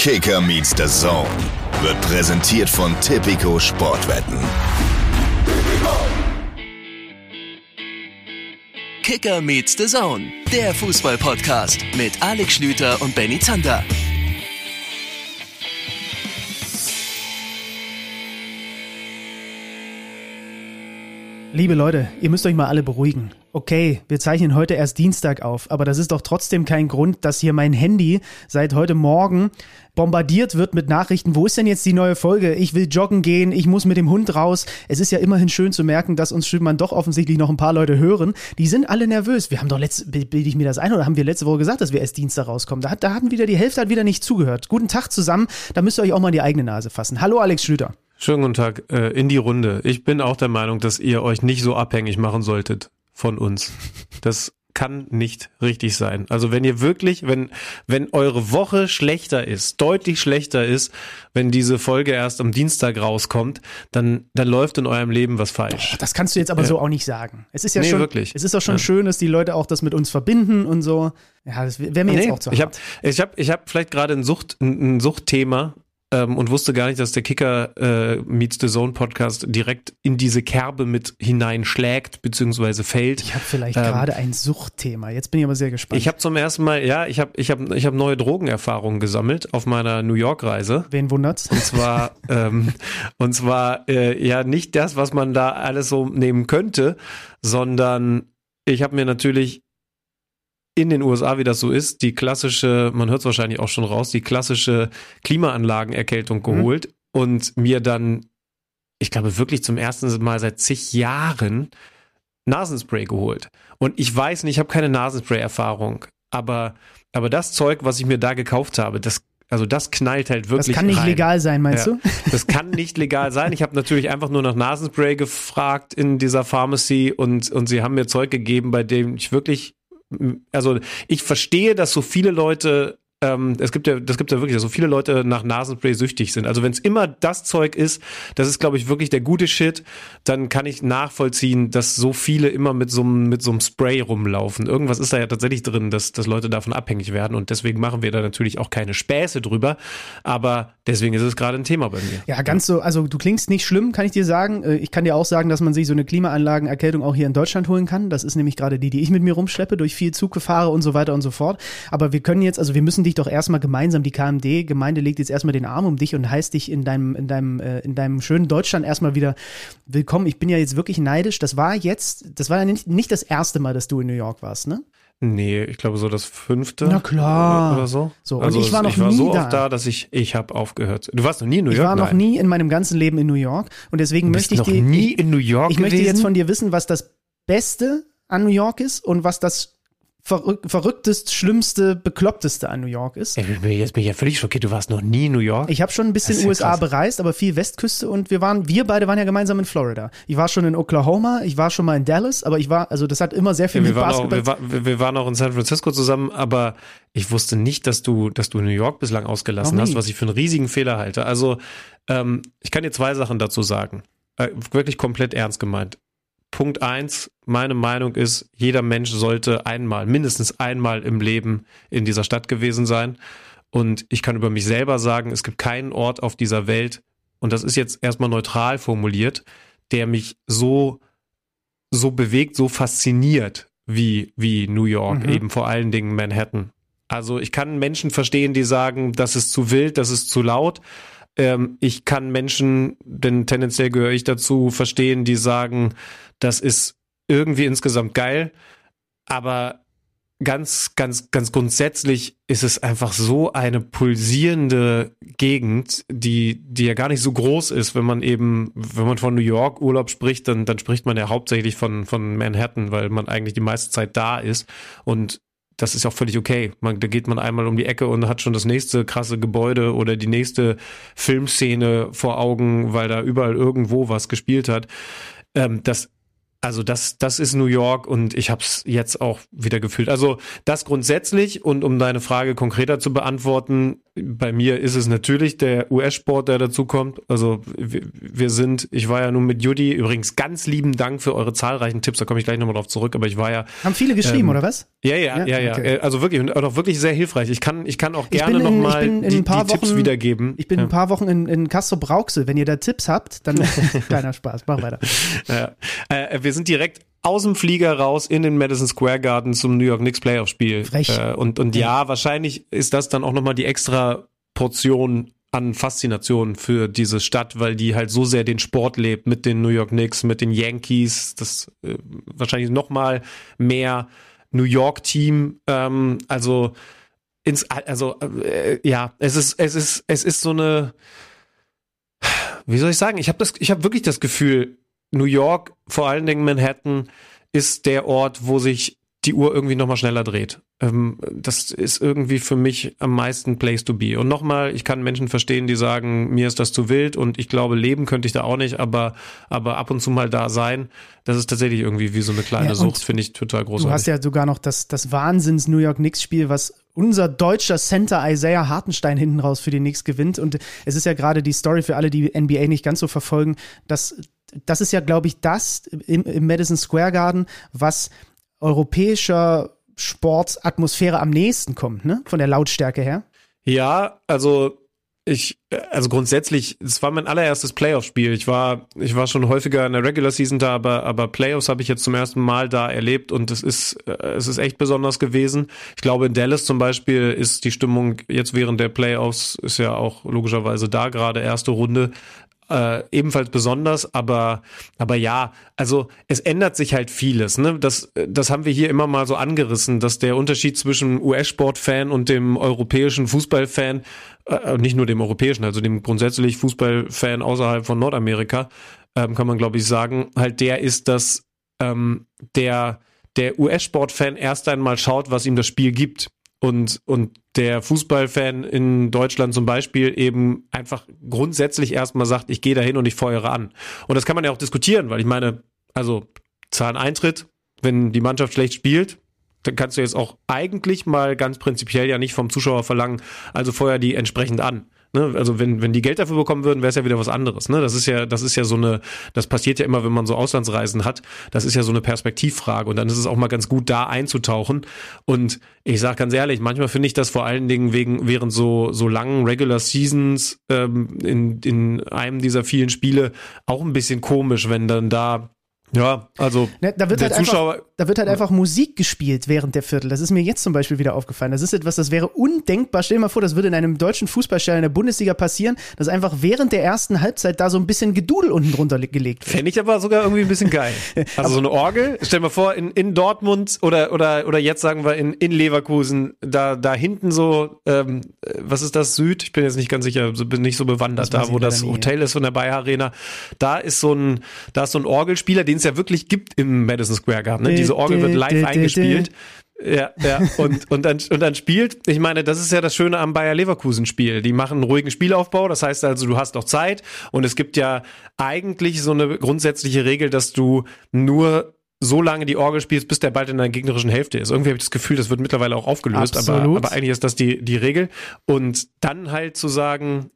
Kicker meets the Zone wird präsentiert von Tipico Sportwetten. Kicker meets the Zone, der Fußball-Podcast mit Alex Schlüter und Benny Zander. Liebe Leute, ihr müsst euch mal alle beruhigen. Okay, wir zeichnen heute erst Dienstag auf, aber das ist doch trotzdem kein Grund, dass hier mein Handy seit heute Morgen bombardiert wird mit Nachrichten. Wo ist denn jetzt die neue Folge? Ich will joggen gehen, ich muss mit dem Hund raus. Es ist ja immerhin schön zu merken, dass uns Schimmern doch offensichtlich noch ein paar Leute hören. Die sind alle nervös. Wir haben doch bilde ich mir das ein, oder haben wir letzte Woche gesagt, dass wir erst Dienstag rauskommen? Da hatten wieder die Hälfte wieder nicht zugehört. Guten Tag zusammen, da müsst ihr euch auch mal in die eigene Nase fassen. Hallo Alex Schlüter. Schönen guten Tag in die Runde. Ich bin auch der Meinung, dass ihr euch nicht so abhängig machen solltet von uns. Das kann nicht richtig sein. Also wenn ihr wirklich, wenn eure Woche schlechter ist, deutlich schlechter ist, wenn diese Folge erst am Dienstag rauskommt, dann läuft in eurem Leben was falsch. Das kannst du jetzt aber so auch nicht sagen. Es ist ja schon, wirklich. Es ist auch schon schön, dass die Leute auch das mit uns verbinden und so. Ja, das wäre mir jetzt auch zu hart. Ich hab vielleicht gerade ein Suchtthema, und wusste gar nicht, dass der Kicker Meets the Zone Podcast direkt in diese Kerbe mit hineinschlägt, beziehungsweise fällt. Ich habe vielleicht gerade ein Suchtthema. Jetzt bin ich aber sehr gespannt. Ich habe zum ersten Mal, ich hab neue Drogenerfahrungen gesammelt auf meiner New York Reise. Wen wundert's? Und zwar nicht das, was man da alles so nehmen könnte, sondern ich habe mir natürlich in den USA, wie das so ist, die klassische, man hört es wahrscheinlich auch schon raus, die klassische Klimaanlagenerkältung geholt und mir dann, ich glaube wirklich zum ersten Mal seit zig Jahren Nasenspray geholt. Und ich weiß nicht, ich habe keine Nasenspray-Erfahrung, aber das Zeug, was ich mir da gekauft habe, das knallt halt wirklich. Das kann nicht rein. Legal sein, meinst du? Das kann nicht legal sein. Ich habe natürlich einfach nur nach Nasenspray gefragt in dieser Pharmacy und sie haben mir Zeug gegeben, bei dem ich wirklich, also ich verstehe, dass so viele Leute, das gibt ja wirklich, dass so viele Leute nach Nasenspray süchtig sind. Also wenn es immer das Zeug ist, das ist, glaube ich, wirklich der gute Shit, dann kann ich nachvollziehen, dass so viele immer mit so einem Spray rumlaufen. Irgendwas ist da ja tatsächlich drin, dass Leute davon abhängig werden und deswegen machen wir da natürlich auch keine Späße drüber, aber deswegen ist es gerade ein Thema bei mir. Ja, ganz so, also du klingst nicht schlimm, kann ich dir sagen. Ich kann dir auch sagen, dass man sich so eine Klimaanlagenerkältung auch hier in Deutschland holen kann. Das ist nämlich gerade die ich mit mir rumschleppe, durch viel Zuggefahren und so weiter und so fort. Aber wir müssen dich doch erstmal gemeinsam, die KMD-Gemeinde legt jetzt erstmal den Arm um dich und heißt dich in deinem schönen Deutschland erstmal wieder willkommen. Ich bin ja jetzt wirklich neidisch. Das war ja nicht das erste Mal, dass du in New York warst, ne? Nee, ich glaube so das 5. Na klar. Oder so. So, also und ich war noch nie da. Ich war so oft da, dass ich habe aufgehört. Du warst noch nie in New York? Ich war noch nie in meinem ganzen Leben in New York und deswegen möchte ich noch nie in New York Ich möchte jetzt von dir wissen, was das Beste an New York ist und was das verrücktest, schlimmste, bekloppteste an New York ist. Jetzt bin ich ja völlig schockiert, du warst noch nie in New York? Ich habe schon ein bisschen USA krass bereist, aber viel Westküste und wir beide waren ja gemeinsam in Florida. Ich war schon in Oklahoma, ich war schon mal in Dallas, aber das hat immer sehr viel mit Basketball. Wir waren auch in San Francisco zusammen, aber ich wusste nicht, dass du New York bislang ausgelassen hast, was ich für einen riesigen Fehler halte. Also, ich kann dir 2 Sachen dazu sagen. Wirklich komplett ernst gemeint. Punkt 1, meine Meinung ist, jeder Mensch sollte mindestens einmal im Leben in dieser Stadt gewesen sein. Und ich kann über mich selber sagen, es gibt keinen Ort auf dieser Welt, und das ist jetzt erstmal neutral formuliert, der mich so bewegt, so fasziniert wie New York, eben vor allen Dingen Manhattan. Also ich kann Menschen verstehen, die sagen, das ist zu wild, das ist zu laut. Ich kann Menschen, denn tendenziell gehöre ich dazu, verstehen, die sagen, das ist irgendwie insgesamt geil, aber ganz, ganz, ganz grundsätzlich ist es einfach so eine pulsierende Gegend, die ja gar nicht so groß ist, wenn man von New York Urlaub spricht, dann spricht man ja hauptsächlich von Manhattan, weil man eigentlich die meiste Zeit da ist und das ist auch völlig okay. Da geht man einmal um die Ecke und hat schon das nächste krasse Gebäude oder die nächste Filmszene vor Augen, weil da überall irgendwo was gespielt hat. Das ist New York und ich habe es jetzt auch wieder gefühlt. Also das grundsätzlich und um deine Frage konkreter zu beantworten, bei mir ist es natürlich der US-Sport, der dazu kommt. Also ich war ja nun mit Judy, übrigens ganz lieben Dank für eure zahlreichen Tipps, da komme ich gleich nochmal drauf zurück, aber ich war ja... Haben viele geschrieben, oder was? Ja. Okay. Also wirklich, und auch wirklich sehr hilfreich. Ich kann auch gerne nochmal die Tipps wiedergeben. Ich bin ein paar Wochen in Castrop-Rauxel. Wenn ihr da Tipps habt, dann kleiner Spaß, mach weiter. Wir sind direkt aus dem Flieger raus in den Madison Square Garden zum New York Knicks Playoff-Spiel. Und ja, wahrscheinlich ist das dann auch nochmal die extra Portion an Faszination für diese Stadt, weil die halt so sehr den Sport lebt mit den New York Knicks, mit den Yankees, das wahrscheinlich nochmal mehr New York-Team. Es ist so eine, wie soll ich sagen, ich habe wirklich das Gefühl, New York, vor allen Dingen Manhattan, ist der Ort, wo sich die Uhr irgendwie nochmal schneller dreht. Das ist irgendwie für mich am meisten Place to be. Und nochmal, ich kann Menschen verstehen, die sagen, mir ist das zu wild und ich glaube, leben könnte ich da auch nicht, aber ab und zu mal da sein, das ist tatsächlich irgendwie wie so eine kleine Sucht, finde ich total großartig. Du hast ja sogar noch das Wahnsinns New York Knicks Spiel, was unser deutscher Center Isaiah Hartenstein hinten raus für die Knicks gewinnt. Und es ist ja gerade die Story für alle, die NBA nicht ganz so verfolgen, das ist ja, glaube ich, das im Madison Square Garden, was europäischer Sportatmosphäre am nächsten kommt, ne? Von der Lautstärke her. Ja, also grundsätzlich, es war mein allererstes Playoff-Spiel. Ich war schon häufiger in der Regular Season da, aber Playoffs habe ich jetzt zum ersten Mal da erlebt und es ist echt besonders gewesen. Ich glaube, in Dallas zum Beispiel ist die Stimmung jetzt während der Playoffs, ist ja auch logischerweise da gerade erste Runde, ebenfalls besonders, aber ja, also es ändert sich halt vieles, ne? Das haben wir hier immer mal so angerissen, dass der Unterschied zwischen US-Sport-Fan und dem europäischen Fußballfan, nicht nur dem europäischen, also dem grundsätzlich Fußballfan außerhalb von Nordamerika, kann man glaube ich sagen, halt der ist, dass der US-Sportfan erst einmal schaut, was ihm das Spiel gibt. Und der Fußballfan in Deutschland zum Beispiel eben einfach grundsätzlich erstmal sagt, ich gehe dahin und ich feuere an. Und das kann man ja auch diskutieren, weil ich meine, also zahlen Eintritt, wenn die Mannschaft schlecht spielt, dann kannst du jetzt auch eigentlich mal ganz prinzipiell ja nicht vom Zuschauer verlangen, also feuer die entsprechend an. Ne? Also wenn die Geld dafür bekommen würden, wäre es ja wieder was anderes. Ne? Das ist ja so eine, das passiert ja immer, wenn man so Auslandsreisen hat. Das ist ja so eine Perspektivfrage und dann ist es auch mal ganz gut, da einzutauchen. Und ich sage ganz ehrlich, manchmal finde ich das vor allen Dingen während so langen Regular Seasons in einem dieser vielen Spiele auch ein bisschen komisch, wenn dann da ja, also da wird halt einfach Musik gespielt während der Viertel. Das ist mir jetzt zum Beispiel wieder aufgefallen. Das ist etwas, das wäre undenkbar. Stell dir mal vor, das würde in einem deutschen Fußballstadion in der Bundesliga passieren, dass einfach während der ersten Halbzeit da so ein bisschen Gedudel unten drunter gelegt wird. Fände ich aber sogar irgendwie ein bisschen geil. Also so eine Orgel, stell dir mal vor, in Dortmund oder jetzt sagen wir in Leverkusen, da hinten so, was ist das, Süd? Ich bin jetzt nicht ganz sicher, bin nicht so bewandert, da wo das Hotel ist von der Bayer Arena. Da ist so ein Orgelspieler, den es ja wirklich gibt im Madison Square Garden. Ne? Diese Orgel wird live eingespielt. Ja. Und dann spielt, ich meine, das ist ja das Schöne am Bayer Leverkusen Spiel. Die machen einen ruhigen Spielaufbau, das heißt also, du hast noch Zeit und es gibt ja eigentlich so eine grundsätzliche Regel, dass du nur so lange die Orgel spielst, bis der Ball in der gegnerischen Hälfte ist. Irgendwie habe ich das Gefühl, das wird mittlerweile auch aufgelöst, aber eigentlich ist das die Regel. Und dann halt zu sagen,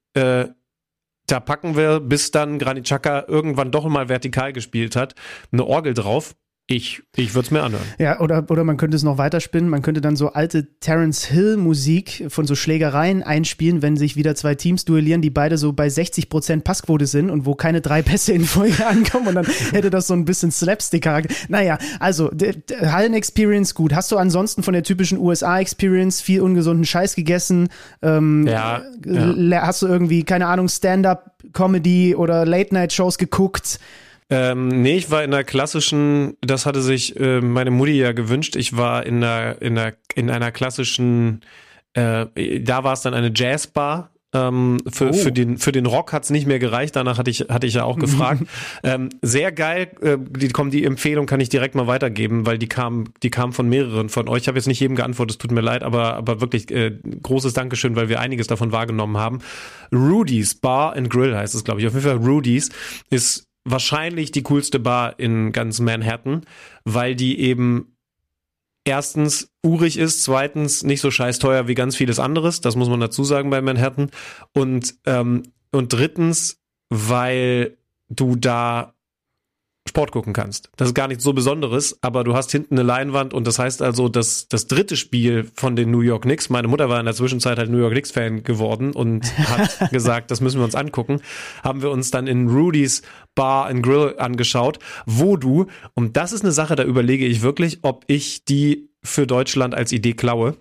da packen wir, bis dann Granit Xhaka irgendwann doch mal vertikal gespielt hat, eine Orgel drauf. Ich würde es mir anhören. Ja, oder man könnte es noch weiterspinnen. Man könnte dann so alte Terence Hill Musik von so Schlägereien einspielen, wenn sich wieder zwei Teams duellieren, die beide so bei 60% Passquote sind und wo keine 3 Pässe in Folge ankommen und dann hätte das so ein bisschen Slapstick-Charakter. Naja, also Hallen-Experience gut. Hast du ansonsten von der typischen USA-Experience viel ungesunden Scheiß gegessen? Ja. Hast du irgendwie, keine Ahnung, Stand-Up-Comedy oder Late-Night-Shows geguckt? Nee, ich war in einer klassischen, das hatte sich meine Mutti ja gewünscht, ich war in einer klassischen, da war es dann eine Jazzbar. Für den Rock hat's nicht mehr gereicht, danach hatte ich ja auch gefragt. Sehr geil, die Empfehlung kann ich direkt mal weitergeben, weil die kam von mehreren von euch. Ich habe jetzt nicht jedem geantwortet, es tut mir leid, aber wirklich großes Dankeschön, weil wir einiges davon wahrgenommen haben. Rudy's Bar and Grill heißt es, glaube ich. Auf jeden Fall Rudy's ist wahrscheinlich die coolste Bar in ganz Manhattan, weil die eben erstens urig ist, zweitens nicht so scheiß teuer wie ganz vieles anderes, das muss man dazu sagen bei Manhattan, und drittens, weil du da Sport gucken kannst. Das ist gar nichts so Besonderes, aber du hast hinten eine Leinwand und das heißt also, dass das dritte Spiel von den New York Knicks, meine Mutter war in der Zwischenzeit halt New York Knicks Fan geworden und hat gesagt, das müssen wir uns angucken, haben wir uns dann in Rudy's Bar and Grill angeschaut, wo du, und das ist eine Sache, da überlege ich wirklich, ob ich die für Deutschland als Idee klaue,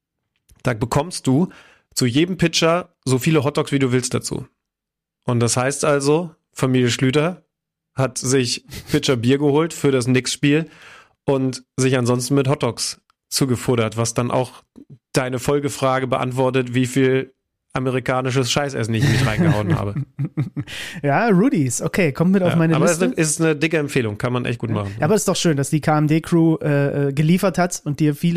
da bekommst du zu jedem Pitcher so viele Hotdogs, wie du willst dazu. Und das heißt also, Familie Schlüter hat sich Pitcher Bier geholt für das Knicks-Spiel und sich ansonsten mit Hotdogs zugefuttert, was dann auch deine Folgefrage beantwortet, wie viel amerikanisches Scheißessen ich mich reingehauen habe. Ja, Rudy's, okay, kommt mit auf meine Liste. Aber es ist eine dicke Empfehlung, kann man echt gut machen. Ja, aber es ist doch schön, dass die KMD-Crew geliefert hat und dir viele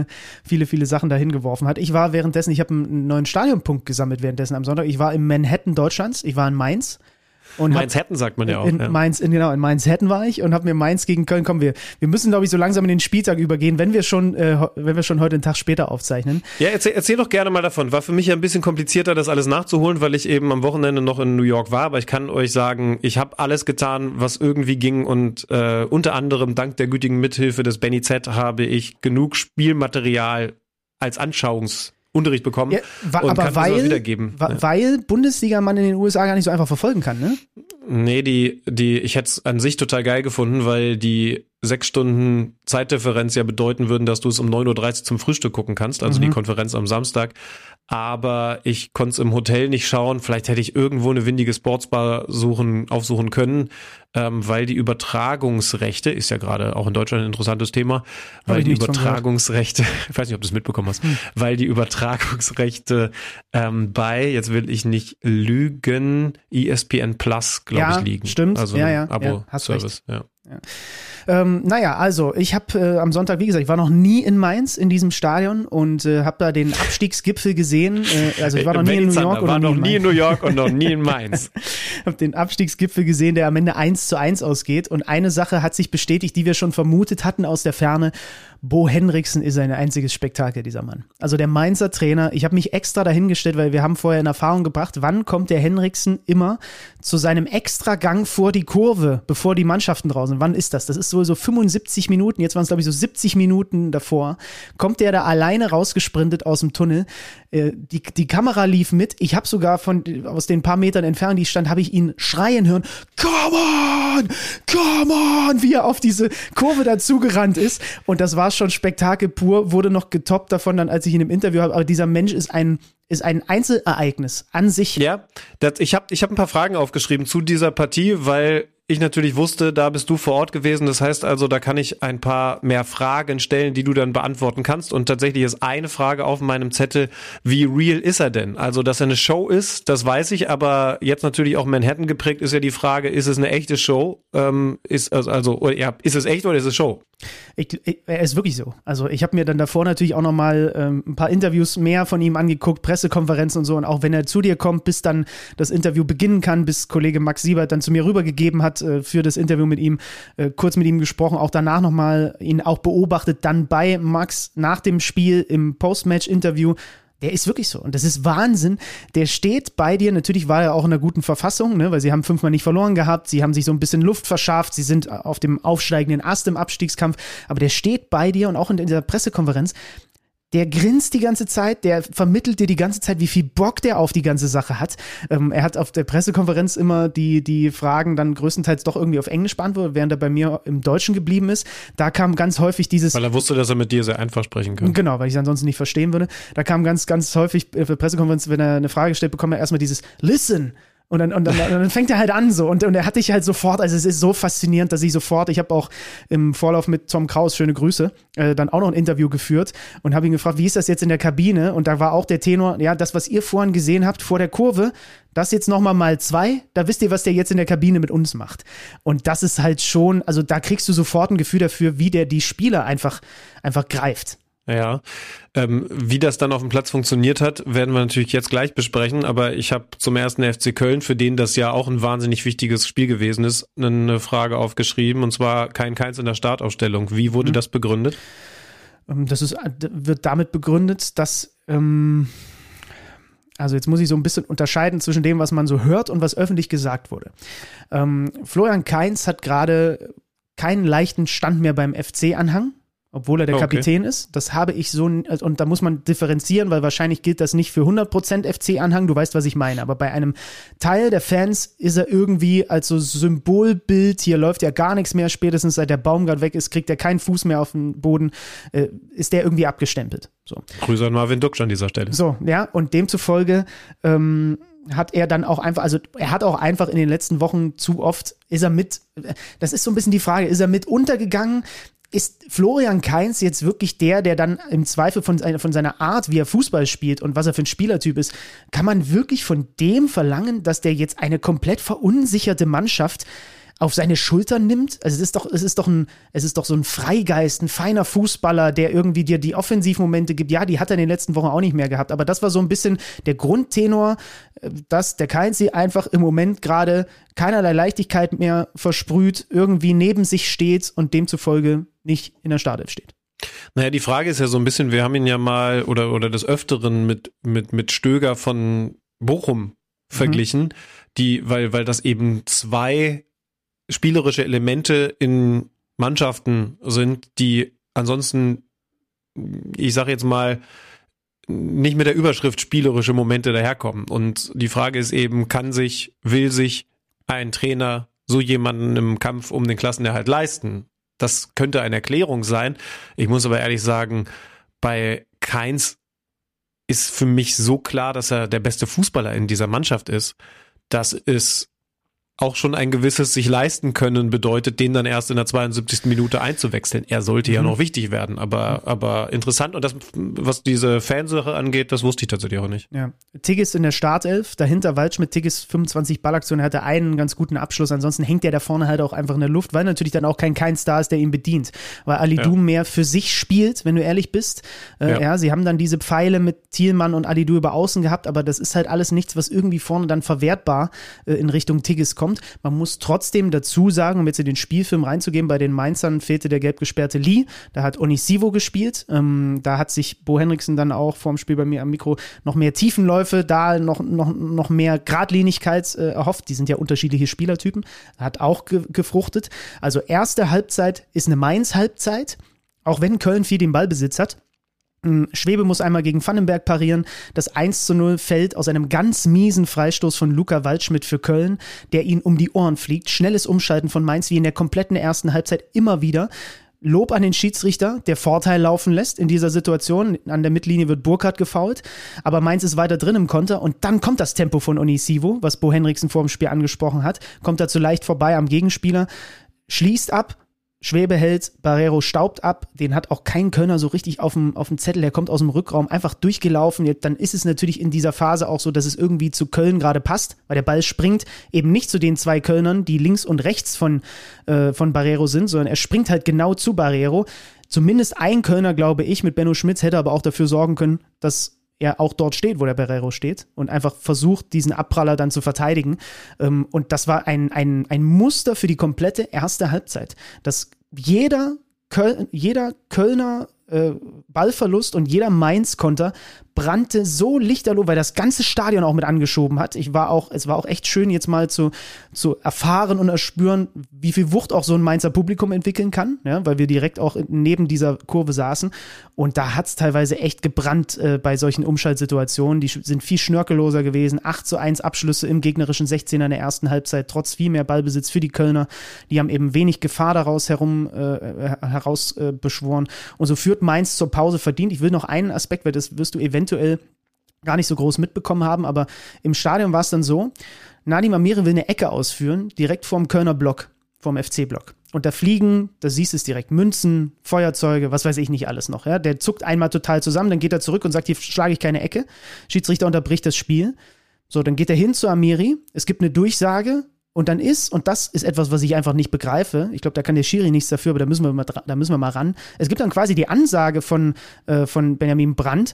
Sachen dahin geworfen hat. Ich war währenddessen, ich habe einen neuen Stadionpunkt gesammelt währenddessen am Sonntag. Ich war im Manhattan Deutschlands, ich war in Mainz. Mainz-Hatten sagt man ja auch. In Mainz-Hatten war ich und habe mir Mainz gegen Köln, wir müssen, glaube ich, so langsam in den Spieltag übergehen, wenn wir schon heute einen Tag später aufzeichnen. Ja, erzähl doch gerne mal davon. War für mich ja ein bisschen komplizierter, das alles nachzuholen, weil ich eben am Wochenende noch in New York war, aber ich kann euch sagen, ich habe alles getan, was irgendwie ging und unter anderem dank der gütigen Mithilfe des Benny Z habe ich genug Spielmaterial als Anschauungsunterricht bekommen und kann das wiedergeben. Weil Bundesliga man in den USA gar nicht so einfach verfolgen kann, ne? Nee, ich hätte es an sich total geil gefunden, weil die 6 Stunden Zeitdifferenz ja bedeuten würden, dass du es um 9.30 Uhr zum Frühstück gucken kannst, also die Konferenz am Samstag. Aber ich konnte es im Hotel nicht schauen. Vielleicht hätte ich irgendwo eine windige Sportsbar aufsuchen können, weil die Übertragungsrechte, ist ja gerade auch in Deutschland ein interessantes Thema, weil die Übertragungsrechte, ich weiß nicht, ob du es mitbekommen hast, weil die Übertragungsrechte bei, jetzt will ich nicht lügen, ESPN Plus, glaube ich, liegen. Stimmt. Also Abo-Service, ja. Naja, also ich habe am Sonntag, wie gesagt, ich war noch nie in Mainz in diesem Stadion und habe da den Abstiegsgipfel gesehen. Also ich war noch nie in New York. War noch nie in New York und noch nie in Mainz. Habe den Abstiegsgipfel gesehen, der am Ende 1:1 ausgeht. Und eine Sache hat sich bestätigt, die wir schon vermutet hatten aus der Ferne. Bo Henriksen ist ein einziges Spektakel, dieser Mann. Also der Mainzer Trainer, ich habe mich extra dahingestellt, weil wir haben vorher in Erfahrung gebracht, wann kommt der Henriksen immer zu seinem Extragang vor die Kurve, bevor die Mannschaften draußen sind. Wann ist das? Das ist so 75 Minuten, jetzt waren es glaube ich so 70 Minuten davor, kommt der da alleine rausgesprintet aus dem Tunnel. Die Kamera lief mit, ich habe sogar aus den paar Metern entfernt, die stand, habe ich ihn schreien hören, come on, wie er auf diese Kurve dazugerannt ist und das war schon Spektakel pur, wurde noch getoppt davon dann, als ich ihn im Interview habe, aber dieser Mensch ist ein Einzelereignis an sich. Ja, ich hab ein paar Fragen aufgeschrieben zu dieser Partie, weil ich natürlich wusste, da bist du vor Ort gewesen. Das heißt also, da kann ich ein paar mehr Fragen stellen, die du dann beantworten kannst. Und tatsächlich ist eine Frage auf meinem Zettel, wie real ist er denn? Also, dass er eine Show ist, das weiß ich, aber jetzt natürlich auch Manhattan geprägt ist ja die Frage, ist es eine echte Show? Ist es echt oder ist es Show? Er ist wirklich so. Also ich habe mir dann davor natürlich auch nochmal ein paar Interviews mehr von ihm angeguckt, Pressekonferenzen und so. Und auch wenn er zu dir kommt, bis dann das Interview beginnen kann, bis Kollege Max Siebert dann zu mir rübergegeben hat für das Interview mit ihm, kurz mit ihm gesprochen, auch danach nochmal ihn auch beobachtet, dann bei Max nach dem Spiel im Post-Match-Interview. Der ist wirklich so. Und das ist Wahnsinn. Der steht bei dir. Natürlich war er auch in einer guten Verfassung, ne, weil sie haben 5-mal nicht verloren gehabt. Sie haben sich so ein bisschen Luft verschafft. Sie sind auf dem aufsteigenden Ast im Abstiegskampf. Aber der steht bei dir und auch in dieser Pressekonferenz. Der grinst die ganze Zeit, der vermittelt dir die ganze Zeit, wie viel Bock der auf die ganze Sache hat. Er hat auf der Pressekonferenz immer die Fragen dann größtenteils doch irgendwie auf Englisch beantwortet, während er bei mir im Deutschen geblieben ist. Da kam ganz häufig dieses... Weil er wusste, dass er mit dir sehr einfach sprechen kann. Genau, weil ich es ansonsten nicht verstehen würde. Da kam ganz, ganz häufig für die Pressekonferenz, wenn er eine Frage stellt, bekommt er erstmal dieses Listen. Und dann fängt er halt an so und er hat dich halt sofort, also es ist so faszinierend, dass ich habe auch im Vorlauf mit Tom Kraus, schöne Grüße, dann auch noch ein Interview geführt und habe ihn gefragt, wie ist das jetzt in der Kabine? Und da war auch der Tenor, ja, das, was ihr vorhin gesehen habt vor der Kurve, das jetzt nochmal mal 2, da wisst ihr, was der jetzt in der Kabine mit uns macht. Und das ist halt schon, also da kriegst du sofort ein Gefühl dafür, wie der die Spieler einfach greift. Ja, wie das dann auf dem Platz funktioniert hat, werden wir natürlich jetzt gleich besprechen, aber ich habe zum ersten FC Köln, für den das ja auch ein wahnsinnig wichtiges Spiel gewesen ist, eine Frage aufgeschrieben, und zwar kein Keins in der Startaufstellung. Wie wurde das begründet? Wird damit begründet, dass also jetzt muss ich so ein bisschen unterscheiden zwischen dem, was man so hört und was öffentlich gesagt wurde. Florian Kainz hat gerade keinen leichten Stand mehr beim FC-Anhang, obwohl er der Kapitän ist. Das habe ich so, und da muss man differenzieren, weil wahrscheinlich gilt das nicht für 100% FC-Anhang, du weißt, was ich meine. Aber bei einem Teil der Fans ist er irgendwie als so Symbolbild, hier läuft ja gar nichts mehr, spätestens seit der Baumgart weg ist, kriegt er keinen Fuß mehr auf den Boden, ist der irgendwie abgestempelt. So. Grüße an Marvin Duksch an dieser Stelle. So, ja, und demzufolge hat er dann auch einfach, also er hat auch einfach in den letzten Wochen zu oft, das ist so ein bisschen die Frage, ist er mit untergegangen? Ist Florian Kainz jetzt wirklich der dann im Zweifel von seiner Art, wie er Fußball spielt und was er für ein Spielertyp ist, kann man wirklich von dem verlangen, dass der jetzt eine komplett verunsicherte Mannschaft auf seine Schultern nimmt? Also es ist doch so ein Freigeist, ein feiner Fußballer, der irgendwie dir die Offensivmomente gibt. Ja, die hat er in den letzten Wochen auch nicht mehr gehabt, aber das war so ein bisschen der Grundtenor, dass der Kainz einfach im Moment gerade keinerlei Leichtigkeit mehr versprüht, irgendwie neben sich steht und demzufolge nicht in der Startelf steht. Naja, die Frage ist ja so ein bisschen, wir haben ihn ja mal oder des Öfteren mit Stöger von Bochum verglichen, weil das eben zwei spielerische Elemente in Mannschaften sind, die ansonsten, ich sage jetzt mal, nicht mit der Überschrift spielerische Momente daherkommen. Und die Frage ist eben, will sich ein Trainer so jemanden im Kampf um den Klassenerhalt leisten? Das könnte eine Erklärung sein. Ich muss aber ehrlich sagen, bei Kainz ist für mich so klar, dass er der beste Fußballer in dieser Mannschaft ist, dass es auch schon ein gewisses sich leisten können bedeutet, den dann erst in der 72. Minute einzuwechseln. Er sollte ja noch wichtig werden, aber interessant. Und das, was diese Fansache angeht, das wusste ich tatsächlich auch nicht. Ja. Tigges in der Startelf, dahinter Waldschmidt, Tigges 25 Ballaktionen, hatte einen ganz guten Abschluss, ansonsten hängt der da vorne halt auch einfach in der Luft, weil natürlich dann auch kein Star ist, der ihn bedient, weil Alidou mehr für sich spielt, wenn du ehrlich bist. Sie haben dann diese Pfeile mit Thielmann und Alidou über außen gehabt, aber das ist halt alles nichts, was irgendwie vorne dann verwertbar in Richtung Tigges kommt. Man muss trotzdem dazu sagen, um jetzt in den Spielfilm reinzugehen, bei den Mainzern fehlte der gelb gesperrte Lee, da hat Onisivo gespielt, da hat sich Bo Henriksen dann auch vorm Spiel bei mir am Mikro noch mehr Tiefenläufe, da noch mehr Gradlinigkeit erhofft, die sind ja unterschiedliche Spielertypen, hat auch gefruchtet. Also erste Halbzeit ist eine Mainz-Halbzeit, auch wenn Köln viel den Ballbesitz hat. Schwebe muss einmal gegen Vandenberg parieren. Das 1:0 fällt aus einem ganz miesen Freistoß von Luca Waldschmidt für Köln, der ihn um die Ohren fliegt. Schnelles Umschalten von Mainz, wie in der kompletten ersten Halbzeit immer wieder. Lob an den Schiedsrichter, der Vorteil laufen lässt in dieser Situation. An der Mittellinie wird Burkhardt gefoult, aber Mainz ist weiter drin im Konter und dann kommt das Tempo von Onisivo, was Bo Henriksen vor dem Spiel angesprochen hat, kommt dazu leicht vorbei am Gegenspieler, schließt ab, Schwebe hält, Barreiro staubt ab, den hat auch kein Kölner so richtig auf dem Zettel, der kommt aus dem Rückraum, einfach durchgelaufen. Dann ist es natürlich in dieser Phase auch so, dass es irgendwie zu Köln gerade passt, weil der Ball springt eben nicht zu den zwei Kölnern, die links und rechts von Barreiro sind, sondern er springt halt genau zu Barreiro. Zumindest ein Kölner, glaube ich, mit Benno Schmitz hätte aber auch dafür sorgen können, dass er auch dort steht, wo der Barreiro steht und einfach versucht, diesen Abpraller dann zu verteidigen. Und das war ein Muster für die komplette erste Halbzeit, dass jeder Kölner Ballverlust und jeder Mainz-Konter brannte so lichterloh, weil das ganze Stadion auch mit angeschoben hat. Es war auch echt schön, jetzt mal zu erfahren und erspüren, wie viel Wucht auch so ein Mainzer Publikum entwickeln kann, ja, weil wir direkt auch neben dieser Kurve saßen. Und da hat es teilweise echt gebrannt bei solchen Umschaltsituationen. Die sind viel schnörkelloser gewesen. 8:1 Abschlüsse im gegnerischen 16er in der ersten Halbzeit, trotz viel mehr Ballbesitz für die Kölner. Die haben eben wenig Gefahr daraus heraus beschworen. Und so führt Mainz zur Pause verdient. Ich will noch einen Aspekt, weil das wirst du eventuell gar nicht so groß mitbekommen haben, aber im Stadion war es dann so, Nadim Amiri will eine Ecke ausführen, direkt vorm Kölner Block, vorm FC-Block. Und da fliegen, da siehst du es direkt, Münzen, Feuerzeuge, was weiß ich nicht alles noch. Ja? Der zuckt einmal total zusammen, dann geht er zurück und sagt, hier schlage ich keine Ecke. Schiedsrichter unterbricht das Spiel. So, dann geht er hin zu Amiri, es gibt eine Durchsage, und dann und das ist etwas, was ich einfach nicht begreife, ich glaube, da kann der Schiri nichts dafür, aber da müssen wir mal ran. Es gibt dann quasi die Ansage von Benjamin Brandt,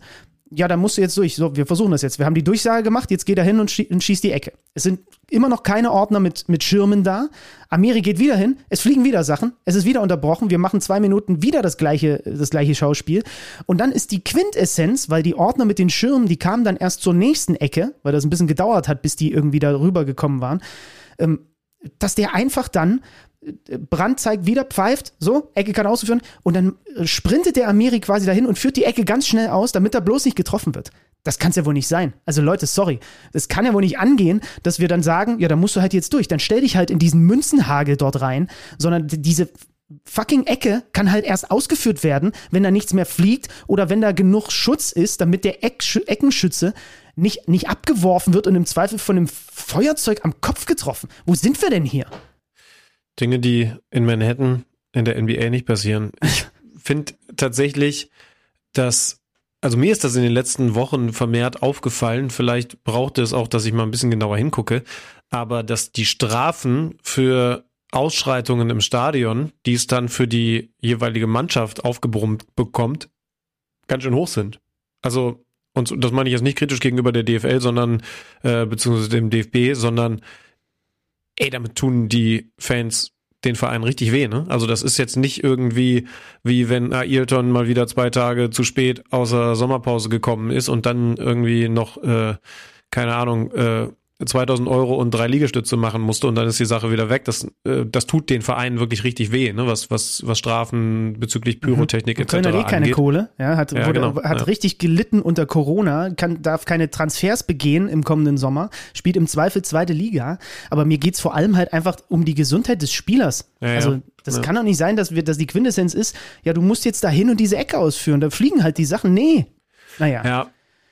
ja, da musst du jetzt durch. So, wir versuchen das jetzt. Wir haben die Durchsage gemacht, jetzt geht er hin und schießt die Ecke. Es sind immer noch keine Ordner mit Schirmen da. Amiri geht wieder hin, es fliegen wieder Sachen, es ist wieder unterbrochen, wir machen 2 Minuten wieder das gleiche Schauspiel. Und dann ist die Quintessenz, weil die Ordner mit den Schirmen, die kamen dann erst zur nächsten Ecke, weil das ein bisschen gedauert hat, bis die irgendwie da rübergekommen waren, dass der einfach dann Brandt zeigt wieder, pfeift, so, Ecke kann ausgeführt und dann sprintet der Amiri quasi dahin und führt die Ecke ganz schnell aus, damit er bloß nicht getroffen wird. Das kann es ja wohl nicht sein. Also Leute, sorry, das kann ja wohl nicht angehen, dass wir dann sagen, ja, da musst du halt jetzt durch, dann stell dich halt in diesen Münzenhagel dort rein, sondern diese fucking Ecke kann halt erst ausgeführt werden, wenn da nichts mehr fliegt oder wenn da genug Schutz ist, damit der Eckenschütze nicht abgeworfen wird und im Zweifel von einem Feuerzeug am Kopf getroffen. Wo sind wir denn hier? Dinge, die in Manhattan in der NBA nicht passieren. Ich finde tatsächlich, also mir ist das in den letzten Wochen vermehrt aufgefallen, vielleicht brauchte es auch, dass ich mal ein bisschen genauer hingucke, aber dass die Strafen für Ausschreitungen im Stadion, die es dann für die jeweilige Mannschaft aufgebrummt bekommt, ganz schön hoch sind. Also, und das meine ich jetzt nicht kritisch gegenüber der DFL, sondern beziehungsweise dem DFB, sondern damit tun die Fans den Verein richtig weh, ne? Also das ist jetzt nicht irgendwie, wie wenn Ailton mal wieder 2 Tage zu spät aus der Sommerpause gekommen ist und dann irgendwie noch, keine Ahnung, 2.000 Euro und 3 Liegestütze machen musste und dann ist die Sache wieder weg. Das tut den Vereinen wirklich richtig weh, ne? Was Strafen bezüglich Pyrotechnik etc. Köln hat keine Kohle, ja, hat genau. Richtig gelitten unter Corona, darf keine Transfers begehen im kommenden Sommer, spielt im Zweifel 2. Liga, aber mir geht's vor allem halt einfach um die Gesundheit des Spielers. Das kann doch nicht sein, dass die Quintessenz ist, ja, du musst jetzt da hin und diese Ecke ausführen, da fliegen halt die Sachen, nee. Naja. Ja.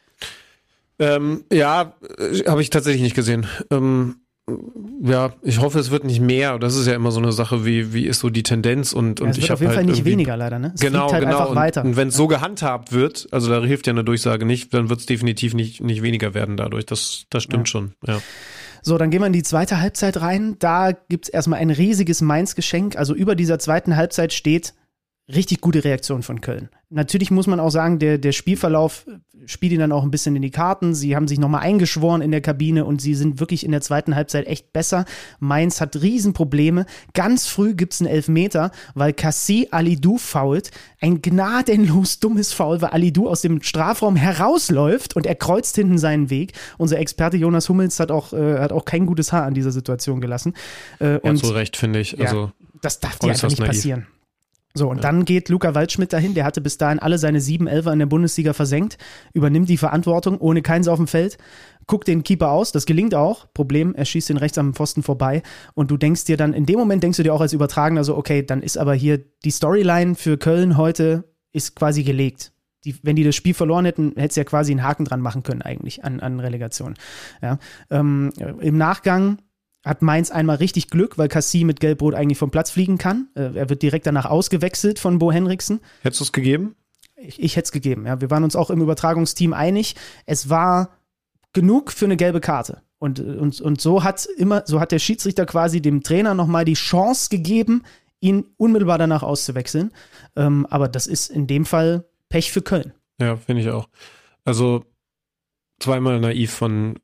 Habe ich tatsächlich nicht gesehen. Ich hoffe, es wird nicht mehr. Das ist ja immer so eine Sache, wie ist so die Tendenz und es ich wird auf jeden Fall nicht weniger, leider, ne? Es genau. fliegt halt einfach weiter. Und wenn es so gehandhabt wird, also da hilft ja eine Durchsage nicht, dann wird es definitiv nicht weniger werden dadurch. Das stimmt schon, ja. So, dann gehen wir in die zweite Halbzeit rein. Da gibt's erstmal ein riesiges Mainz-Geschenk. Also über dieser zweiten Halbzeit steht richtig gute Reaktion von Köln. Natürlich muss man auch sagen, der Spielverlauf spielt ihnen dann auch ein bisschen in die Karten. Sie haben sich nochmal eingeschworen in der Kabine und sie sind wirklich in der zweiten Halbzeit echt besser. Mainz hat Riesenprobleme. Ganz früh gibt's einen Elfmeter, weil Cassie Alidou foult. Ein gnadenlos dummes Foul, weil Alidou aus dem Strafraum herausläuft und er kreuzt hinten seinen Weg. Unser Experte Jonas Hummels hat auch kein gutes Haar an dieser Situation gelassen. Und zu Recht, finde ich. Also, das darf dir einfach nicht passieren. So, und dann geht Luca Waldschmidt dahin, der hatte bis dahin alle seine 7 Elfer in der Bundesliga versenkt, übernimmt die Verantwortung, ohne keins auf dem Feld, guckt den Keeper aus, das gelingt auch, Problem, er schießt den rechts am Pfosten vorbei und in dem Moment denkst du dir auch als Übertragender so, okay, dann ist aber hier die Storyline für Köln heute ist quasi gelegt. Wenn die das Spiel verloren hätten, hättest du ja quasi einen Haken dran machen können eigentlich an Relegation. Ja. Im Nachgang hat Mainz einmal richtig Glück, weil Cassie mit Gelbrot eigentlich vom Platz fliegen kann. Er wird direkt danach ausgewechselt von Bo Henriksen. Hättest du es gegeben? Ich hätte es gegeben, ja. Wir waren uns auch im Übertragungsteam einig. Es war genug für eine gelbe Karte. Und so hat der Schiedsrichter quasi dem Trainer nochmal die Chance gegeben, ihn unmittelbar danach auszuwechseln. Aber das ist in dem Fall Pech für Köln. Ja, finde ich auch. Also zweimal naiv von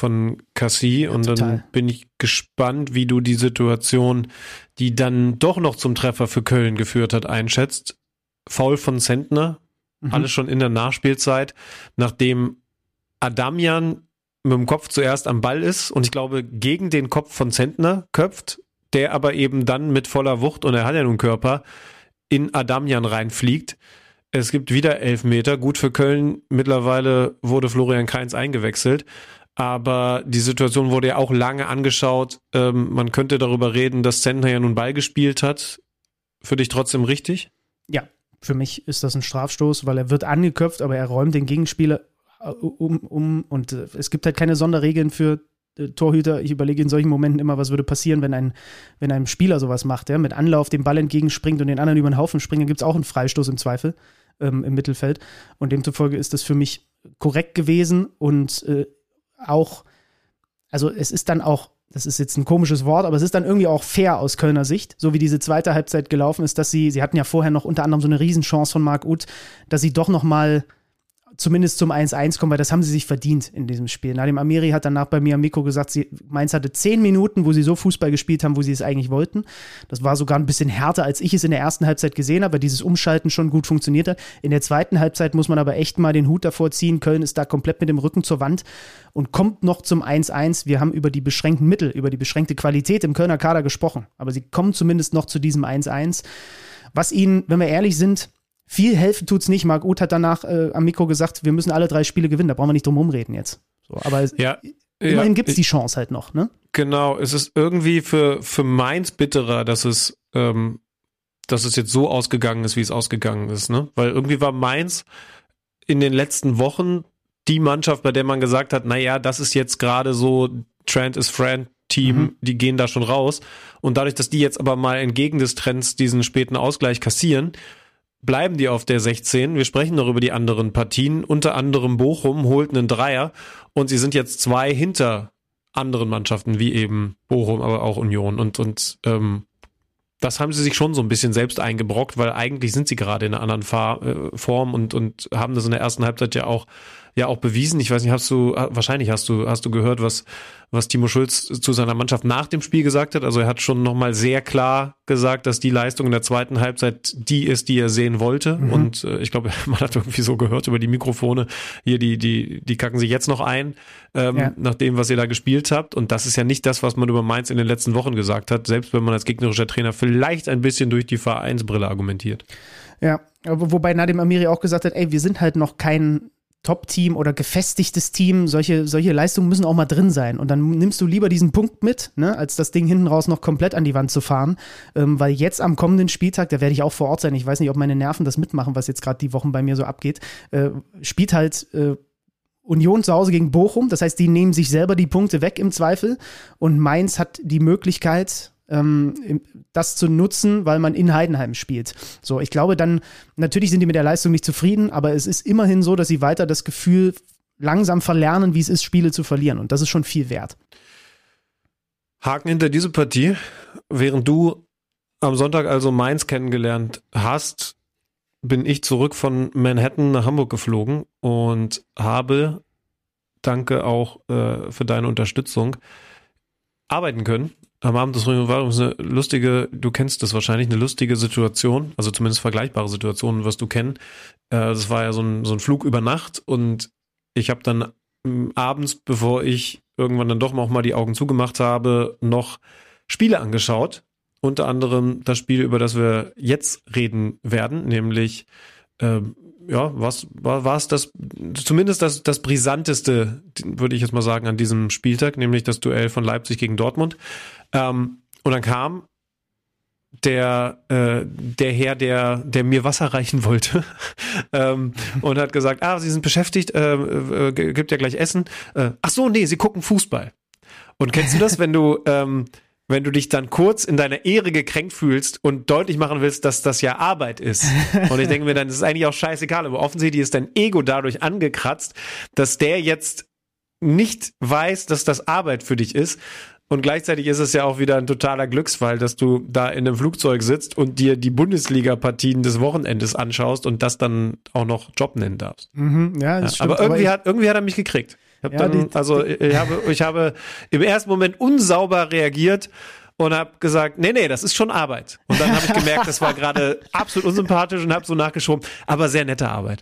Cassie und dann bin ich gespannt, wie du die Situation, die dann doch noch zum Treffer für Köln geführt hat, einschätzt. Foul von Zentner, alles schon in der Nachspielzeit, nachdem Adamian mit dem Kopf zuerst am Ball ist und ich glaube gegen den Kopf von Zentner köpft, der aber eben dann mit voller Wucht, und er hat ja nun Körper, in Adamian reinfliegt. Es gibt wieder Elfmeter. Gut für Köln. Mittlerweile wurde Florian Kainz eingewechselt. Aber die Situation wurde ja auch lange angeschaut. Man könnte darüber reden, dass Zentner ja nun Ball gespielt hat. Für dich trotzdem richtig? Ja, für mich ist das ein Strafstoß, weil er wird angeköpft, aber er räumt den Gegenspieler um und es gibt halt keine Sonderregeln für Torhüter. Ich überlege in solchen Momenten immer, was würde passieren, wenn ein Spieler sowas macht, ja, mit Anlauf dem Ball entgegenspringt und den anderen über den Haufen springt, dann gibt es auch einen Freistoß im Zweifel im Mittelfeld. Und demzufolge ist das für mich korrekt gewesen und auch, also es ist dann auch, das ist jetzt ein komisches Wort, aber es ist dann irgendwie auch fair aus Kölner Sicht, so wie diese zweite Halbzeit gelaufen ist, dass sie hatten ja vorher noch unter anderem so eine Riesenchance von Marc Uth, dass sie doch noch mal zumindest zum 1-1 kommen, weil das haben sie sich verdient in diesem Spiel. Nadim Amiri hat danach bei mir am Mikro gesagt, Mainz hatte 10 Minuten, wo sie so Fußball gespielt haben, wo sie es eigentlich wollten. Das war sogar ein bisschen härter, als ich es in der ersten Halbzeit gesehen habe, weil dieses Umschalten schon gut funktioniert hat. In der zweiten Halbzeit muss man aber echt mal den Hut davor ziehen. Köln ist da komplett mit dem Rücken zur Wand und kommt noch zum 1-1. Wir haben über die beschränkten Mittel, über die beschränkte Qualität im Kölner Kader gesprochen, aber sie kommen zumindest noch zu diesem 1-1. Was ihnen, wenn wir ehrlich sind, viel helfen tut's nicht. Marc Uth hat danach am Mikro gesagt, wir müssen alle 3 Spiele gewinnen, da brauchen wir nicht drum rumreden jetzt. So, aber immerhin gibt's die Chance halt noch, ne? Genau, es ist irgendwie für Mainz bitterer, dass es jetzt so ausgegangen ist, wie es ausgegangen ist, ne? Weil irgendwie war Mainz in den letzten Wochen die Mannschaft, bei der man gesagt hat, naja, das ist jetzt gerade so Trent is Friend Team, die gehen da schon raus. Und dadurch, dass die jetzt aber mal entgegen des Trends diesen späten Ausgleich kassieren, bleiben die auf der 16. Wir sprechen noch über die anderen Partien. Unter anderem Bochum holt einen Dreier und sie sind jetzt 2 hinter anderen Mannschaften, wie eben Bochum, aber auch Union. Und das haben sie sich schon so ein bisschen selbst eingebrockt, weil eigentlich sind sie gerade in einer anderen Form und haben das in der ersten Halbzeit ja auch bewiesen. Ich weiß nicht, wahrscheinlich hast du gehört, was Timo Schulz zu seiner Mannschaft nach dem Spiel gesagt hat. Also er hat schon nochmal sehr klar gesagt, dass die Leistung in der zweiten Halbzeit die ist, die er sehen wollte. Und ich glaube, man hat irgendwie so gehört über die Mikrofone, hier die kacken sich jetzt noch ein, nach dem, was ihr da gespielt habt. Und das ist ja nicht das, was man über Mainz in den letzten Wochen gesagt hat, selbst wenn man als gegnerischer Trainer vielleicht ein bisschen durch die Vereinsbrille argumentiert. Ja, wobei Nadim Amiri auch gesagt hat, wir sind halt noch kein Top-Team oder gefestigtes Team, solche Leistungen müssen auch mal drin sein. Und dann nimmst du lieber diesen Punkt mit, ne, als das Ding hinten raus noch komplett an die Wand zu fahren. Weil jetzt am kommenden Spieltag, da werde ich auch vor Ort sein, ich weiß nicht, ob meine Nerven das mitmachen, was jetzt gerade die Wochen bei mir so abgeht, spielt halt Union zu Hause gegen Bochum. Das heißt, die nehmen sich selber die Punkte weg im Zweifel. Und Mainz hat die Möglichkeit, das zu nutzen, weil man in Heidenheim spielt. So, ich glaube dann, natürlich sind die mit der Leistung nicht zufrieden, aber es ist immerhin so, dass sie weiter das Gefühl langsam verlernen, wie es ist, Spiele zu verlieren. Und das ist schon viel wert. Haken hinter diese Partie. Während du am Sonntag also Mainz kennengelernt hast, bin ich zurück von Manhattan nach Hamburg geflogen und habe, danke auch für deine Unterstützung, arbeiten können. Am Abend des Ruhigen Warums eine lustige, du kennst das wahrscheinlich, eine lustige Situation, also zumindest vergleichbare Situationen, wirst du kennen. Das war ja so ein Flug über Nacht und ich habe dann abends, bevor ich irgendwann dann doch auch mal die Augen zugemacht habe, noch Spiele angeschaut. Unter anderem das Spiel, über das wir jetzt reden werden, nämlich was war es zumindest das brisanteste, würde ich jetzt mal sagen, an diesem Spieltag, nämlich das Duell von Leipzig gegen Dortmund. Und dann kam der Herr, der mir Wasser reichen wollte und hat gesagt, Sie sind beschäftigt, gibt ja gleich Essen. Ach so, nee, Sie gucken Fußball. Und kennst du das, wenn du dich dann kurz in deiner Ehre gekränkt fühlst und deutlich machen willst, dass das ja Arbeit ist. Und ich denke mir dann, das ist eigentlich auch scheißegal, aber offensichtlich ist dein Ego dadurch angekratzt, dass der jetzt nicht weiß, dass das Arbeit für dich ist. Und gleichzeitig ist es ja auch wieder ein totaler Glücksfall, dass du da in einem Flugzeug sitzt und dir die Bundesliga-Partien des Wochenendes anschaust und das dann auch noch Job nennen darfst. Ja, das stimmt. Aber irgendwie hat er mich gekriegt. Ich habe im ersten Moment unsauber reagiert und habe gesagt, nee, das ist schon Arbeit. Und dann habe ich gemerkt, das war gerade absolut unsympathisch und habe so nachgeschoben, aber sehr nette Arbeit.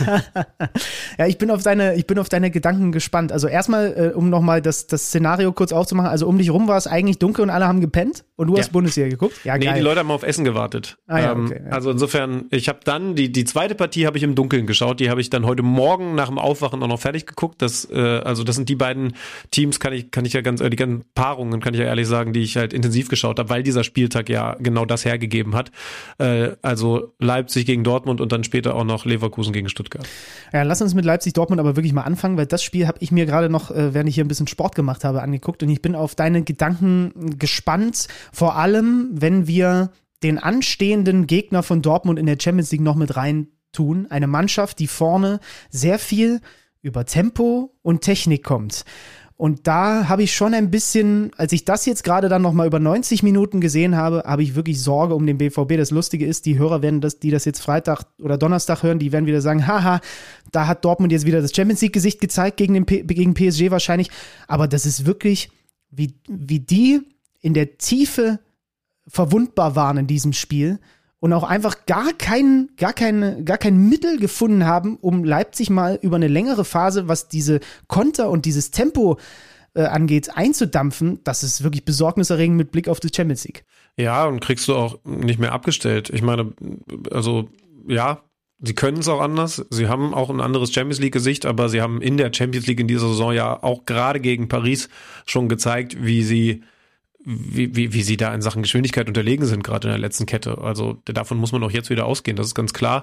Ja, ich bin auf deine Gedanken gespannt. Also erstmal, um nochmal das Szenario kurz aufzumachen, also um dich rum war es eigentlich dunkel und alle haben gepennt und du hast Bundesliga geguckt? Ja, geil. Nee, die Leute haben auf Essen gewartet. Okay, ja. Also insofern, ich habe dann, die zweite Partie habe ich im Dunkeln geschaut, die habe ich dann heute Morgen nach dem Aufwachen auch noch fertig geguckt. Das sind die beiden Teams, kann ich ja die ganzen Paarungen, kann ich ja ehrlich sagen, die ich halt intensiv geschaut habe, weil dieser Spieltag ja genau das hergegeben hat. Also Leipzig gegen Dortmund und dann später auch noch Leverkusen gegen Stuttgart. Ja, lass uns mit Leipzig-Dortmund aber wirklich mal anfangen, weil das Spiel habe ich mir gerade noch, während ich hier ein bisschen Sport gemacht habe, angeguckt und ich bin auf deine Gedanken gespannt, vor allem, wenn wir den anstehenden Gegner von Dortmund in der Champions League noch mit rein tun. Eine Mannschaft, die vorne sehr viel über Tempo und Technik kommt. Und da habe ich schon ein bisschen, als ich das jetzt gerade dann nochmal über 90 Minuten gesehen habe, habe ich wirklich Sorge um den BVB. Das Lustige ist, die Hörer werden die das jetzt Freitag oder Donnerstag hören, die werden wieder sagen, haha, da hat Dortmund jetzt wieder das Champions-League-Gesicht gezeigt gegen PSG wahrscheinlich. Aber das ist wirklich, wie die in der Tiefe verwundbar waren in diesem Spiel und auch einfach gar kein Mittel gefunden haben, um Leipzig mal über eine längere Phase, was diese Konter und dieses Tempo angeht, einzudampfen. Das ist wirklich besorgniserregend mit Blick auf die Champions League. Ja, und kriegst du auch nicht mehr abgestellt. Ich meine, also ja, sie können es auch anders. Sie haben auch ein anderes Champions League-Gesicht, aber sie haben in der Champions League in dieser Saison ja auch gerade gegen Paris schon gezeigt, wie sie da in Sachen Geschwindigkeit unterlegen sind, gerade in der letzten Kette. Also davon muss man auch jetzt wieder ausgehen, das ist ganz klar.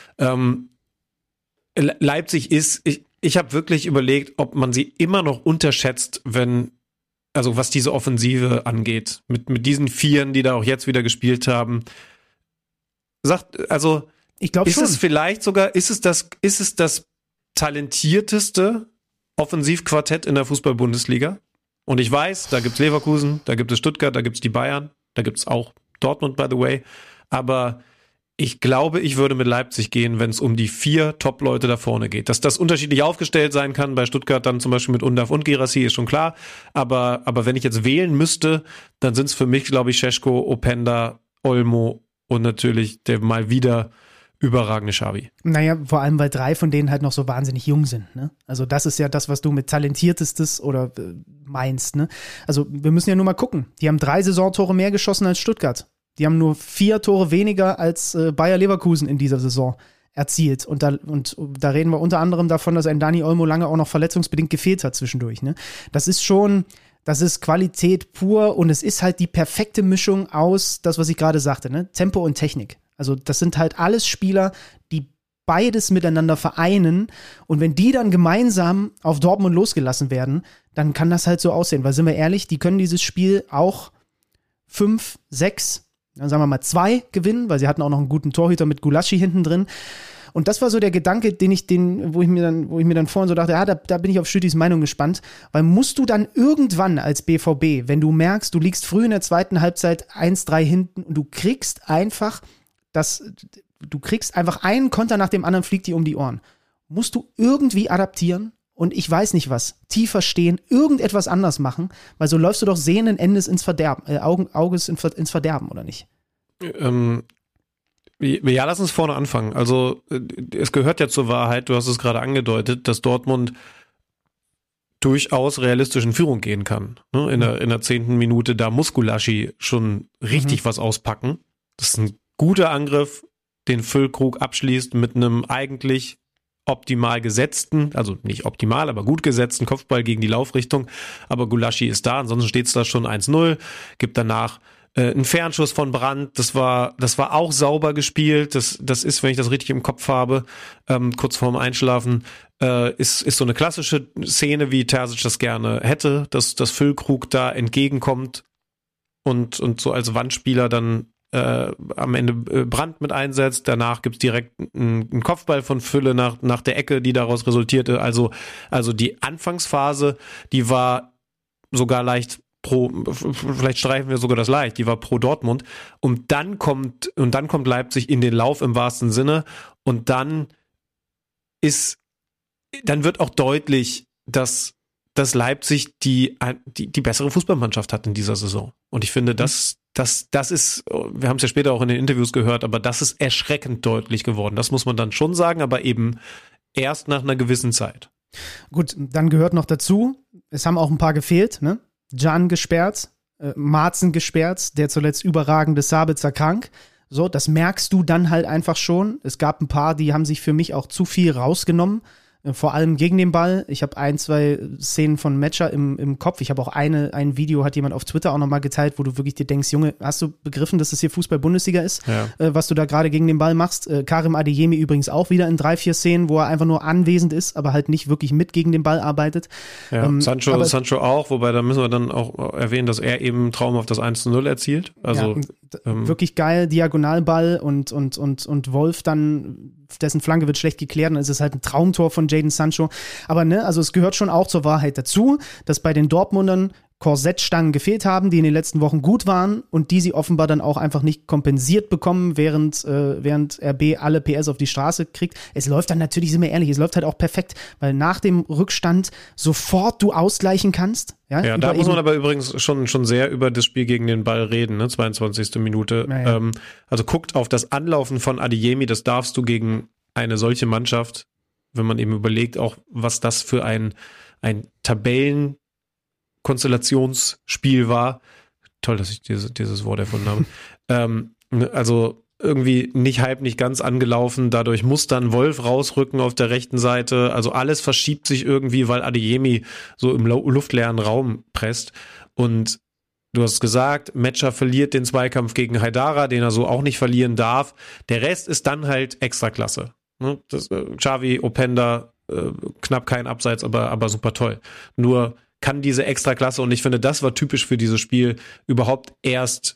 Leipzig ist, ich habe wirklich überlegt, ob man sie immer noch unterschätzt, also was diese Offensive angeht, mit diesen Vieren, die da auch jetzt wieder gespielt haben. Ich glaube schon. Ist es vielleicht sogar, ist es das talentierteste Offensivquartett in der Fußball-Bundesliga? Und ich weiß, da gibt's Leverkusen, da gibt es Stuttgart, da gibt's die Bayern, da gibt's auch Dortmund, by the way. Aber ich glaube, ich würde mit Leipzig gehen, wenn es um die 4 Top-Leute da vorne geht. Dass das unterschiedlich aufgestellt sein kann, bei Stuttgart dann zum Beispiel mit Undav und Guirassy, ist schon klar. Aber wenn ich jetzt wählen müsste, dann sind es für mich, glaube ich, Šeško, Openda, Olmo und natürlich der mal wieder überragende Xavi. Naja, vor allem, weil 3 von denen halt noch so wahnsinnig jung sind, ne? Also das ist ja das, was du mit talentiertestes oder meinst, ne? Also wir müssen ja nur mal gucken. Die haben 3 Saisontore mehr geschossen als Stuttgart. Die haben nur 4 Tore weniger als Bayer Leverkusen in dieser Saison erzielt. Und da reden wir unter anderem davon, dass ein Dani Olmo lange auch noch verletzungsbedingt gefehlt hat zwischendurch, ne? Das ist Qualität pur und es ist halt die perfekte Mischung aus, das, was ich gerade sagte, ne? Tempo und Technik. Also das sind halt alles Spieler, die beides miteinander vereinen und wenn die dann gemeinsam auf Dortmund losgelassen werden, dann kann das halt so aussehen, weil sind wir ehrlich, die können dieses Spiel auch 5, 6, dann sagen wir mal 2 gewinnen, weil sie hatten auch noch einen guten Torhüter mit Gulaschi hinten drin. Und das war so der Gedanke, wo ich mir dann vorhin so dachte, ja, da bin ich auf Stüttis Meinung gespannt, weil musst du dann irgendwann als BVB, wenn du merkst, du liegst früh in der zweiten Halbzeit 1-3 hinten und du kriegst einfach einen Konter nach dem anderen, fliegt dir um die Ohren. Musst du irgendwie adaptieren und ich weiß nicht was, tiefer stehen, irgendetwas anders machen, weil so läufst du doch sehenden Endes ins Verderben, Auges ins Verderben, oder nicht? Ja, lass uns vorne anfangen. Also es gehört ja zur Wahrheit, du hast es gerade angedeutet, dass Dortmund durchaus realistisch in Führung gehen kann. Ne? In der 10. Minute, da muss Gulaschi schon richtig was auspacken. Das ist ein guter Angriff, den Füllkrug abschließt mit einem eigentlich optimal gesetzten, also nicht optimal, aber gut gesetzten Kopfball gegen die Laufrichtung. Aber Gulaschi ist da, ansonsten steht es da schon 1-0, gibt danach einen Fernschuss von Brandt, das war auch sauber gespielt, das ist, wenn ich das richtig im Kopf habe, kurz vorm Einschlafen, ist so eine klassische Szene, wie Terzic das gerne hätte, dass Füllkrug da entgegenkommt und so als Wandspieler dann am Ende Brandt mit einsetzt. Danach gibt's direkt einen Kopfball von Fülle nach der Ecke, die daraus resultierte. Also die Anfangsphase, die war sogar leicht vielleicht streifen wir sogar das leicht, die war pro Dortmund. Und dann kommt Leipzig in den Lauf im wahrsten Sinne und dann wird auch deutlich, dass Leipzig die bessere Fußballmannschaft hat in dieser Saison. Und ich finde, das ist, wir haben es ja später auch in den Interviews gehört, aber das ist erschreckend deutlich geworden. Das muss man dann schon sagen, aber eben erst nach einer gewissen Zeit. Gut, dann gehört noch dazu, es haben auch ein paar gefehlt, ne? Can gesperrt, Marzen gesperrt, der zuletzt überragende Sabitzer krank. So, das merkst du dann halt einfach schon. Es gab ein paar, die haben sich für mich auch zu viel rausgenommen. Vor allem gegen den Ball. Ich habe 1, 2 Szenen von Metscher im Kopf. Ich habe auch ein Video, hat jemand auf Twitter auch nochmal geteilt, wo du wirklich dir denkst, Junge, hast du begriffen, dass das hier Fußball-Bundesliga ist, was du da gerade gegen den Ball machst? Karim Adeyemi übrigens auch wieder in 3, 4 Szenen, wo er einfach nur anwesend ist, aber halt nicht wirklich mit gegen den Ball arbeitet. Ja, Sancho auch, wobei da müssen wir dann auch erwähnen, dass er eben traumhaft das 1-0 erzielt. Also Wirklich geil, Diagonalball und Wolf dann, dessen Flanke wird schlecht geklärt und dann ist es halt ein Traumtor von Jadon Sancho. Aber also es gehört schon auch zur Wahrheit dazu, dass bei den Dortmundern Korsettstangen gefehlt haben, die in den letzten Wochen gut waren und die sie offenbar dann auch einfach nicht kompensiert bekommen, während RB alle PS auf die Straße kriegt. Es läuft dann natürlich, sind wir ehrlich, es läuft halt auch perfekt, weil nach dem Rückstand sofort du ausgleichen kannst. Ja, da muss man aber übrigens schon sehr über das Spiel gegen den Ball reden, ne? 22. Minute. Ja. Also guckt auf das Anlaufen von Adeyemi, das darfst du gegen eine solche Mannschaft, wenn man eben überlegt, auch was das für ein Tabellenkonstellationsspiel war. Toll, dass ich dieses Wort erfunden habe. Also irgendwie nicht halb, nicht ganz angelaufen. Dadurch muss dann Wolf rausrücken auf der rechten Seite. Also alles verschiebt sich irgendwie, weil Adeyemi so im luftleeren Raum presst. Und du hast gesagt, Metscher verliert den Zweikampf gegen Haidara, den er so auch nicht verlieren darf. Der Rest ist dann halt Extraklasse. Xavi, Openda, knapp kein Abseits, aber super toll. Nur kann diese Extraklasse, und ich finde, das war typisch für dieses Spiel, überhaupt erst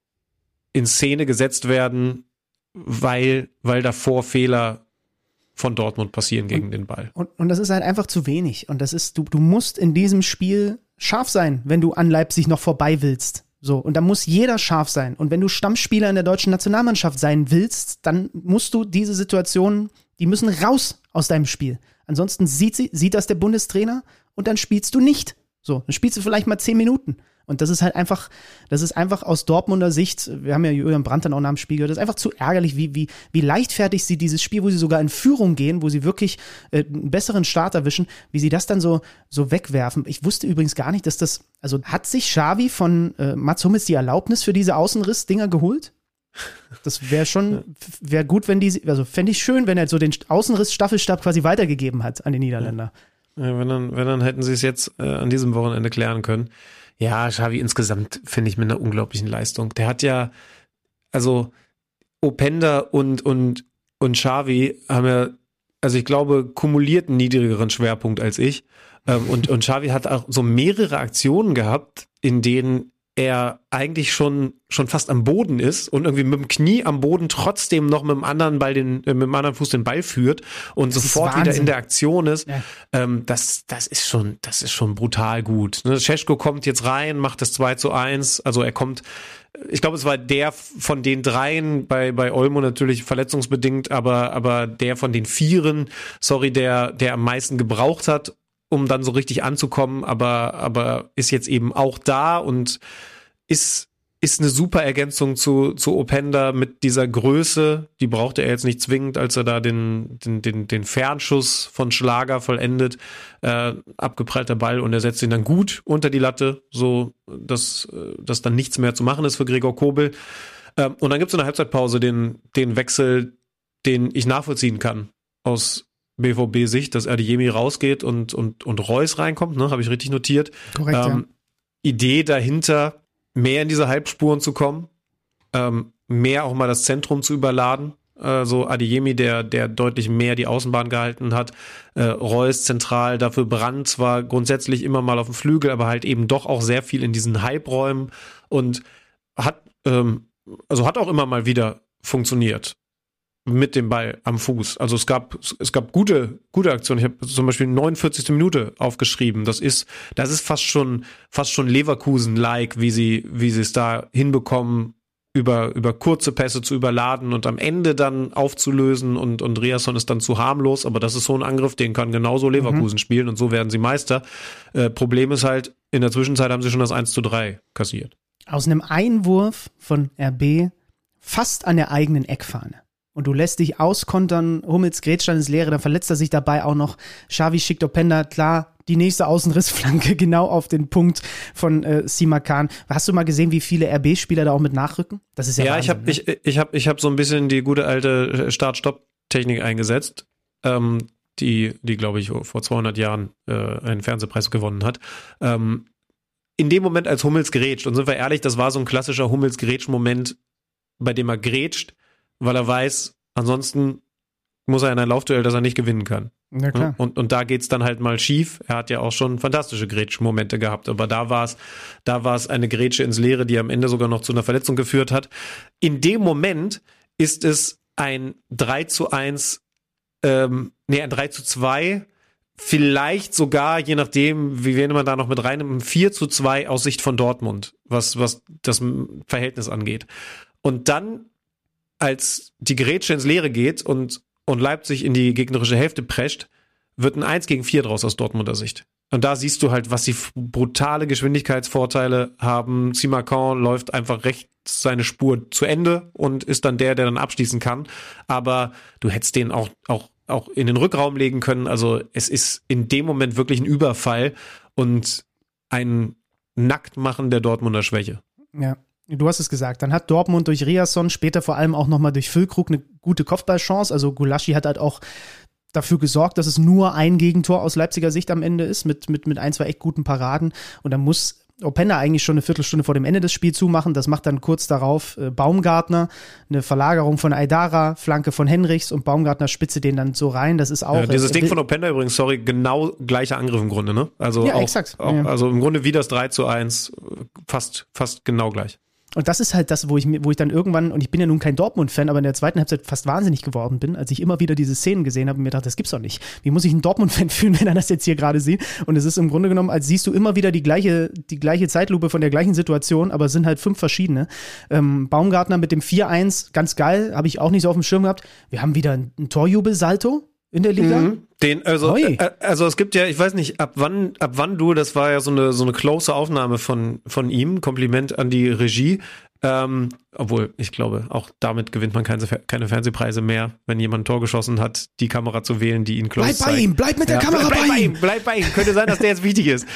in Szene gesetzt werden, weil davor Fehler von Dortmund passieren gegen den Ball. Und das ist halt einfach zu wenig. Und das ist, du musst in diesem Spiel scharf sein, wenn du an Leipzig noch vorbei willst. So, und da muss jeder scharf sein. Und wenn du Stammspieler in der deutschen Nationalmannschaft sein willst, dann musst du diese Situationen, die müssen raus aus deinem Spiel. Ansonsten sieht das der Bundestrainer und dann spielst du nicht. So, dann spielst du vielleicht mal 10 Minuten. Und das ist halt einfach, aus Dortmunder Sicht, wir haben ja Julian Brandt dann auch nach dem Spiel gehört, das ist einfach zu ärgerlich, wie leichtfertig sie dieses Spiel, wo sie sogar in Führung gehen, wo sie wirklich einen besseren Start erwischen, wie sie das dann so wegwerfen. Ich wusste übrigens gar nicht, also hat sich Xavi von Mats Hummels die Erlaubnis für diese Außenriss-Dinger geholt? Das wäre gut, fände ich schön, wenn er so den Außenriss-Staffelstab quasi weitergegeben hat an die Niederländer. Ja, wenn dann hätten sie es jetzt an diesem Wochenende klären können. Ja, Xavi insgesamt finde ich mit einer unglaublichen Leistung. Der hat ja, also Openda und Xavi haben ja, also ich glaube, kumuliert einen niedrigeren Schwerpunkt als ich. Und Xavi hat auch so mehrere Aktionen gehabt, in denen er eigentlich schon fast am Boden ist und irgendwie mit dem Knie am Boden trotzdem noch mit dem anderen Fuß den Ball führt und das sofort wieder in der Aktion ist. Ja. Das ist schon brutal gut. Ne? Šeško kommt jetzt rein, macht das 2:1. Also er kommt, ich glaube, es war der von den dreien, bei Olmo natürlich verletzungsbedingt, aber der von den Vieren, der am meisten gebraucht hat, um dann so richtig anzukommen, aber ist jetzt eben auch da und ist eine super Ergänzung zu Openda mit dieser Größe. Die brauchte er jetzt nicht zwingend, als er da den Fernschuss von Schlager vollendet, abgeprallter Ball, und er setzt ihn dann gut unter die Latte, so dass dann nichts mehr zu machen ist für Gregor Kobel. Und dann gibt es in der Halbzeitpause den Wechsel, den ich nachvollziehen kann aus BVB-Sicht, dass Adeyemi rausgeht und Reus reinkommt, ne, habe ich richtig notiert. Korrekt, ja. Idee dahinter, mehr in diese Halbspuren zu kommen, mehr auch mal das Zentrum zu überladen. So Adeyemi, der deutlich mehr die Außenbahn gehalten hat, Reus zentral, dafür Brandt zwar grundsätzlich immer mal auf dem Flügel, aber halt eben doch auch sehr viel in diesen Halbräumen und hat auch immer mal wieder funktioniert. Mit dem Ball am Fuß. Also es gab gute Aktionen. Ich habe zum Beispiel 49. Minute aufgeschrieben. Das ist fast schon Leverkusen-like, wie sie es da hinbekommen, über kurze Pässe zu überladen und am Ende dann aufzulösen, und Riasson ist dann zu harmlos, aber das ist so ein Angriff, den kann genauso Leverkusen spielen, und so werden sie Meister. Problem ist halt, in der Zwischenzeit haben sie schon das 1:3 kassiert. Aus einem Einwurf von RB fast an der eigenen Eckfahne. Und du lässt dich auskontern, Hummels grätscht dann ins Leere, dann verletzt er sich dabei auch noch. Xavi schickt Openda, klar, die nächste Außenrissflanke genau auf den Punkt von Simakan. Hast du mal gesehen, wie viele RB-Spieler da auch mit nachrücken? Das ist ja Wahnsinn, ich hab so ein bisschen die gute alte Start-Stopp-Technik eingesetzt, die glaube ich vor 200 Jahren einen Fernsehpreis gewonnen hat. In dem Moment, als Hummels grätscht, und sind wir ehrlich, das war so ein klassischer Hummels-Grätsch-Moment, bei dem er grätscht, weil er weiß, ansonsten muss er in ein Laufduell, das er nicht gewinnen kann. Ja, klar. Und da geht's dann halt mal schief. Er hat ja auch schon fantastische Grätschmomente gehabt, aber da war es eine Grätsche ins Leere, die am Ende sogar noch zu einer Verletzung geführt hat. In dem Moment ist es ein 3-1, ein 3-2, vielleicht sogar, je nachdem, wie wen man da noch mit rein, ein 4-2 aus Sicht von Dortmund, was das Verhältnis angeht. Und dann, als die Grätsche ins Leere geht und Leipzig in die gegnerische Hälfte prescht, wird ein 1-4 draus aus Dortmunder Sicht. Und da siehst du halt, was sie brutale Geschwindigkeitsvorteile haben. Simakan läuft einfach rechts seine Spur zu Ende und ist dann der dann abschließen kann. Aber du hättest den auch in den Rückraum legen können. Also es ist in dem Moment wirklich ein Überfall und ein Nacktmachen der Dortmunder Schwäche. Ja. Du hast es gesagt, dann hat Dortmund durch Riasson, später vor allem auch nochmal durch Füllkrug eine gute Kopfballchance. Also Gulaschi hat halt auch dafür gesorgt, dass es nur ein Gegentor aus Leipziger Sicht am Ende ist, mit 1, 2 echt guten Paraden. Und dann muss Openda eigentlich schon eine Viertelstunde vor dem Ende des Spiels zumachen. Das macht dann kurz darauf Baumgartner, eine Verlagerung von Aidara, Flanke von Henrichs und Baumgartner spitze den dann so rein. Das ist auch... dieses Ding von Openda übrigens, genau gleicher Angriff im Grunde, ne? Also ja, auch, exakt. Ja. Also im Grunde wie das 3-1, fast genau gleich. Und das ist halt das, wo ich dann irgendwann, und ich bin ja nun kein Dortmund-Fan, aber in der zweiten Halbzeit fast wahnsinnig geworden bin, als ich immer wieder diese Szenen gesehen habe und mir dachte, das gibt's doch nicht. Wie muss ich einen Dortmund-Fan fühlen, wenn er das jetzt hier gerade sieht? Und es ist im Grunde genommen, als siehst du immer wieder die gleiche Zeitlupe von der gleichen Situation, aber es sind halt 5 verschiedene. Baumgartner mit dem 4-1, ganz geil, habe ich auch nicht so auf dem Schirm gehabt. Wir haben wieder ein Torjubel-Salto in der Liga. Also es gibt ja, ich weiß nicht, ab wann du, das war ja so eine close Aufnahme von ihm, Kompliment an die Regie, obwohl ich glaube, auch damit gewinnt man keine Fernsehpreise mehr, wenn jemand ein Tor geschossen hat, die Kamera zu wählen, die ihn close zeigt. Bleib bei ihm, bleib mit der Kamera bei ihm. Bleib bei ihm, könnte sein, dass der jetzt wichtig ist.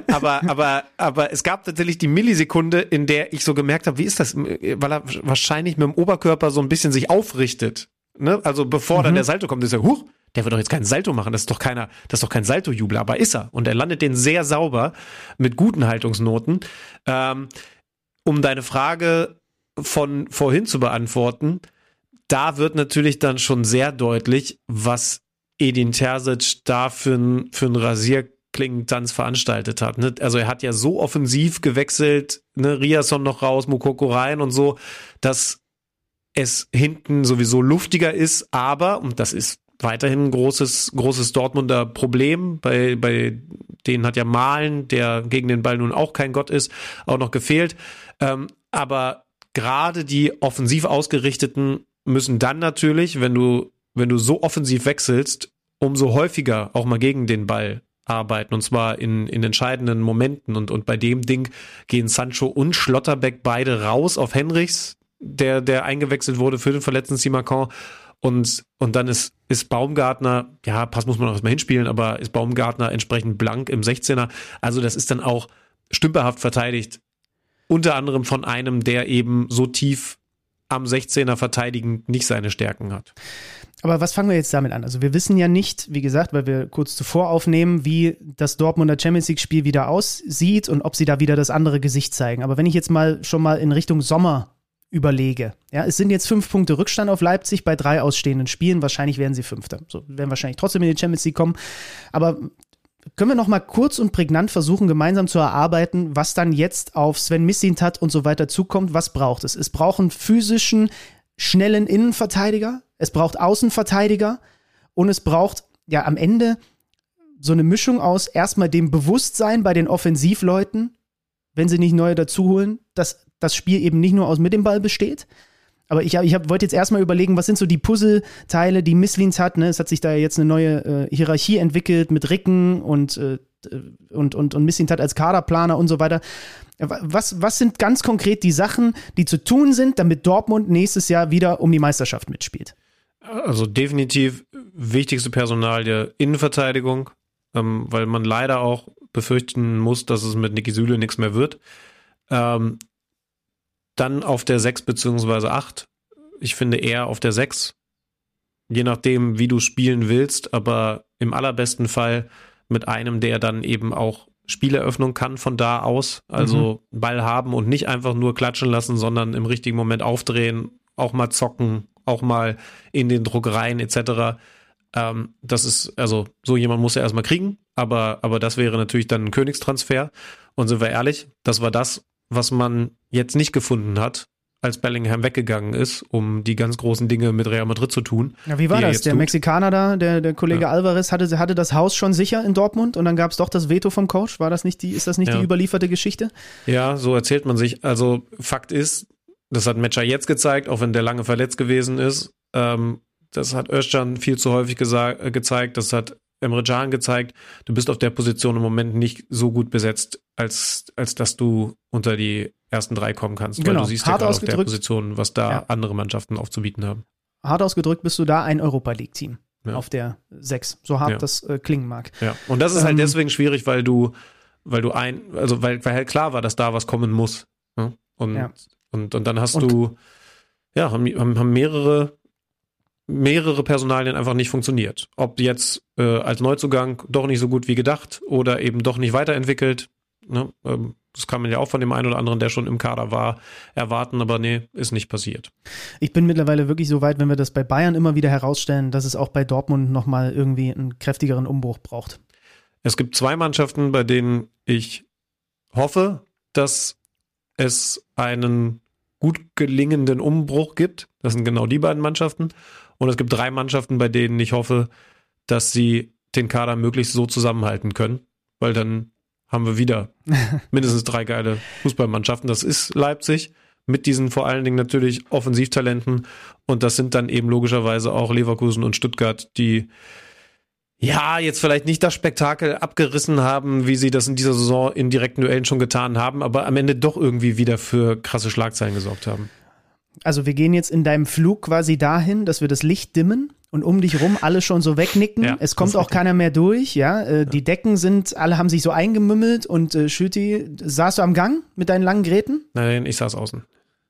Aber es gab tatsächlich die Millisekunde, in der ich so gemerkt habe, wie ist das, weil er wahrscheinlich mit dem Oberkörper so ein bisschen sich aufrichtet. Ne? Also bevor dann der Salto kommt, ist er, der wird doch jetzt keinen Salto machen, das ist doch kein Salto-Jubel, aber ist er. Und er landet den sehr sauber mit guten Haltungsnoten. Um deine Frage von vorhin zu beantworten, da wird natürlich dann schon sehr deutlich, was Edin Terzic da für einen Rasierklingentanz veranstaltet hat. Ne? Also er hat ja so offensiv gewechselt, ne? Riasson noch raus, Moukoko rein und so, dass es hinten sowieso luftiger ist, aber, und das ist weiterhin ein großes Dortmunder Problem, bei denen hat ja Malen, der gegen den Ball nun auch kein Gott ist, auch noch gefehlt, aber gerade die offensiv Ausgerichteten müssen dann natürlich, wenn du so offensiv wechselst, umso häufiger auch mal gegen den Ball arbeiten, und zwar in entscheidenden Momenten, und bei dem Ding gehen Sancho und Schlotterbeck beide raus auf Henrichs, der eingewechselt wurde für den verletzten Simakan, und dann ist Baumgartner, ja, Pass muss man auch erstmal hinspielen, aber ist Baumgartner entsprechend blank im 16er, also das ist dann auch stümperhaft verteidigt, unter anderem von einem, der eben so tief am 16er verteidigend nicht seine Stärken hat. Aber was fangen wir jetzt damit an? Also wir wissen ja nicht, wie gesagt, weil wir kurz zuvor aufnehmen, wie das Dortmunder Champions-League-Spiel wieder aussieht und ob sie da wieder das andere Gesicht zeigen. Aber wenn ich jetzt schon mal in Richtung Sommer überlege, ja, es sind jetzt 5 Punkte Rückstand auf Leipzig bei 3 ausstehenden Spielen, wahrscheinlich werden sie Fünfter. So, werden wahrscheinlich trotzdem in die Champions League kommen. Aber können wir noch mal kurz und prägnant versuchen, gemeinsam zu erarbeiten, was dann jetzt auf Sven Mislintat und so weiter zukommt? Was braucht es? Es braucht einen physischen, schnellen Innenverteidiger, es braucht Außenverteidiger und es braucht ja am Ende so eine Mischung aus erstmal dem Bewusstsein bei den Offensivleuten, wenn sie nicht neue dazu holen, dass das Spiel eben nicht nur aus mit dem Ball besteht. Aber ich wollte jetzt erstmal überlegen, was sind so die Puzzleteile, die Mislintat, ne? Es hat sich da jetzt eine neue Hierarchie entwickelt mit Ricken und Mislintat als Kaderplaner und so weiter. Was sind ganz konkret die Sachen, die zu tun sind, damit Dortmund nächstes Jahr wieder um die Meisterschaft mitspielt? Also definitiv wichtigste Personalie Innenverteidigung, weil man leider auch befürchten muss, dass es mit Niki Süle nichts mehr wird. Dann auf der 6 bzw. 8. Ich finde eher auf der 6. Je nachdem, wie du spielen willst, aber im allerbesten Fall mit einem, der dann eben auch Spieleröffnung kann von da aus. Also Ball haben und nicht einfach nur klatschen lassen, sondern im richtigen Moment aufdrehen, auch mal zocken auch mal in den Druckereien etc. Das ist, also so jemand muss er erstmal kriegen, aber das wäre natürlich dann ein Königstransfer. Und sind wir ehrlich, das war das, was man jetzt nicht gefunden hat, als Bellingham weggegangen ist, um die ganz großen Dinge mit Real Madrid zu tun. Ja, wie war das? Der Mexikaner da, der Kollege Alvarez, hatte das Haus schon sicher in Dortmund und dann gab es doch das Veto vom Coach. Ist das nicht die überlieferte Geschichte? Ja, so erzählt man sich. Also Fakt ist, das hat Metscher jetzt gezeigt, auch wenn der lange verletzt gewesen ist. Das hat Özcan viel zu häufig gezeigt. Das hat Emre Can gezeigt. Du bist auf der Position im Moment nicht so gut besetzt, als dass du unter die ersten 3 kommen kannst. Genau. Weil du siehst ja gerade auf der Position, was da andere Mannschaften aufzubieten haben. Hart ausgedrückt bist du da ein Europa-League-Team auf der 6. So hart das klingen mag. Ja. Und das ist halt deswegen schwierig, weil halt klar war, dass da was kommen muss. Ja? Und dann hast du, haben mehrere Personalien einfach nicht funktioniert. Ob jetzt als Neuzugang doch nicht so gut wie gedacht oder eben doch nicht weiterentwickelt. Ne? Das kann man ja auch von dem einen oder anderen, der schon im Kader war, erwarten, aber nee, ist nicht passiert. Ich bin mittlerweile wirklich so weit, wenn wir das bei Bayern immer wieder herausstellen, dass es auch bei Dortmund nochmal irgendwie einen kräftigeren Umbruch braucht. Es gibt 2 Mannschaften, bei denen ich hoffe, dass es einen gut gelingenden Umbruch gibt. Das sind genau die beiden Mannschaften. Und es gibt 3 Mannschaften, bei denen ich hoffe, dass sie den Kader möglichst so zusammenhalten können, weil dann haben wir wieder mindestens 3 geile Fußballmannschaften. Das ist Leipzig mit diesen vor allen Dingen natürlich Offensivtalenten und das sind dann eben logischerweise auch Leverkusen und Stuttgart, die jetzt vielleicht nicht das Spektakel abgerissen haben, wie sie das in dieser Saison in direkten Duellen schon getan haben, aber am Ende doch irgendwie wieder für krasse Schlagzeilen gesorgt haben. Also wir gehen jetzt in deinem Flug quasi dahin, dass wir das Licht dimmen und um dich rum alle schon so wegnicken. Ja, es kommt auch keiner mehr durch. Die Decken alle haben sich so eingemümmelt und Schütti, saßt du am Gang mit deinen langen Gräten? Nein, ich saß außen.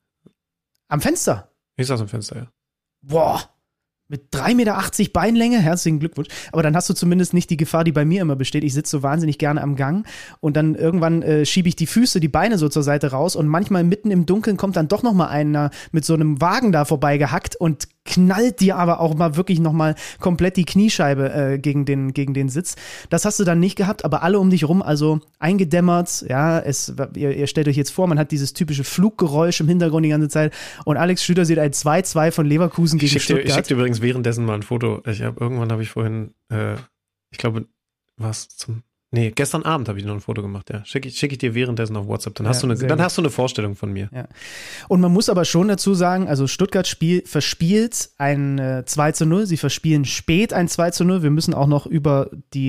Am Fenster? Ich saß am Fenster, ja. Boah, mit 3,80 Meter Beinlänge, herzlichen Glückwunsch. Aber dann hast du zumindest nicht die Gefahr, die bei mir immer besteht. Ich sitze so wahnsinnig gerne am Gang und dann irgendwann schiebe ich die Füße, die Beine so zur Seite raus und manchmal mitten im Dunkeln kommt dann doch nochmal einer mit so einem Wagen da vorbeigehackt und knallt dir aber auch mal wirklich nochmal komplett die Kniescheibe gegen den Sitz. Das hast du dann nicht gehabt, aber alle um dich rum, also eingedämmert, ihr stellt euch jetzt vor, man hat dieses typische Fluggeräusch im Hintergrund die ganze Zeit und Alex Schlüter sieht ein 2-2 von Leverkusen gegen Stuttgart. Ich schicke dir übrigens währenddessen mal ein Foto. Irgendwann habe ich vorhin, ich glaube, gestern Abend habe ich noch ein Foto gemacht, ja. Schicke ich dir währenddessen auf WhatsApp. Dann hast du eine Vorstellung von mir. Ja. Und man muss aber schon dazu sagen, also Stuttgart verspielt ein 2-0. Sie verspielen spät ein 2-0. Wir müssen auch noch über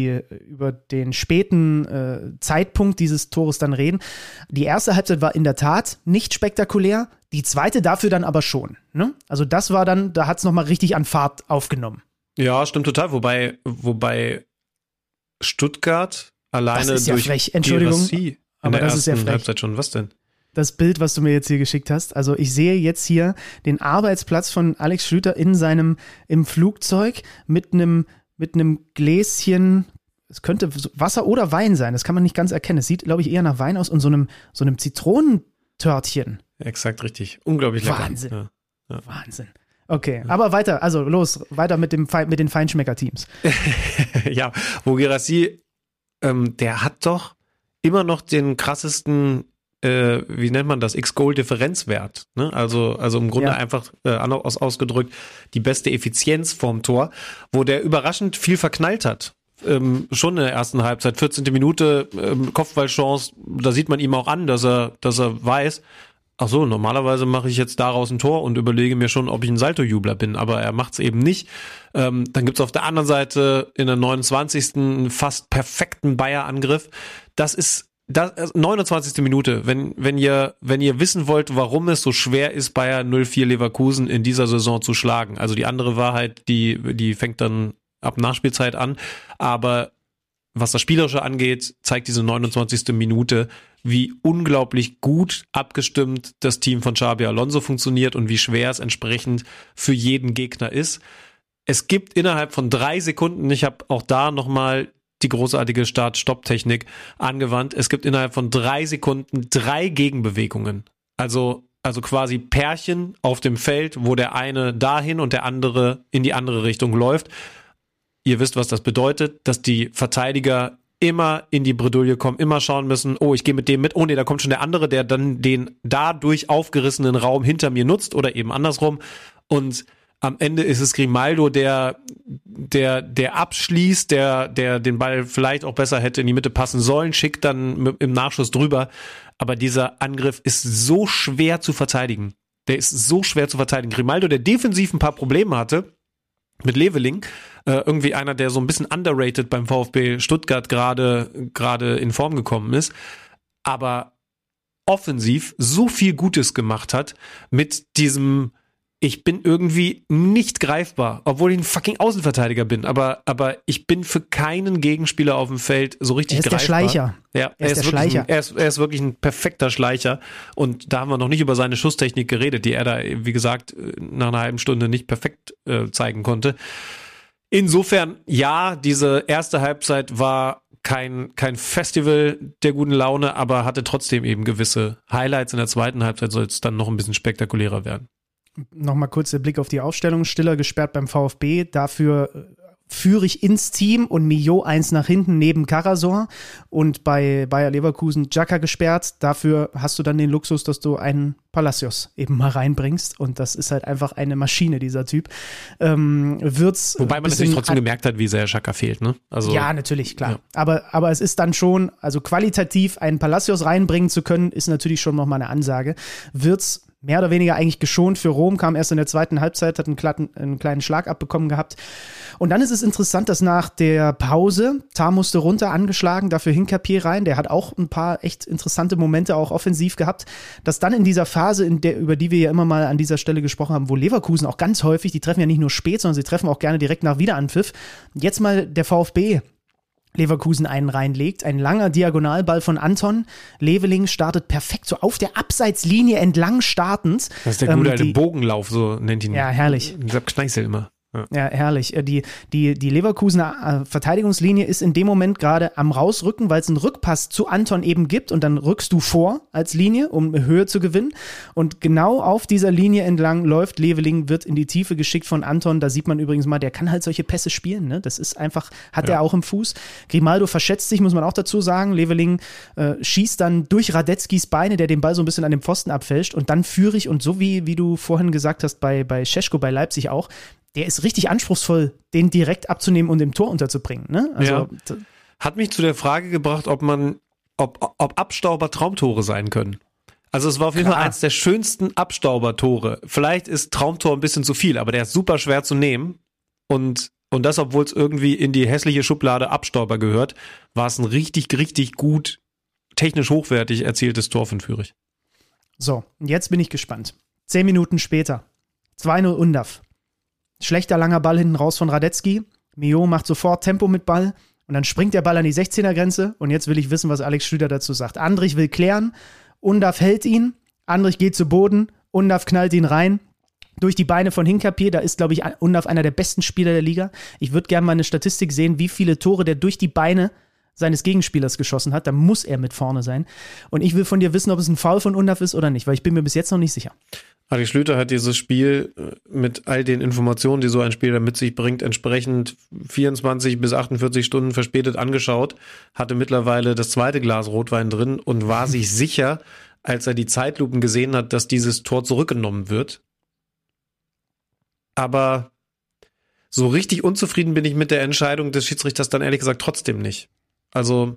den späten Zeitpunkt dieses Tores dann reden. Die erste Halbzeit war in der Tat nicht spektakulär. Die zweite dafür dann aber schon. Ne? Also das war dann, da hat es nochmal richtig an Fahrt aufgenommen. Ja, stimmt total. Wobei Stuttgart alleine das ist ja durch frech. Entschuldigung, Girassi in der ersten Halbzeit schon. Was denn? Das Bild, was du mir jetzt hier geschickt hast. Also ich sehe jetzt hier den Arbeitsplatz von Alex Schlüter im Flugzeug mit einem Gläschen. Es könnte Wasser oder Wein sein. Das kann man nicht ganz erkennen. Es sieht, glaube ich, eher nach Wein aus und so einem Zitronentörtchen. Exakt richtig. Unglaublich lecker. Wahnsinn. Ja. Wahnsinn. Okay, aber weiter mit den Feinschmecker-Teams. Ja, wo Girassi, der hat doch immer noch den krassesten, wie nennt man das, X-Goal-Differenzwert. Ne? Also im Grunde einfach ausgedrückt die beste Effizienz vorm Tor, wo der überraschend viel verknallt hat. Schon in der ersten Halbzeit, 14. Minute, Kopfballchance, da sieht man ihm auch an, dass er weiß, ach so, normalerweise mache ich jetzt daraus ein Tor und überlege mir schon, ob ich ein Salto-Jubler bin, aber er macht es eben nicht. Dann gibt's auf der anderen Seite in der 29. einen fast perfekten Bayer-Angriff. Das ist 29. Minute. Wenn ihr wissen wollt, warum es so schwer ist, Bayer 04 Leverkusen in dieser Saison zu schlagen. Also die andere Wahrheit, die fängt dann ab Nachspielzeit an, aber was das Spielerische angeht, zeigt diese 29. Minute, wie unglaublich gut abgestimmt das Team von Xabi Alonso funktioniert und wie schwer es entsprechend für jeden Gegner ist. Es gibt innerhalb von 3 Sekunden, ich habe auch da nochmal die großartige Start-Stopp-Technik angewandt, es gibt innerhalb von 3 Sekunden 3 Gegenbewegungen. Also also quasi Pärchen auf dem Feld, wo der eine dahin und der andere in die andere Richtung läuft. Ihr wisst, was das bedeutet, dass die Verteidiger immer in die Bredouille kommen, immer schauen müssen, oh, ich gehe mit dem mit, oh nee, da kommt schon der andere, der dann den dadurch aufgerissenen Raum hinter mir nutzt oder eben andersrum. Und am Ende ist es Grimaldo, der abschließt, der den Ball vielleicht auch besser hätte in die Mitte passen sollen, schickt dann im Nachschuss drüber. Aber dieser Angriff ist so schwer zu verteidigen. Der ist so schwer zu verteidigen. Grimaldo, der defensiv ein paar Probleme hatte mit Leveling, irgendwie einer, der so ein bisschen underrated beim VfB Stuttgart gerade in Form gekommen ist, aber offensiv so viel Gutes gemacht hat mit diesem, ich bin irgendwie nicht greifbar, obwohl ich ein fucking Außenverteidiger bin, aber ich bin für keinen Gegenspieler auf dem Feld so richtig greifbar. Er ist der Schleicher. Ja, er ist wirklich ein perfekter Schleicher und da haben wir noch nicht über seine Schusstechnik geredet, die er da, wie gesagt, nach einer halben Stunde nicht perfekt zeigen konnte. Insofern, ja, diese erste Halbzeit war kein Festival der guten Laune, aber hatte trotzdem eben gewisse Highlights. In der zweiten Halbzeit soll es dann noch ein bisschen spektakulärer werden. Nochmal kurz der Blick auf die Aufstellung. Stiller gesperrt beim VfB, dafür Führig ins Team und Mio 1 nach hinten neben Karasor und bei Bayer Leverkusen Xhaka gesperrt. Dafür hast du dann den Luxus, dass du einen Palacios eben mal reinbringst und das ist halt einfach eine Maschine, dieser Typ. Wobei man natürlich trotzdem gemerkt hat, wie sehr Xhaka fehlt, ne? Also, ja, natürlich, klar. Ja. Aber es ist dann schon, also qualitativ einen Palacios reinbringen zu können, ist natürlich schon nochmal eine Ansage. Wird's mehr oder weniger eigentlich geschont für Rom, kam erst in der zweiten Halbzeit, hat einen kleinen Schlag abbekommen gehabt. Und dann ist es interessant, dass nach der Pause, Tah musste runter, angeschlagen, dafür Hincapié rein, der hat auch ein paar echt interessante Momente auch offensiv gehabt, dass dann in dieser Phase, über die wir ja immer mal an dieser Stelle gesprochen haben, wo Leverkusen auch ganz häufig, die treffen ja nicht nur spät, sondern sie treffen auch gerne direkt nach Wiederanpfiff, jetzt mal der VfB Leverkusen einen reinlegt. Ein langer Diagonalball von Anton. Leveling startet perfekt, so auf der Abseitslinie entlang startend. Das ist der gute alte Bogenlauf, so nennt ihn. Ja, herrlich. Sepp Kneißl immer. Ja, herrlich. Die Leverkusener Verteidigungslinie ist in dem Moment gerade am Rausrücken, weil es einen Rückpass zu Anton eben gibt und dann rückst du vor als Linie, um Höhe zu gewinnen. Und genau auf dieser Linie entlang läuft Leveling, wird in die Tiefe geschickt von Anton. Da sieht man übrigens mal, der kann halt solche Pässe spielen. Ne? Das ist einfach, hat er auch im Fuß. Grimaldo verschätzt sich, muss man auch dazu sagen. Leveling schießt dann durch Radetzkis Beine, der den Ball so ein bisschen an dem Pfosten abfälscht und dann Führig und so wie du vorhin gesagt hast bei Šeško, bei Leipzig auch, der ist richtig anspruchsvoll, den direkt abzunehmen und im Tor unterzubringen. Ne? Also, ja. Hat mich zu der Frage gebracht, ob Abstauber Traumtore sein können. Also es war auf jeden Fall eins der schönsten Abstaubertore. Vielleicht ist Traumtor ein bisschen zu viel, aber der ist super schwer zu nehmen. Und das, obwohl es irgendwie in die hässliche Schublade Abstauber gehört, war es ein richtig, richtig gut, technisch hochwertig erzieltes Tor von Führig. So, jetzt bin ich gespannt. 10 Minuten später. 2-0 Undav. Schlechter langer Ball hinten raus von Radetzky. Mio macht sofort Tempo mit Ball und dann springt der Ball an die 16er-Grenze und jetzt will ich wissen, was Alex Schlüter dazu sagt. Andrich will klären, Undav hält ihn, Andrich geht zu Boden, Undav knallt ihn rein durch die Beine von Hincapié. Da ist, glaube ich, Undav einer der besten Spieler der Liga. Ich würde gerne mal eine Statistik sehen, wie viele Tore der durch die Beine seines Gegenspielers geschossen hat. Da muss er mit vorne sein. Und ich will von dir wissen, ob es ein Foul von Undav ist oder nicht, weil ich bin mir bis jetzt noch nicht sicher. Alex Schlüter hat dieses Spiel mit all den Informationen, die so ein Spieler mit sich bringt, entsprechend 24 bis 48 Stunden verspätet angeschaut, hatte mittlerweile das zweite Glas Rotwein drin und war sich sicher, als er die Zeitlupen gesehen hat, dass dieses Tor zurückgenommen wird. Aber so richtig unzufrieden bin ich mit der Entscheidung des Schiedsrichters dann ehrlich gesagt trotzdem nicht. Also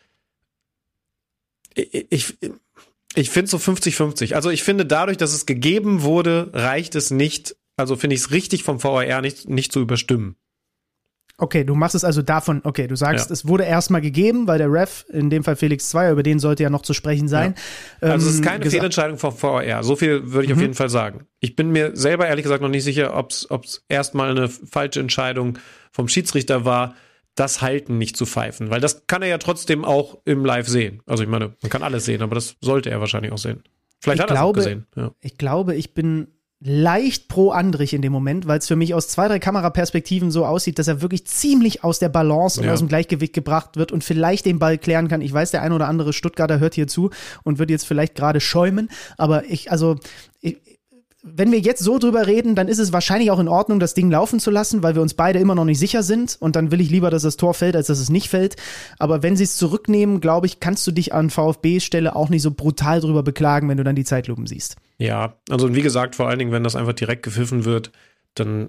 ich finde so 50-50. Also ich finde, dadurch, dass es gegeben wurde, reicht es nicht. Also finde ich es richtig vom VAR nicht zu überstimmen. Okay, du machst es also davon, okay, du sagst, es wurde erstmal gegeben, weil der Ref, in dem Fall Felix Zweier, über den sollte ja noch zu sprechen sein. Ja. Also es ist keine Fehlentscheidung vom VAR. So viel würde ich auf jeden Fall sagen. Ich bin mir selber ehrlich gesagt noch nicht sicher, ob es erstmal eine falsche Entscheidung vom Schiedsrichter war, das Halten nicht zu pfeifen, weil das kann er ja trotzdem auch im Live sehen. Also ich meine, man kann alles sehen, aber das sollte er wahrscheinlich auch sehen. Vielleicht hat er es auch gesehen. Ja. Ich glaube, ich bin leicht pro Andrich in dem Moment, weil es für mich aus 2-3 Kameraperspektiven so aussieht, dass er wirklich ziemlich aus der Balance und aus dem Gleichgewicht gebracht wird und vielleicht den Ball klären kann. Ich weiß, der ein oder andere Stuttgarter hört hier zu und wird jetzt vielleicht gerade schäumen, aber wenn wir jetzt so drüber reden, dann ist es wahrscheinlich auch in Ordnung, das Ding laufen zu lassen, weil wir uns beide immer noch nicht sicher sind und dann will ich lieber, dass das Tor fällt, als dass es nicht fällt. Aber wenn sie es zurücknehmen, glaube ich, kannst du dich an VfB-Stelle auch nicht so brutal drüber beklagen, wenn du dann die Zeitlupen siehst. Ja, also wie gesagt, vor allen Dingen, wenn das einfach direkt gepfiffen wird, dann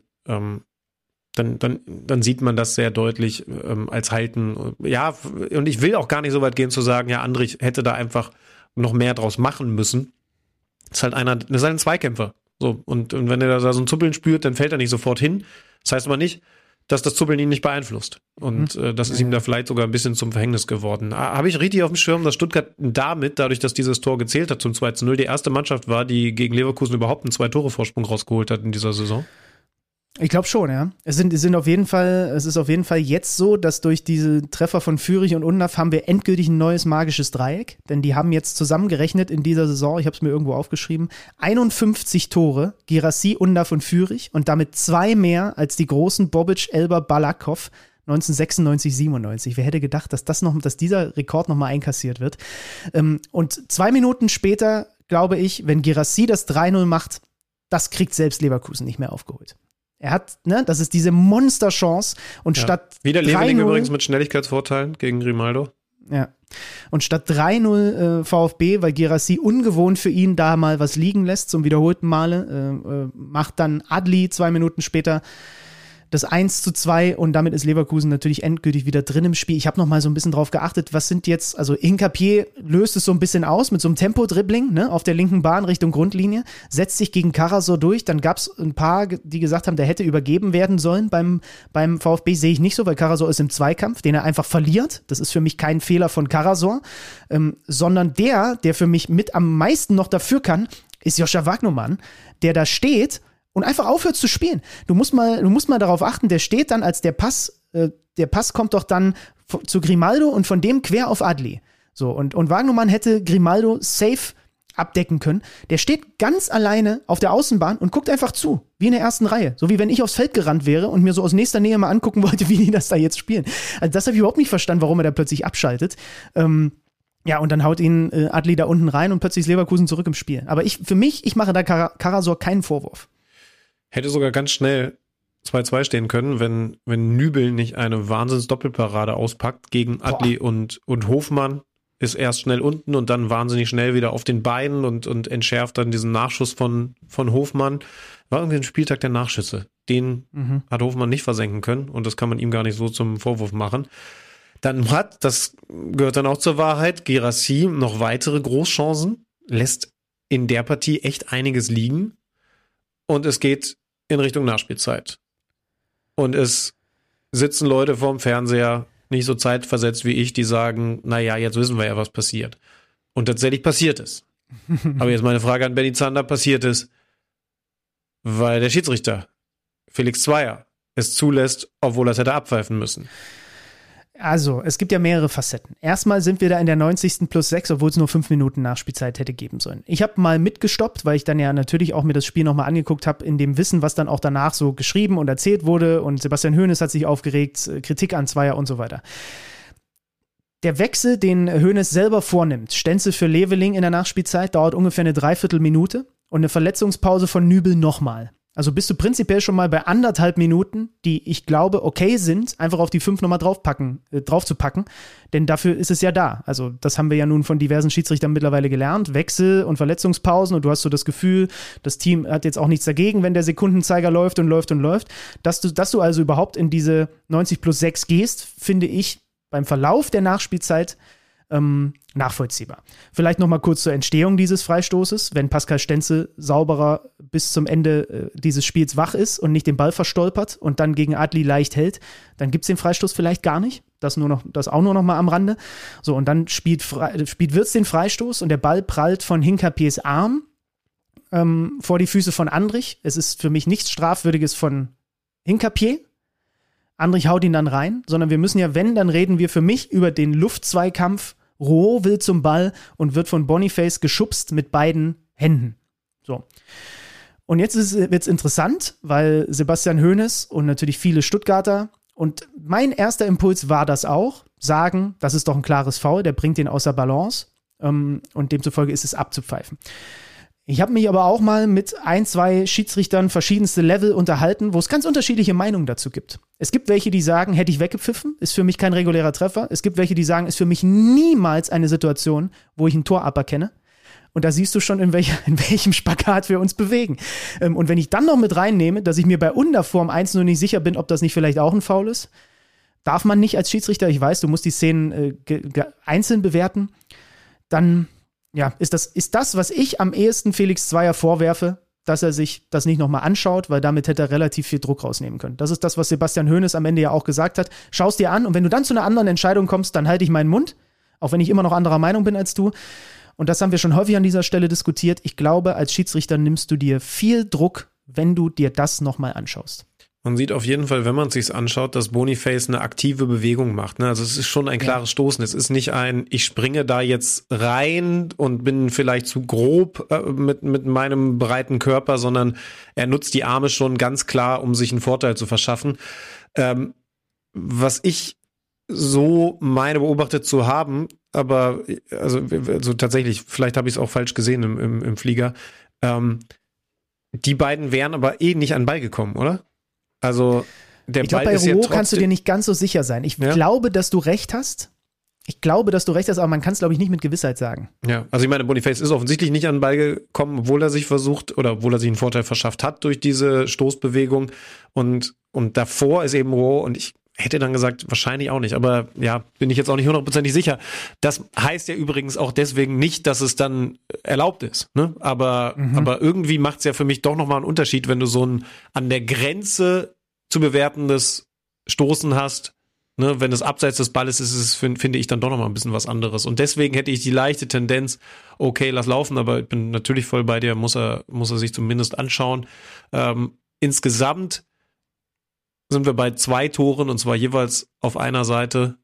sieht man das sehr deutlich als Halten. Ja, und ich will auch gar nicht so weit gehen zu sagen, ja, Andrich hätte da einfach noch mehr draus machen müssen. Das ist halt ein Zweikämpfer. So, und wenn er da so ein Zuppeln spürt, dann fällt er nicht sofort hin. Das heißt aber nicht, dass das Zuppeln ihn nicht beeinflusst. Und das ist ihm da vielleicht sogar ein bisschen zum Verhängnis geworden. Habe ich richtig auf dem Schirm, dass Stuttgart dadurch, dass dieses Tor gezählt hat zum 2:0, die erste Mannschaft war, die gegen Leverkusen überhaupt einen 2-Tore-Vorsprung rausgeholt hat in dieser Saison? Ich glaube schon, ja. Es ist auf jeden Fall jetzt so, dass durch diese Treffer von Führig und Undav haben wir endgültig ein neues magisches Dreieck, denn die haben jetzt zusammengerechnet in dieser Saison, ich habe es mir irgendwo aufgeschrieben, 51 Tore, Guirassy, Undav und Führig und damit 2 mehr als die großen Bobic, Elber, Balakov 1996, 97. Wer hätte gedacht, dass dieser Rekord nochmal einkassiert wird? Und 2 Minuten später, glaube ich, wenn Guirassy das 3-0 macht, das kriegt selbst Leverkusen nicht mehr aufgeholt. Er hat, das ist diese Monsterchance und statt wieder Leveling übrigens mit Schnelligkeitsvorteilen gegen Grimaldo. Ja. Und statt 3-0 VfB, weil Guirassy ungewohnt für ihn da mal was liegen lässt, zum wiederholten Male, macht dann Adli 2 Minuten später das 1:2 und damit ist Leverkusen natürlich endgültig wieder drin im Spiel. Ich habe noch mal so ein bisschen drauf geachtet, was sind jetzt, also Hincapié löst es so ein bisschen aus mit so einem Tempo-Dribbling, auf der linken Bahn Richtung Grundlinie, setzt sich gegen Karasor durch, dann gab es ein paar, die gesagt haben, der hätte übergeben werden sollen beim VfB, sehe ich nicht so, weil Karasor ist im Zweikampf, den er einfach verliert, das ist für mich kein Fehler von Karasor, sondern der für mich mit am meisten noch dafür kann, ist Joscha Wagnumann, der da steht und einfach aufhört zu spielen. Du musst mal darauf achten, der steht dann, als der Pass kommt doch dann zu Grimaldo und von dem quer auf Adli. So, und Wagnumann hätte Grimaldo safe abdecken können. Der steht ganz alleine auf der Außenbahn und guckt einfach zu, wie in der ersten Reihe. So wie wenn ich aufs Feld gerannt wäre und mir so aus nächster Nähe mal angucken wollte, wie die das da jetzt spielen. Also das habe ich überhaupt nicht verstanden, warum er da plötzlich abschaltet. Ja, und dann haut ihn Adli da unten rein und plötzlich ist Leverkusen zurück im Spiel. Aber ich mache da Karasor keinen Vorwurf. Hätte sogar ganz schnell 2:2 stehen können, wenn Nübel nicht eine Wahnsinns-Doppelparade auspackt gegen Adli und Hofmann, ist erst schnell unten und dann wahnsinnig schnell wieder auf den Beinen und entschärft dann diesen Nachschuss von Hofmann. War irgendwie ein Spieltag der Nachschüsse. Den hat Hofmann nicht versenken können und das kann man ihm gar nicht so zum Vorwurf machen. Dann das gehört dann auch zur Wahrheit, Guirassy noch weitere Großchancen, lässt in der Partie echt einiges liegen. Und es geht in Richtung Nachspielzeit. Und es sitzen Leute vorm Fernseher, nicht so zeitversetzt wie ich, die sagen, naja, jetzt wissen wir ja, was passiert. Und tatsächlich passiert es. Aber jetzt meine Frage an Benny Zander, passiert es, weil der Schiedsrichter, Felix Zweier, es zulässt, obwohl er es hätte abpfeifen müssen. Also, es gibt ja mehrere Facetten. Erstmal sind wir da in der 90. plus 6, obwohl es nur 5 Minuten Nachspielzeit hätte geben sollen. Ich habe mal mitgestoppt, weil ich dann ja natürlich auch mir das Spiel nochmal angeguckt habe, in dem Wissen, was dann auch danach so geschrieben und erzählt wurde. Und Sebastian Hoeneß hat sich aufgeregt, Kritik an Zweier und so weiter. Der Wechsel, den Hoeneß selber vornimmt, Stenzel für Leveling in der Nachspielzeit, dauert ungefähr eine Dreiviertelminute und eine Verletzungspause von Nübel nochmal. Also bist du prinzipiell schon mal bei 1,5 Minuten, die ich glaube okay sind, einfach auf die 5 nochmal draufzupacken, denn dafür ist es ja da. Also das haben wir ja nun von diversen Schiedsrichtern mittlerweile gelernt, Wechsel und Verletzungspausen und du hast so das Gefühl, das Team hat jetzt auch nichts dagegen, wenn der Sekundenzeiger läuft und läuft und läuft. Dass du also überhaupt in diese 90 plus 6 gehst, finde ich beim Verlauf der Nachspielzeit nachvollziehbar. Vielleicht noch mal kurz zur Entstehung dieses Freistoßes. Wenn Pascal Stenzel sauberer bis zum Ende dieses Spiels wach ist und nicht den Ball verstolpert und dann gegen Adli leicht hält, dann gibt es den Freistoß vielleicht gar nicht. Das auch nur noch mal am Rande. So, und dann spielt Wirtz den Freistoß und der Ball prallt von Hincapiés Arm vor die Füße von Andrich. Es ist für mich nichts Strafwürdiges von Hincapié. Andrich haut ihn dann rein, sondern wir müssen ja, dann reden wir für mich über den Luftzweikampf. Rouault will zum Ball und wird von Boniface geschubst mit beiden Händen. So. Und jetzt wird es interessant, weil Sebastian Hoeneß und natürlich viele Stuttgarter, und mein erster Impuls war das auch, sagen, das ist doch ein klares Foul, der bringt ihn außer Balance und demzufolge ist es abzupfeifen. Ich habe mich aber auch mal mit 1-2 Schiedsrichtern verschiedenste Level unterhalten, wo es ganz unterschiedliche Meinungen dazu gibt. Es gibt welche, die sagen, hätte ich weggepfiffen, ist für mich kein regulärer Treffer. Es gibt welche, die sagen, ist für mich niemals eine Situation, wo ich ein Tor aberkenne. Und da siehst du schon, in welchem Spagat wir uns bewegen. Und wenn ich dann noch mit reinnehme, dass ich mir bei Unterform 1-0 nicht sicher bin, ob das nicht vielleicht auch ein Foul ist, darf man nicht als Schiedsrichter, ich weiß, du musst die Szenen einzeln bewerten, dann ja, ist das, was ich am ehesten Felix Zweier vorwerfe, dass er sich das nicht nochmal anschaut, weil damit hätte er relativ viel Druck rausnehmen können. Das ist das, was Sebastian Hoeneß am Ende ja auch gesagt hat. Schau es dir an und wenn du dann zu einer anderen Entscheidung kommst, dann halte ich meinen Mund, auch wenn ich immer noch anderer Meinung bin als du. Und das haben wir schon häufig an dieser Stelle diskutiert. Ich glaube, als Schiedsrichter nimmst du dir viel Druck, wenn du dir das nochmal anschaust. Man sieht auf jeden Fall, wenn man es sich anschaut, dass Boniface eine aktive Bewegung macht. Also es ist schon ein klares Stoßen. Es ist nicht ich springe da jetzt rein und bin vielleicht zu grob mit meinem breiten Körper, sondern er nutzt die Arme schon ganz klar, um sich einen Vorteil zu verschaffen. Was ich so meine beobachtet zu haben, aber also tatsächlich, vielleicht habe ich es auch falsch gesehen im Flieger, die beiden wären aber nicht an den Ball gekommen, oder? Also der ich glaube, Ball bei ist ja Rouault kannst du dir nicht ganz so sicher sein. Ich glaube, dass du recht hast. Aber man kann es, glaube ich, nicht mit Gewissheit sagen. Ja, also ich meine, Boniface ist offensichtlich nicht an den Ball gekommen, obwohl er sich einen Vorteil verschafft hat durch diese Stoßbewegung. Und davor ist eben Rouault, und ich hätte dann gesagt, wahrscheinlich auch nicht, aber ja, bin ich jetzt auch nicht 100% sicher. Das heißt ja übrigens auch deswegen nicht, dass es dann erlaubt ist, ne? Aber irgendwie macht es ja für mich doch nochmal einen Unterschied, wenn du so ein an der Grenze zu bewertendes Stoßen hast, ne? Wenn es abseits des Balles ist, ist es, finde ich, dann doch nochmal ein bisschen was anderes. Und deswegen hätte ich die leichte Tendenz, okay, lass laufen, aber ich bin natürlich voll bei dir, muss er sich zumindest anschauen. Insgesamt sind wir bei 2 Toren, und zwar jeweils auf einer Seite,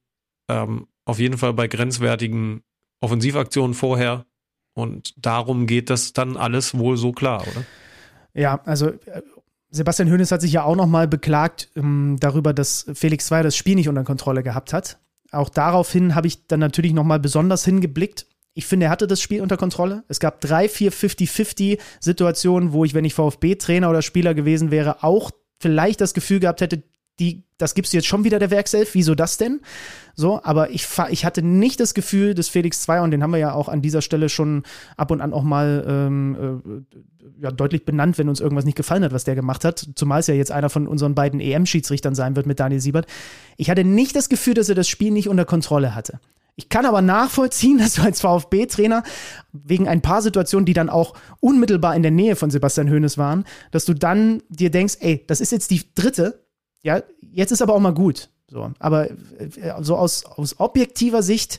auf jeden Fall bei grenzwertigen Offensivaktionen vorher, und darum geht das dann alles wohl so klar, oder? Ja, also Sebastian Hoeneß hat sich ja auch nochmal beklagt darüber, dass Felix Zweier das Spiel nicht unter Kontrolle gehabt hat. Auch daraufhin habe ich dann natürlich nochmal besonders hingeblickt. Ich finde, er hatte das Spiel unter Kontrolle. Es gab 3, 4 50-50 Situationen, wo ich, wenn ich VfB-Trainer oder Spieler gewesen wäre, auch vielleicht das Gefühl gehabt hätte, das gibst du jetzt schon wieder der Werkself, wieso das denn? So, aber ich hatte nicht das Gefühl, dass Felix Zweier, und den haben wir ja auch an dieser Stelle schon ab und an auch mal deutlich benannt, wenn uns irgendwas nicht gefallen hat, was der gemacht hat, zumal es ja jetzt einer von unseren beiden EM-Schiedsrichtern sein wird mit Daniel Siebert. Ich hatte nicht das Gefühl, dass er das Spiel nicht unter Kontrolle hatte. Ich kann aber nachvollziehen, dass du als VfB-Trainer wegen ein paar Situationen, die dann auch unmittelbar in der Nähe von Sebastian Hoeneß waren, dass du dann dir denkst, ey, das ist jetzt die 3., ja, jetzt ist aber auch mal gut. So, aber so aus objektiver Sicht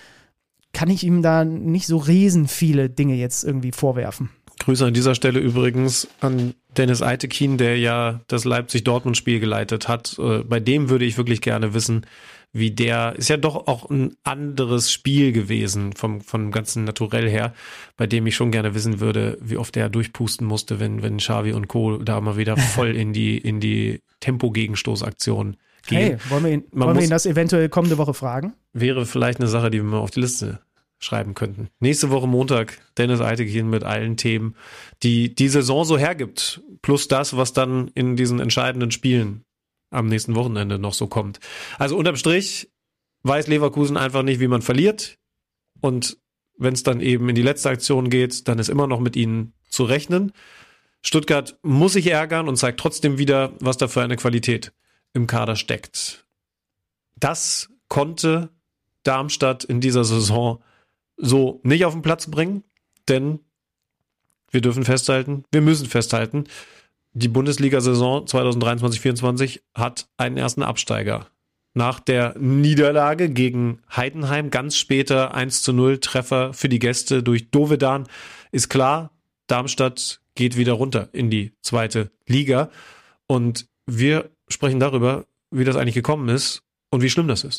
kann ich ihm da nicht so riesen viele Dinge jetzt irgendwie vorwerfen. Grüße an dieser Stelle übrigens an Dennis Eitekin, der ja das Leipzig-Dortmund-Spiel geleitet hat. Bei dem würde ich wirklich gerne wissen, wie ist ja doch auch ein anderes Spiel gewesen vom ganzen Naturell her, bei dem ich schon gerne wissen würde, wie oft er durchpusten musste, wenn Xavi und Co. da mal wieder voll in die Tempo-Gegenstoßaktion gehen. Hey, wollen wir ihn das eventuell kommende Woche fragen? Wäre vielleicht eine Sache, die wir mal auf die Liste schreiben könnten. Nächste Woche Montag Dennis Eitekin mit allen Themen, die Saison so hergibt, plus das, was dann in diesen entscheidenden Spielen am nächsten Wochenende noch so kommt. Also unterm Strich weiß Leverkusen einfach nicht, wie man verliert, und wenn es dann eben in die letzte Aktion geht, dann ist immer noch mit ihnen zu rechnen. Stuttgart muss sich ärgern und zeigt trotzdem wieder, was da für eine Qualität im Kader steckt. Das konnte Darmstadt in dieser Saison so nicht auf den Platz bringen, denn wir müssen festhalten, die Bundesliga-Saison 2023-24 hat einen ersten Absteiger. Nach der Niederlage gegen Heidenheim, ganz später 1:0 Treffer für die Gäste durch Dovedan, ist klar, Darmstadt geht wieder runter in die 2. Liga. Und wir sprechen darüber, wie das eigentlich gekommen ist und wie schlimm das ist.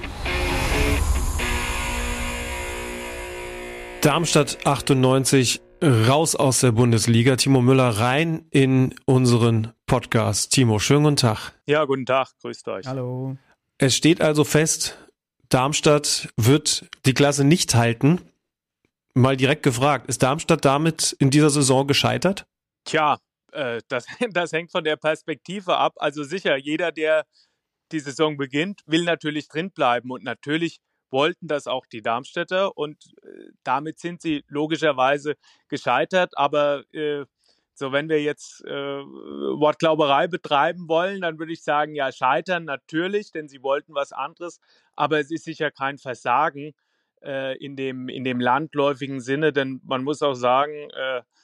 Darmstadt 98 Raus aus der Bundesliga. Timo Müller rein in unseren Podcast. Timo, schönen guten Tag. Ja, guten Tag, grüßt euch. Hallo. Es steht also fest, Darmstadt wird die Klasse nicht halten. Mal direkt gefragt, ist Darmstadt damit in dieser Saison gescheitert? Tja, das hängt von der Perspektive ab. Also sicher, jeder, der die Saison beginnt, will natürlich drinbleiben. Und natürlich wollten das auch die Darmstädter. Und damit sind sie logischerweise gescheitert. Aber so, wenn wir jetzt Wortglauberei betreiben wollen, dann würde ich sagen, ja, scheitern natürlich, denn sie wollten was anderes. Aber es ist sicher kein Versagen in dem landläufigen Sinne. Denn man muss auch sagen,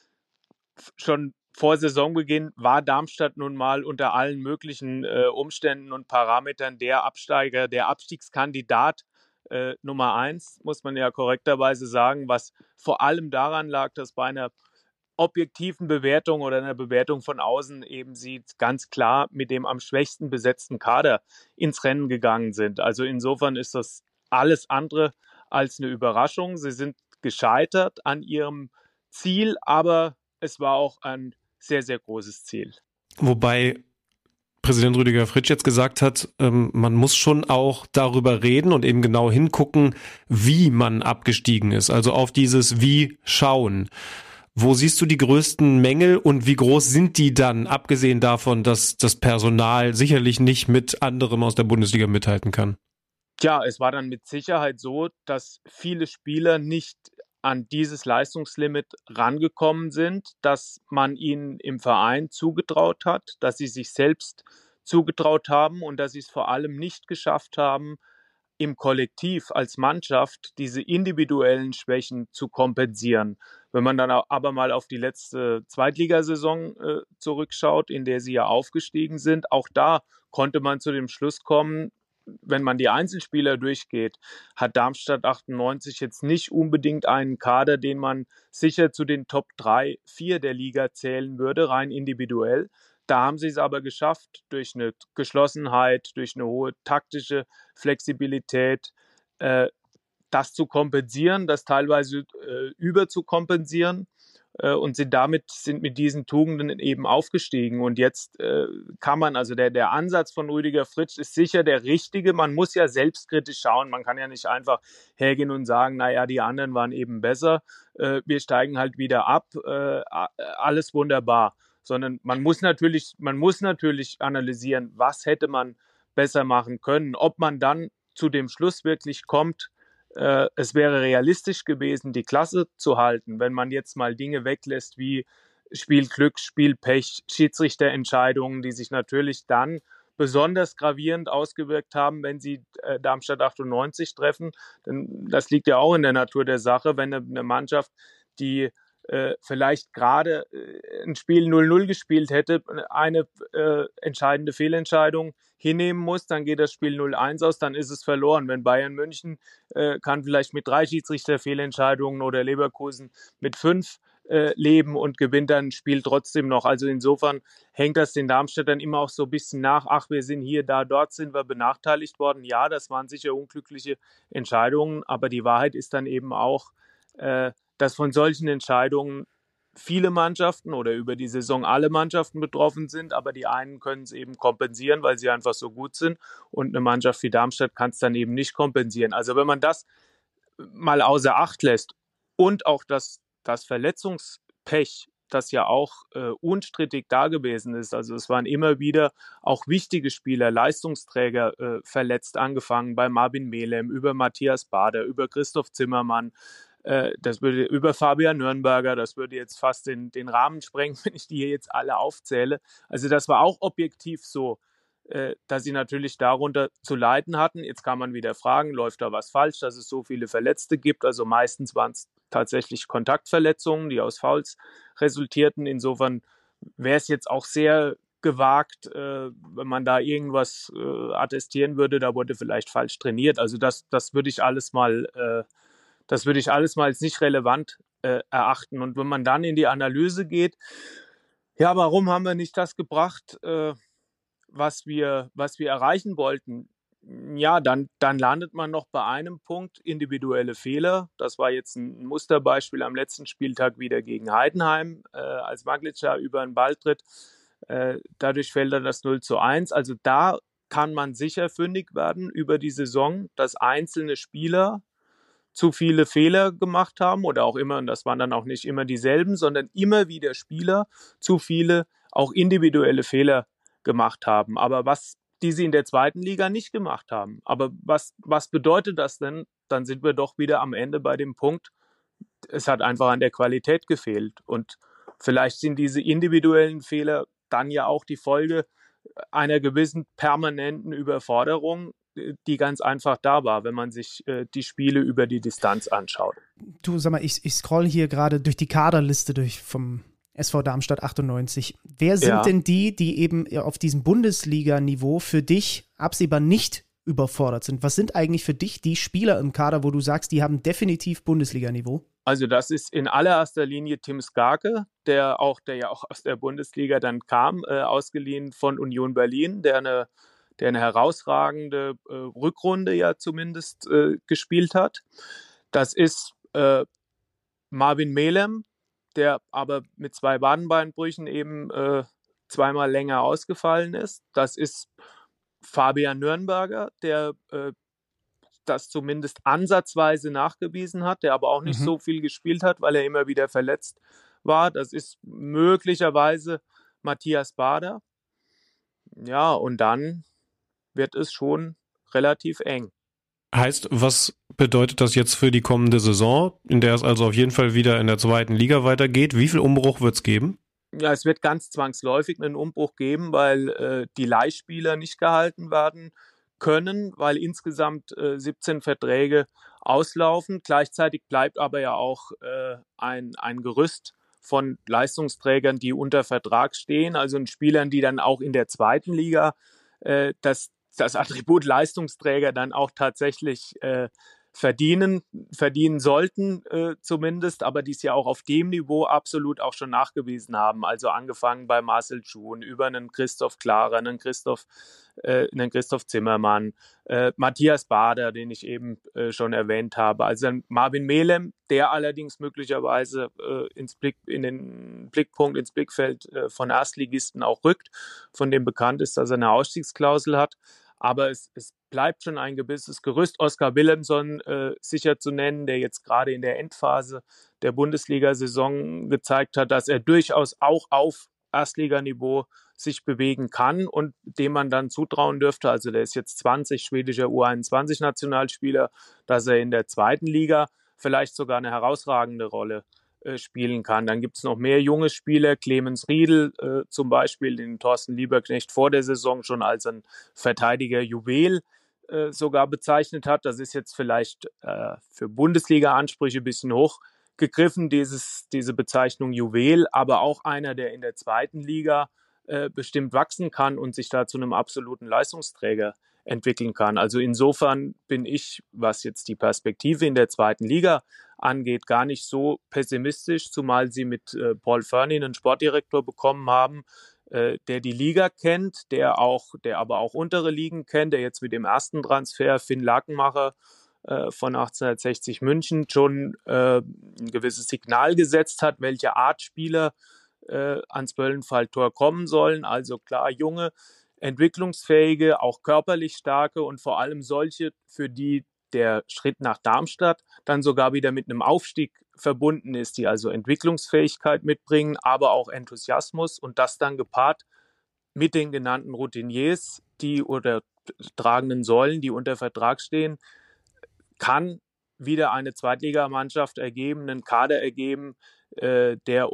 schon vor Saisonbeginn war Darmstadt nun mal unter allen möglichen Umständen und Parametern der Absteiger, der Abstiegskandidat Nummer 1, muss man ja korrekterweise sagen, was vor allem daran lag, dass bei einer objektiven Bewertung oder einer Bewertung von außen eben sie ganz klar mit dem am schwächsten besetzten Kader ins Rennen gegangen sind. Also insofern ist das alles andere als eine Überraschung. Sie sind gescheitert an ihrem Ziel, aber es war auch ein sehr, sehr großes Ziel. Wobei Präsident Rüdiger Fritsch jetzt gesagt hat, man muss schon auch darüber reden und eben genau hingucken, wie man abgestiegen ist. Also auf dieses Wie schauen. Wo siehst du die größten Mängel und wie groß sind die dann, abgesehen davon, dass das Personal sicherlich nicht mit anderem aus der Bundesliga mithalten kann? Tja, es war dann mit Sicherheit so, dass viele Spieler nicht an dieses Leistungslimit rangekommen sind, dass man ihnen im Verein zugetraut hat, dass sie sich selbst zugetraut haben und dass sie es vor allem nicht geschafft haben, im Kollektiv als Mannschaft diese individuellen Schwächen zu kompensieren. Wenn man dann aber mal auf die letzte Zweitligasaison zurückschaut, in der sie ja aufgestiegen sind, auch da konnte man zu dem Schluss kommen, wenn man die Einzelspieler durchgeht, hat Darmstadt 98 jetzt nicht unbedingt einen Kader, den man sicher zu den Top 3, 4 der Liga zählen würde, rein individuell. Da haben sie es aber geschafft, durch eine Geschlossenheit, durch eine hohe taktische Flexibilität, das zu kompensieren, das teilweise überzukompensieren. Und sind mit diesen Tugenden eben aufgestiegen. Und jetzt kann man, also der Ansatz von Rüdiger Fritsch ist sicher der richtige. Man muss ja selbstkritisch schauen. Man kann ja nicht einfach hergehen und sagen, naja, die anderen waren eben besser. Wir steigen halt wieder ab. Alles wunderbar. Sondern man muss natürlich analysieren, was hätte man besser machen können. Ob man dann zu dem Schluss wirklich kommt, es wäre realistisch gewesen, die Klasse zu halten, wenn man jetzt mal Dinge weglässt wie Spielglück, Spielpech, Schiedsrichterentscheidungen, die sich natürlich dann besonders gravierend ausgewirkt haben, wenn sie Darmstadt 98 treffen. Denn das liegt ja auch in der Natur der Sache, wenn eine Mannschaft, die vielleicht gerade ein Spiel 0-0 gespielt hätte, eine entscheidende Fehlentscheidung hinnehmen muss, dann geht das Spiel 0-1 aus, dann ist es verloren. Wenn Bayern München kann vielleicht mit 3 Schiedsrichterfehlentscheidungen oder Leverkusen mit 5 leben und gewinnt dann ein Spiel trotzdem noch. Also insofern hängt das den Darmstädtern immer auch so ein bisschen nach. Ach, wir sind hier, da, dort sind wir benachteiligt worden. Ja, das waren sicher unglückliche Entscheidungen, aber die Wahrheit ist dann eben auch, dass von solchen Entscheidungen viele Mannschaften oder über die Saison alle Mannschaften betroffen sind, aber die einen können es eben kompensieren, weil sie einfach so gut sind und eine Mannschaft wie Darmstadt kann es dann eben nicht kompensieren. Also wenn man das mal außer Acht lässt und auch das Verletzungspech, das ja auch unstrittig da gewesen ist, also es waren immer wieder auch wichtige Spieler, Leistungsträger verletzt, angefangen bei Marvin Melem, über Matthias Bader, über Christoph Zimmermann, das würde über Fabian Nürnberger, das würde jetzt fast den Rahmen sprengen, wenn ich die hier jetzt alle aufzähle. Also das war auch objektiv so, dass sie natürlich darunter zu leiden hatten. Jetzt kann man wieder fragen, läuft da was falsch, dass es so viele Verletzte gibt? Also meistens waren es tatsächlich Kontaktverletzungen, die aus Fouls resultierten. Insofern wäre es jetzt auch sehr gewagt, wenn man da irgendwas attestieren würde, da wurde vielleicht falsch trainiert. Also das würde ich alles mal als nicht relevant erachten. Und wenn man dann in die Analyse geht, ja, warum haben wir nicht das gebracht, was wir erreichen wollten? Ja, dann landet man noch bei einem Punkt, individuelle Fehler. Das war jetzt ein Musterbeispiel am letzten Spieltag wieder gegen Heidenheim, als Maglica über den Ball tritt. Dadurch fällt dann das 0:1. Also da kann man sicher fündig werden über die Saison, dass einzelne Spieler zu viele Fehler gemacht haben oder auch immer, und das waren dann auch nicht immer dieselben, sondern immer wieder Spieler zu viele auch individuelle Fehler gemacht haben. Aber die sie in der zweiten Liga nicht gemacht haben. Aber was bedeutet das denn? Dann sind wir doch wieder am Ende bei dem Punkt, es hat einfach an der Qualität gefehlt. Und vielleicht sind diese individuellen Fehler dann ja auch die Folge einer gewissen permanenten Überforderung, die ganz einfach da war, wenn man sich die Spiele über die Distanz anschaut. Du, sag mal, ich scroll hier gerade durch die Kaderliste vom SV Darmstadt 98. Wer sind denn die eben auf diesem Bundesliga-Niveau für dich absehbar nicht überfordert sind? Was sind eigentlich für dich die Spieler im Kader, wo du sagst, die haben definitiv Bundesliga-Niveau? Also das ist in allererster Linie Tim Skarke, der ja auch aus der Bundesliga dann kam, ausgeliehen von Union Berlin, der eine herausragende Rückrunde ja zumindest gespielt hat. Das ist Marvin Melem, der aber mit 2 Wadenbeinbrüchen eben zweimal länger ausgefallen ist. Das ist Fabian Nürnberger, der das zumindest ansatzweise nachgewiesen hat, der aber auch nicht so viel gespielt hat, weil er immer wieder verletzt war. Das ist möglicherweise Matthias Bader. Ja, und dann wird es schon relativ eng. Heißt, was bedeutet das jetzt für die kommende Saison, in der es also auf jeden Fall wieder in der zweiten Liga weitergeht? Wie viel Umbruch wird es geben? Ja, es wird ganz zwangsläufig einen Umbruch geben, weil die Leihspieler nicht gehalten werden können, weil insgesamt 17 Verträge auslaufen. Gleichzeitig bleibt aber ja auch ein Gerüst von Leistungsträgern, die unter Vertrag stehen, also Spielern, die dann auch in der zweiten Liga das Attribut Leistungsträger dann auch tatsächlich verdienen sollten zumindest, aber die es ja auch auf dem Niveau absolut auch schon nachgewiesen haben. Also angefangen bei Marcel Schuhn, über einen Christoph Klarer, einen Christoph Zimmermann, Matthias Bader, den ich eben schon erwähnt habe. Also Marvin Melem, der allerdings möglicherweise ins Blickfeld von Erstligisten auch rückt, von dem bekannt ist, dass er eine Ausstiegsklausel hat. Aber es bleibt schon ein gewisses Gerüst. Oskar Willemson sicher zu nennen, der jetzt gerade in der Endphase der Bundesliga-Saison gezeigt hat, dass er durchaus auch auf Erstliganiveau sich bewegen kann und dem man dann zutrauen dürfte, also der ist jetzt 20, schwedischer U21-Nationalspieler, dass er in der zweiten Liga vielleicht sogar eine herausragende Rolle spielen kann. Dann gibt es noch mehr junge Spieler, Clemens Riedel zum Beispiel, den Thorsten Lieberknecht vor der Saison schon als ein Verteidiger-Juwel sogar bezeichnet hat. Das ist jetzt vielleicht für Bundesliga-Ansprüche ein bisschen hoch gegriffen, diese Bezeichnung Juwel, aber auch einer, der in der zweiten Liga bestimmt wachsen kann und sich da zu einem absoluten Leistungsträger entwickeln kann. Also insofern bin ich, was jetzt die Perspektive in der zweiten Liga angeht, gar nicht so pessimistisch, zumal sie mit Paul Fernin einen Sportdirektor bekommen haben, der die Liga kennt, der aber auch untere Ligen kennt, der jetzt mit dem ersten Transfer Finn Lakenmacher von 1860 München schon ein gewisses Signal gesetzt hat, welche Art Spieler ans Böllenfalltor kommen sollen. Also klar, junge, entwicklungsfähige, auch körperlich starke und vor allem solche, für die der Schritt nach Darmstadt dann sogar wieder mit einem Aufstieg verbunden ist, die also Entwicklungsfähigkeit mitbringen, aber auch Enthusiasmus und das dann gepaart mit den genannten Routiniers, die oder tragenden Säulen, die unter Vertrag stehen, kann wieder eine Zweitligamannschaft ergeben, einen Kader ergeben, der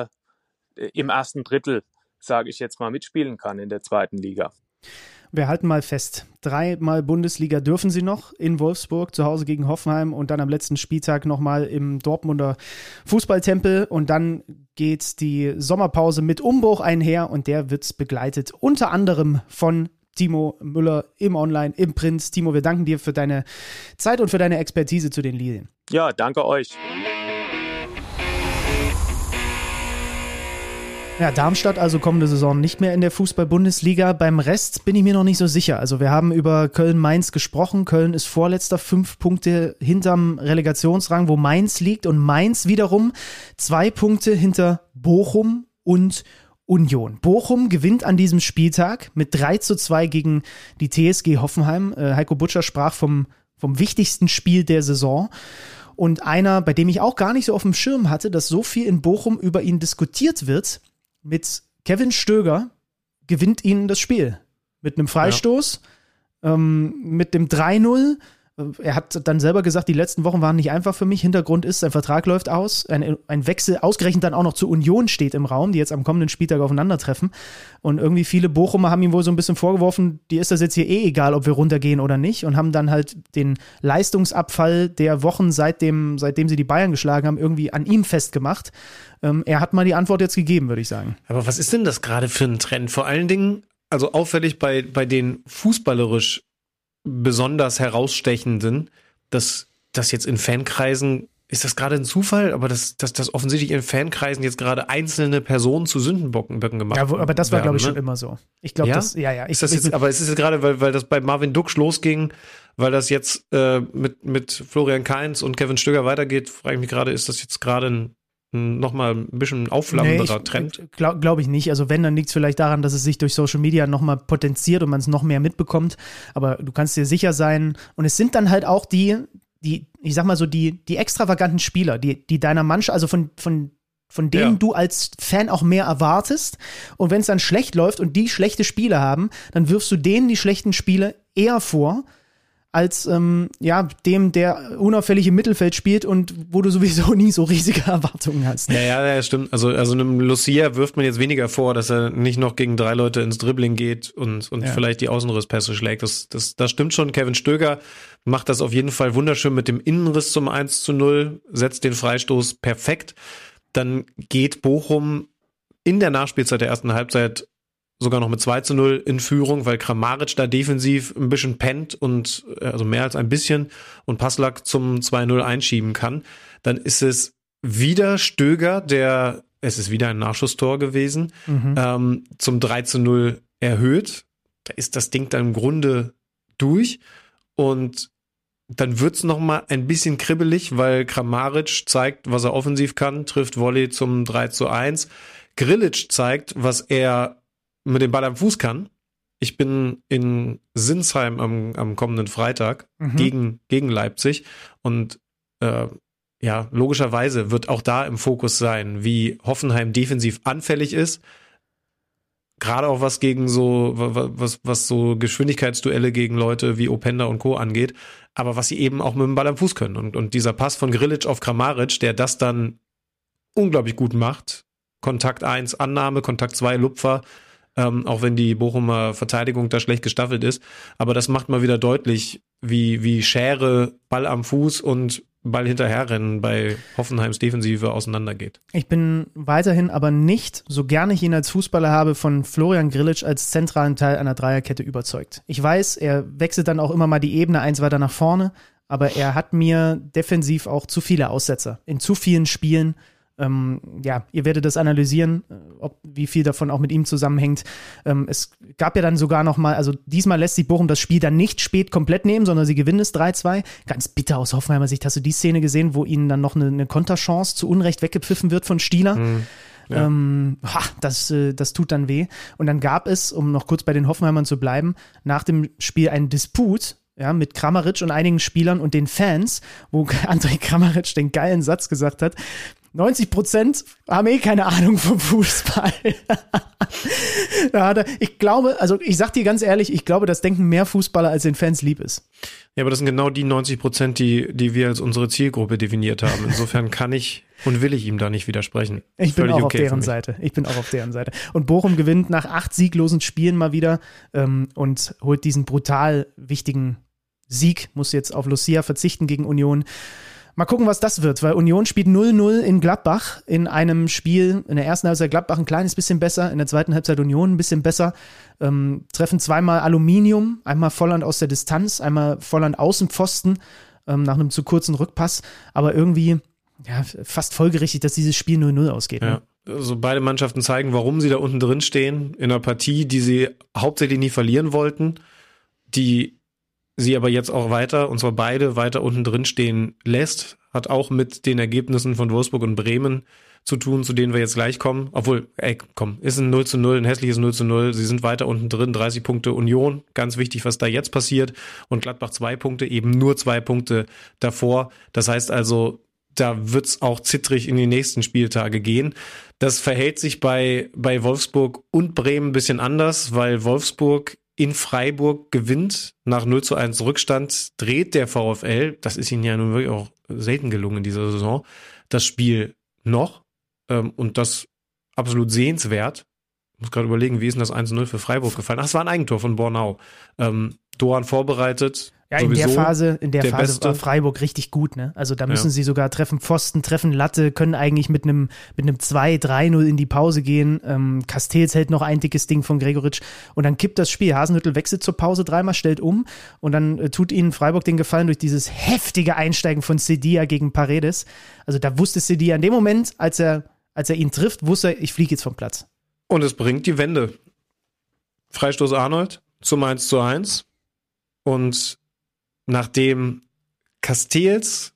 im ersten Drittel, sage ich jetzt mal, mitspielen kann in der zweiten Liga. Wir halten mal fest, 3-mal Bundesliga dürfen sie noch in Wolfsburg, zu Hause gegen Hoffenheim und dann am letzten Spieltag nochmal im Dortmunder Fußballtempel und dann geht die Sommerpause mit Umbruch einher und der wird begleitet unter anderem von Timo Müller im Online, im Print. Timo, wir danken dir für deine Zeit und für deine Expertise zu den Lilien. Ja, danke euch. Ja, Darmstadt also kommende Saison nicht mehr in der Fußball-Bundesliga. Beim Rest bin ich mir noch nicht so sicher. Also wir haben über Köln-Mainz gesprochen. Köln ist Vorletzter, 5 Punkte hinterm Relegationsrang, wo Mainz liegt. Und Mainz wiederum 2 Punkte hinter Bochum und Union. Bochum gewinnt an diesem Spieltag mit 3:2 gegen die TSG Hoffenheim. Heiko Butscher sprach vom wichtigsten Spiel der Saison. Und einer, bei dem ich auch gar nicht so auf dem Schirm hatte, dass so viel in Bochum über ihn diskutiert wird, mit Kevin Stöger gewinnt ihnen das Spiel. Mit einem Freistoß, mit dem 3:0. Er hat dann selber gesagt, die letzten Wochen waren nicht einfach für mich. Hintergrund ist, sein Vertrag läuft aus. Ein Wechsel ausgerechnet dann auch noch zur Union steht im Raum, die jetzt am kommenden Spieltag aufeinandertreffen. Und irgendwie viele Bochumer haben ihm wohl so ein bisschen vorgeworfen, dir ist das jetzt hier egal, ob wir runtergehen oder nicht. Und haben dann halt den Leistungsabfall der Wochen, seitdem sie die Bayern geschlagen haben, irgendwie an ihm festgemacht. Er hat mal die Antwort jetzt gegeben, würde ich sagen. Aber was ist denn das gerade für ein Trend? Vor allen Dingen, also auffällig bei den fußballerisch besonders herausstechenden, dass das jetzt in Fankreisen, ist das gerade ein Zufall, aber dass offensichtlich in Fankreisen jetzt gerade einzelne Personen zu Sündenböcken gemacht werden. Ja, aber das war, glaube ich, schon immer so. Ich glaube, das, ja. Aber es ist jetzt gerade, weil das bei Marvin Duksch losging, weil das jetzt mit Florian Kainz und Kevin Stöger weitergeht, frage ich mich gerade, ist das jetzt gerade nochmal ein bisschen aufflammender Trend? Glaube ich nicht. Also wenn, dann liegt es vielleicht daran, dass es sich durch Social Media nochmal potenziert und man es noch mehr mitbekommt. Aber du kannst dir sicher sein. Und es sind dann halt auch die ich sag mal so, die extravaganten Spieler, die deiner Mannschaft, also von denen du als Fan auch mehr erwartest. Und wenn es dann schlecht läuft und die schlechte Spiele haben, dann wirfst du denen die schlechten Spiele eher vor, als dem, der unauffällig im Mittelfeld spielt und wo du sowieso nie so riesige Erwartungen hast. Ja, stimmt. Also einem Lucia wirft man jetzt weniger vor, dass er nicht noch gegen 3 Leute ins Dribbling geht und vielleicht die Außenrisspässe schlägt. Das stimmt schon. Kevin Stöger macht das auf jeden Fall wunderschön mit dem Innenriss zum 1:0, setzt den Freistoß perfekt. Dann geht Bochum in der Nachspielzeit der ersten Halbzeit sogar noch mit 2:0 in Führung, weil Kramaric da defensiv ein bisschen pennt und also mehr als ein bisschen und Passlack zum 2:0 einschieben kann. Dann ist es wieder Stöger, es ist wieder ein Nachschusstor gewesen, zum 3:0 erhöht. Da ist das Ding dann im Grunde durch und dann wird's noch mal ein bisschen kribbelig, weil Kramaric zeigt, was er offensiv kann, trifft Volley zum 3:1. Grilic zeigt, was er mit dem Ball am Fuß kann. Ich bin in Sinsheim am kommenden Freitag gegen Leipzig und logischerweise wird auch da im Fokus sein, wie Hoffenheim defensiv anfällig ist. Gerade auch was gegen was so Geschwindigkeitsduelle gegen Leute wie Openda und Co. angeht, aber was sie eben auch mit dem Ball am Fuß können. Und dieser Pass von Grilic auf Kramaric, der das dann unglaublich gut macht. Kontakt 1 Annahme, Kontakt 2 Lupfer, auch wenn die Bochumer Verteidigung da schlecht gestaffelt ist. Aber das macht mal wieder deutlich, wie Schere, Ball am Fuß und Ball hinterherrennen bei Hoffenheims Defensive auseinandergeht. Ich bin weiterhin aber nicht, so gerne ich ihn als Fußballer habe, von Florian Grilic als zentralen Teil einer Dreierkette überzeugt. Ich weiß, er wechselt dann auch immer mal die Ebene eins weiter nach vorne, aber er hat mir defensiv auch zu viele Aussetzer in zu vielen Spielen. Ihr werdet das analysieren, wie viel davon auch mit ihm zusammenhängt. Es gab ja dann sogar noch mal, also diesmal lässt sich Bochum das Spiel dann nicht spät komplett nehmen, sondern sie gewinnen es 3:2. Ganz bitter aus Hoffenheimer Sicht. Hast du die Szene gesehen, wo ihnen dann noch eine Konterchance zu Unrecht weggepfiffen wird von Stieler? Ja. Das tut dann weh. Und dann gab es, um noch kurz bei den Hoffenheimern zu bleiben, nach dem Spiel einen Disput, mit Kramaric und einigen Spielern und den Fans, wo Andrej Kramaric den geilen Satz gesagt hat: 90% haben keine Ahnung vom Fußball. Ich glaube, also ich sag dir ganz ehrlich, ich glaube, das denken mehr Fußballer, als den Fans lieb ist. Ja, aber das sind genau die 90%, die wir als unsere Zielgruppe definiert haben. Insofern kann ich und will ich ihm da nicht widersprechen. Ich bin auch auf deren Seite. Und Bochum gewinnt nach 8 sieglosen Spielen mal wieder und holt diesen brutal wichtigen Sieg, muss jetzt auf Lucia verzichten gegen Union. Mal gucken, was das wird, weil Union spielt 0:0 in Gladbach in einem Spiel, in der ersten Halbzeit Gladbach ein kleines bisschen besser, in der zweiten Halbzeit Union ein bisschen besser, treffen zweimal Aluminium, einmal Volland aus der Distanz, einmal Volland Außenpfosten, nach einem zu kurzen Rückpass, aber irgendwie fast folgerichtig, dass dieses Spiel 0:0 ausgeht. Ja. Ne? Also beide Mannschaften zeigen, warum sie da unten drin stehen, in einer Partie, die sie hauptsächlich nie verlieren wollten, die sie aber jetzt auch und zwar beide weiter unten drin stehen lässt, hat auch mit den Ergebnissen von Wolfsburg und Bremen zu tun, zu denen wir jetzt gleich kommen. Obwohl, ist ein 0:0, ein hässliches 0:0. Sie sind weiter unten drin, 30 Punkte Union. Ganz wichtig, was da jetzt passiert. Und Gladbach 2 Punkte, eben nur 2 Punkte davor. Das heißt also, da wird's auch zittrig in die nächsten Spieltage gehen. Das verhält sich bei Wolfsburg und Bremen ein bisschen anders, weil Wolfsburg in Freiburg gewinnt nach 0:1 Rückstand, dreht der VfL, das ist ihnen ja nun wirklich auch selten gelungen in dieser Saison, das Spiel noch. Und das absolut sehenswert. Ich muss gerade überlegen, wie ist denn das 1:0 für Freiburg gefallen? Ach, es war ein Eigentor von Bornau. Doan vorbereitet. Ja, in der Phase war Freiburg richtig gut, ne? Also da müssen sie sogar treffen Pfosten, treffen Latte, können eigentlich mit einem 2-3-0 in die Pause gehen. Castells hält noch ein dickes Ding von Gregoritsch und dann kippt das Spiel. Hasenhüttl wechselt zur Pause dreimal, stellt um und dann tut ihnen Freiburg den Gefallen durch dieses heftige Einsteigen von Sedia gegen Paredes. Also da wusste Sedia in dem Moment, als er ihn trifft, wusste er, ich fliege jetzt vom Platz. Und es bringt die Wende. Freistoß Arnold zum 1:1 und nachdem Castells,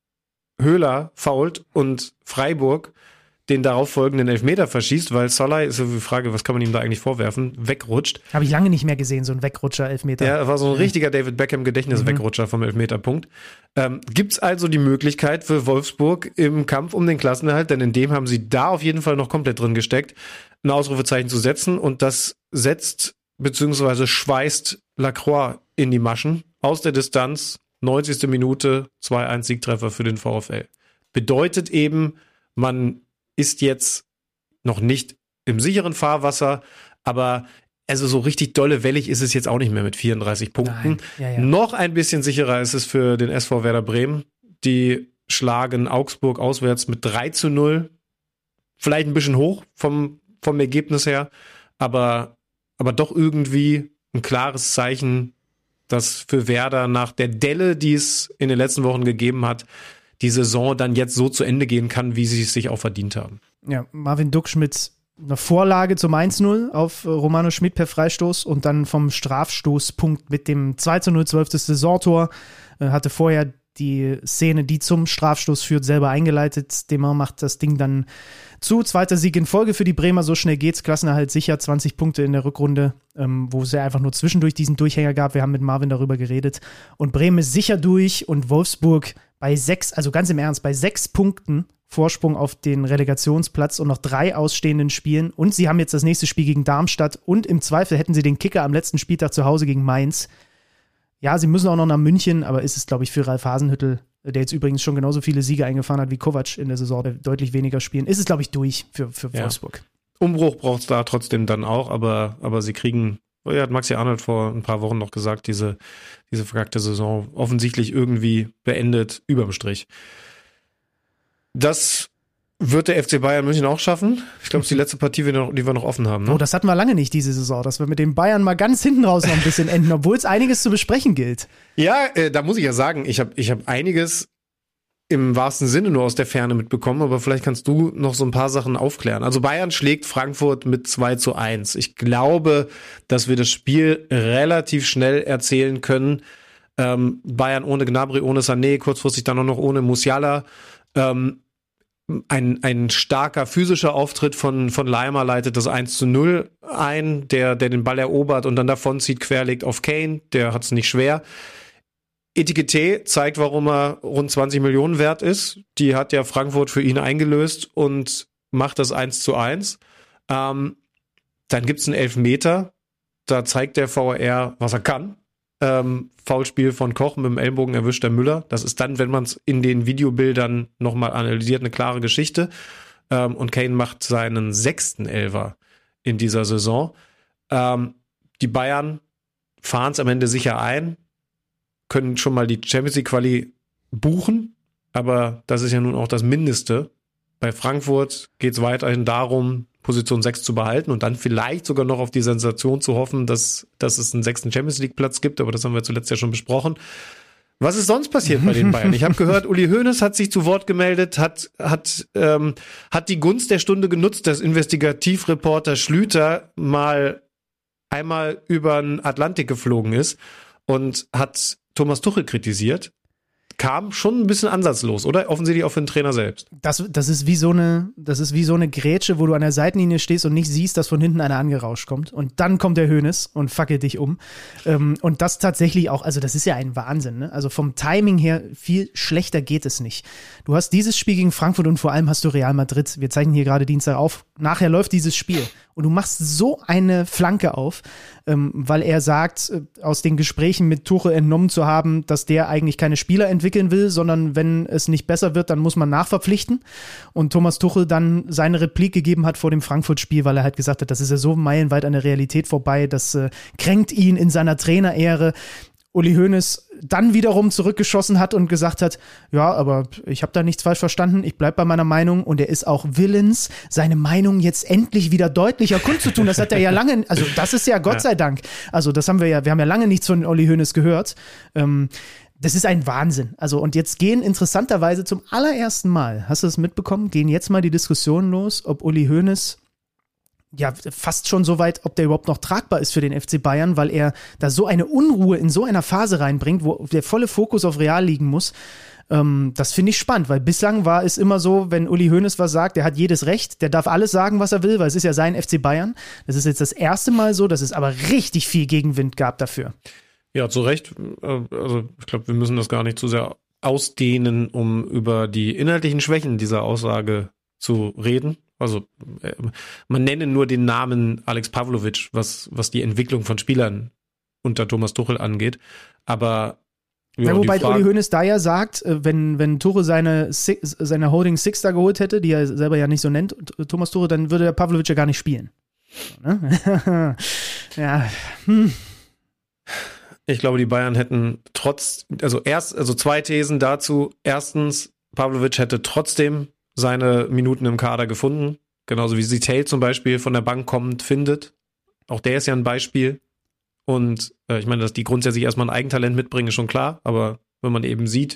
Höhler fault und Freiburg den darauffolgenden Elfmeter verschießt, weil Solai, ist so die Frage, was kann man ihm da eigentlich vorwerfen, wegrutscht. Habe ich lange nicht mehr gesehen, so ein Wegrutscher-Elfmeter. Ja, war so ein richtiger David Beckham-Gedächtnis-Wegrutscher vom Elfmeterpunkt. Gibt's also die Möglichkeit für Wolfsburg im Kampf um den Klassenerhalt, denn in dem haben sie da auf jeden Fall noch komplett drin gesteckt, ein Ausrufezeichen zu setzen und das setzt bzw. schweißt Lacroix in die Maschen. Aus der Distanz, 90. Minute, 2:1 Siegtreffer für den VfL. Bedeutet eben, man ist jetzt noch nicht im sicheren Fahrwasser, aber also so richtig dolle wellig ist es jetzt auch nicht mehr mit 34 Punkten. Ja. Noch ein bisschen sicherer ist es für den SV Werder Bremen. Die schlagen Augsburg auswärts mit 3:0. Vielleicht ein bisschen hoch vom Ergebnis her, aber doch irgendwie ein klares Zeichen, dass für Werder nach der Delle, die es in den letzten Wochen gegeben hat, die Saison dann jetzt so zu Ende gehen kann, wie sie es sich auch verdient haben. Ja, Marvin Duksch mit einer Vorlage zum 1:0 auf Romano Schmid per Freistoß und dann vom Strafstoßpunkt mit dem 2:0, 12. Saisontor. Hatte vorher die Szene, die zum Strafstoß führt, selber eingeleitet. Demar macht das Ding dann zu. 2. Sieg in Folge für die Bremer. So schnell geht's. Klassenerhalt sicher. 20 Punkte in der Rückrunde, wo es ja einfach nur zwischendurch diesen Durchhänger gab. Wir haben mit Marvin darüber geredet. Und Bremen ist sicher durch und Wolfsburg bei 6, also ganz im Ernst, bei 6 Punkten Vorsprung auf den Relegationsplatz und noch 3 ausstehenden Spielen. Und sie haben jetzt das nächste Spiel gegen Darmstadt und im Zweifel hätten sie den Kicker am letzten Spieltag zu Hause gegen Mainz. Ja, sie müssen auch noch nach München, aber ist es, glaube ich, für Ralf Hasenhüttl, der jetzt übrigens schon genauso viele Siege eingefahren hat wie Kovac in der Saison, der deutlich weniger spielen, ist es, glaube ich, durch für Wolfsburg. Umbruch braucht es da trotzdem dann auch, aber sie kriegen, hat Maxi Arnold vor ein paar Wochen noch gesagt, diese verkackte Saison offensichtlich irgendwie beendet, überm Strich. Das wird der FC Bayern München auch schaffen. Ich glaube, es ist die letzte Partie, die wir noch offen haben. Ne? Oh, das hatten wir lange nicht diese Saison, dass wir mit den Bayern mal ganz hinten raus noch ein bisschen enden, obwohl es einiges zu besprechen gilt. Ja, da muss ich ja sagen, ich hab einiges im wahrsten Sinne nur aus der Ferne mitbekommen, aber vielleicht kannst du noch so ein paar Sachen aufklären. Also Bayern schlägt Frankfurt mit 2:1. Ich glaube, dass wir das Spiel relativ schnell erzählen können. Bayern ohne Gnabry, ohne Sané, kurzfristig dann auch noch ohne Musiala. Ein starker physischer Auftritt von Leimer leitet das 1:0 ein, der den Ball erobert und dann davonzieht, querlegt auf Kane, der hat es nicht schwer. Etikette zeigt, warum er rund 20 Millionen wert ist. Die hat ja Frankfurt für ihn eingelöst und macht das 1:1. Dann gibt's einen Elfmeter, da zeigt der VAR, was er kann. Foulspiel von Koch mit dem Ellenbogen erwischt der Müller. Das ist dann, wenn man es in den Videobildern nochmal analysiert, eine klare Geschichte. Und Kane macht seinen 6. Elfer in dieser Saison. Die Bayern fahren es am Ende sicher ein, können schon mal die Champions League Quali buchen, aber das ist ja nun auch das Mindeste. Bei Frankfurt geht es weiterhin darum, Position 6 zu behalten und dann vielleicht sogar noch auf die Sensation zu hoffen, dass es einen 6. Champions League Platz gibt, aber das haben wir zuletzt ja schon besprochen. Was ist sonst passiert bei den Bayern? Ich habe gehört, Uli Hoeneß hat sich zu Wort gemeldet, hat die Gunst der Stunde genutzt, dass Investigativreporter Schlüter mal einmal über den Atlantik geflogen ist und hat Thomas Tuchel kritisiert. Kam schon ein bisschen ansatzlos, oder? Offensichtlich auch für den Trainer selbst. Das ist wie so eine Grätsche, wo du an der Seitenlinie stehst und nicht siehst, dass von hinten einer angerauscht kommt. Und dann kommt der Hoeneß und fackelt dich um. Und das tatsächlich auch, also das ist ja ein Wahnsinn, ne? Also vom Timing her viel schlechter geht es nicht. Du hast dieses Spiel gegen Frankfurt und vor allem hast du Real Madrid. Wir zeichnen hier gerade Dienstag auf. Nachher läuft dieses Spiel. Und du machst so eine Flanke auf, weil er sagt, aus den Gesprächen mit Tuchel entnommen zu haben, dass der eigentlich keine Spieler entwickeln will, sondern wenn es nicht besser wird, dann muss man nachverpflichten. Und Thomas Tuchel dann seine Replik gegeben hat vor dem Frankfurt-Spiel, weil er halt gesagt hat, das ist ja so meilenweit an der Realität vorbei, das kränkt ihn in seiner Trainerehre. Uli Hoeneß dann wiederum zurückgeschossen hat und gesagt hat, ja, aber ich habe da nichts falsch verstanden, ich bleib bei meiner Meinung, und er ist auch willens, seine Meinung jetzt endlich wieder deutlicher kundzutun. Das hat er ja lange, also das ist ja Gott sei Dank, also das haben wir haben ja lange nichts von Uli Hoeneß gehört. Das ist ein Wahnsinn. Also und jetzt gehen interessanterweise zum allerersten Mal, hast du das mitbekommen, gehen jetzt mal die Diskussionen los, ob Uli Hoeneß ja fast schon so weit, ob der überhaupt noch tragbar ist für den FC Bayern, weil er da so eine Unruhe in so einer Phase reinbringt, wo der volle Fokus auf Real liegen muss. Das finde ich spannend, weil bislang war es immer so, wenn Uli Hoeneß was sagt, der hat jedes Recht, der darf alles sagen, was er will, weil es ist ja sein FC Bayern. Das ist jetzt das erste Mal so, dass es aber richtig viel Gegenwind gab dafür. Ja, zu Recht. Also ich glaube, wir müssen das gar nicht zu sehr ausdehnen, um über die inhaltlichen Schwächen dieser Aussage zu reden. Also man nenne nur den Namen Alex Pavlovic, was die Entwicklung von Spielern unter Thomas Tuchel angeht. Aber ja, wobei Uli Hoeneß da ja sagt, wenn Tuchel seine Holding Six da geholt hätte, die er selber ja nicht so nennt, Thomas Tuchel, dann würde der Pavlovic ja gar nicht spielen. So, ne? Ja. Ich glaube, die Bayern hätten zwei Thesen dazu. Erstens, Pavlovic hätte trotzdem seine Minuten im Kader gefunden, genauso wie Zittel zum Beispiel von der Bank kommend findet. Auch der ist ja ein Beispiel. Und ich meine, dass die grundsätzlich erstmal ein Eigentalent mitbringen, ist schon klar. Aber wenn man eben sieht,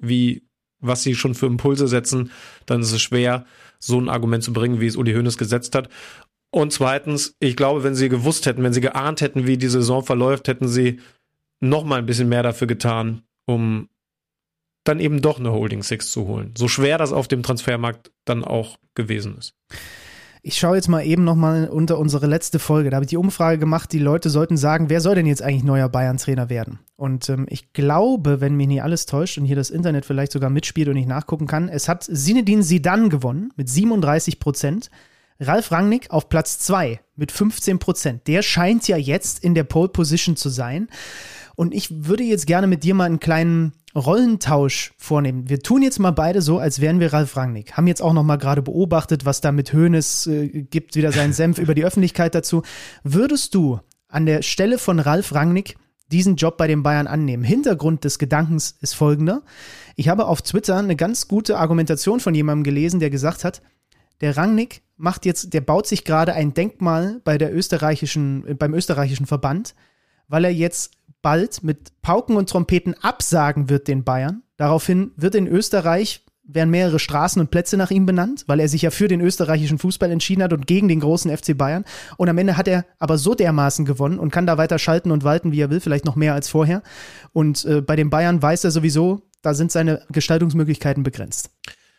was sie schon für Impulse setzen, dann ist es schwer, so ein Argument zu bringen, wie es Uli Hoeneß gesetzt hat. Und zweitens, ich glaube, wenn sie gewusst hätten, wenn sie geahnt hätten, wie die Saison verläuft, hätten sie noch mal ein bisschen mehr dafür getan, um dann eben doch eine Holding Six zu holen. So schwer das auf dem Transfermarkt dann auch gewesen ist. Ich schaue jetzt mal eben nochmal unter unsere letzte Folge. Da habe ich die Umfrage gemacht, die Leute sollten sagen, wer soll denn jetzt eigentlich neuer Bayern-Trainer werden? Und ich glaube, wenn mich nicht alles täuscht und hier das Internet vielleicht sogar mitspielt und ich nachgucken kann, es hat Zinedine Zidane gewonnen mit 37%. Ralf Rangnick auf Platz 2 mit 15%. Der scheint ja jetzt in der Pole Position zu sein. Und ich würde jetzt gerne mit dir mal einen kleinen Rollentausch vornehmen. Wir tun jetzt mal beide so, als wären wir Ralf Rangnick. Haben jetzt auch noch mal gerade beobachtet, was da mit Hoeneß gibt, wieder seinen Senf über die Öffentlichkeit dazu. Würdest du an der Stelle von Ralf Rangnick diesen Job bei den Bayern annehmen? Hintergrund des Gedankens ist folgender. Ich habe auf Twitter eine ganz gute Argumentation von jemandem gelesen, der gesagt hat, der Rangnick der baut sich gerade ein Denkmal beim österreichischen Verband, weil er jetzt bald mit Pauken und Trompeten absagen wird den Bayern. Daraufhin werden mehrere Straßen und Plätze nach ihm benannt, weil er sich ja für den österreichischen Fußball entschieden hat und gegen den großen FC Bayern. Und am Ende hat er aber so dermaßen gewonnen und kann da weiter schalten und walten, wie er will, vielleicht noch mehr als vorher. Und bei den Bayern weiß er sowieso, da sind seine Gestaltungsmöglichkeiten begrenzt.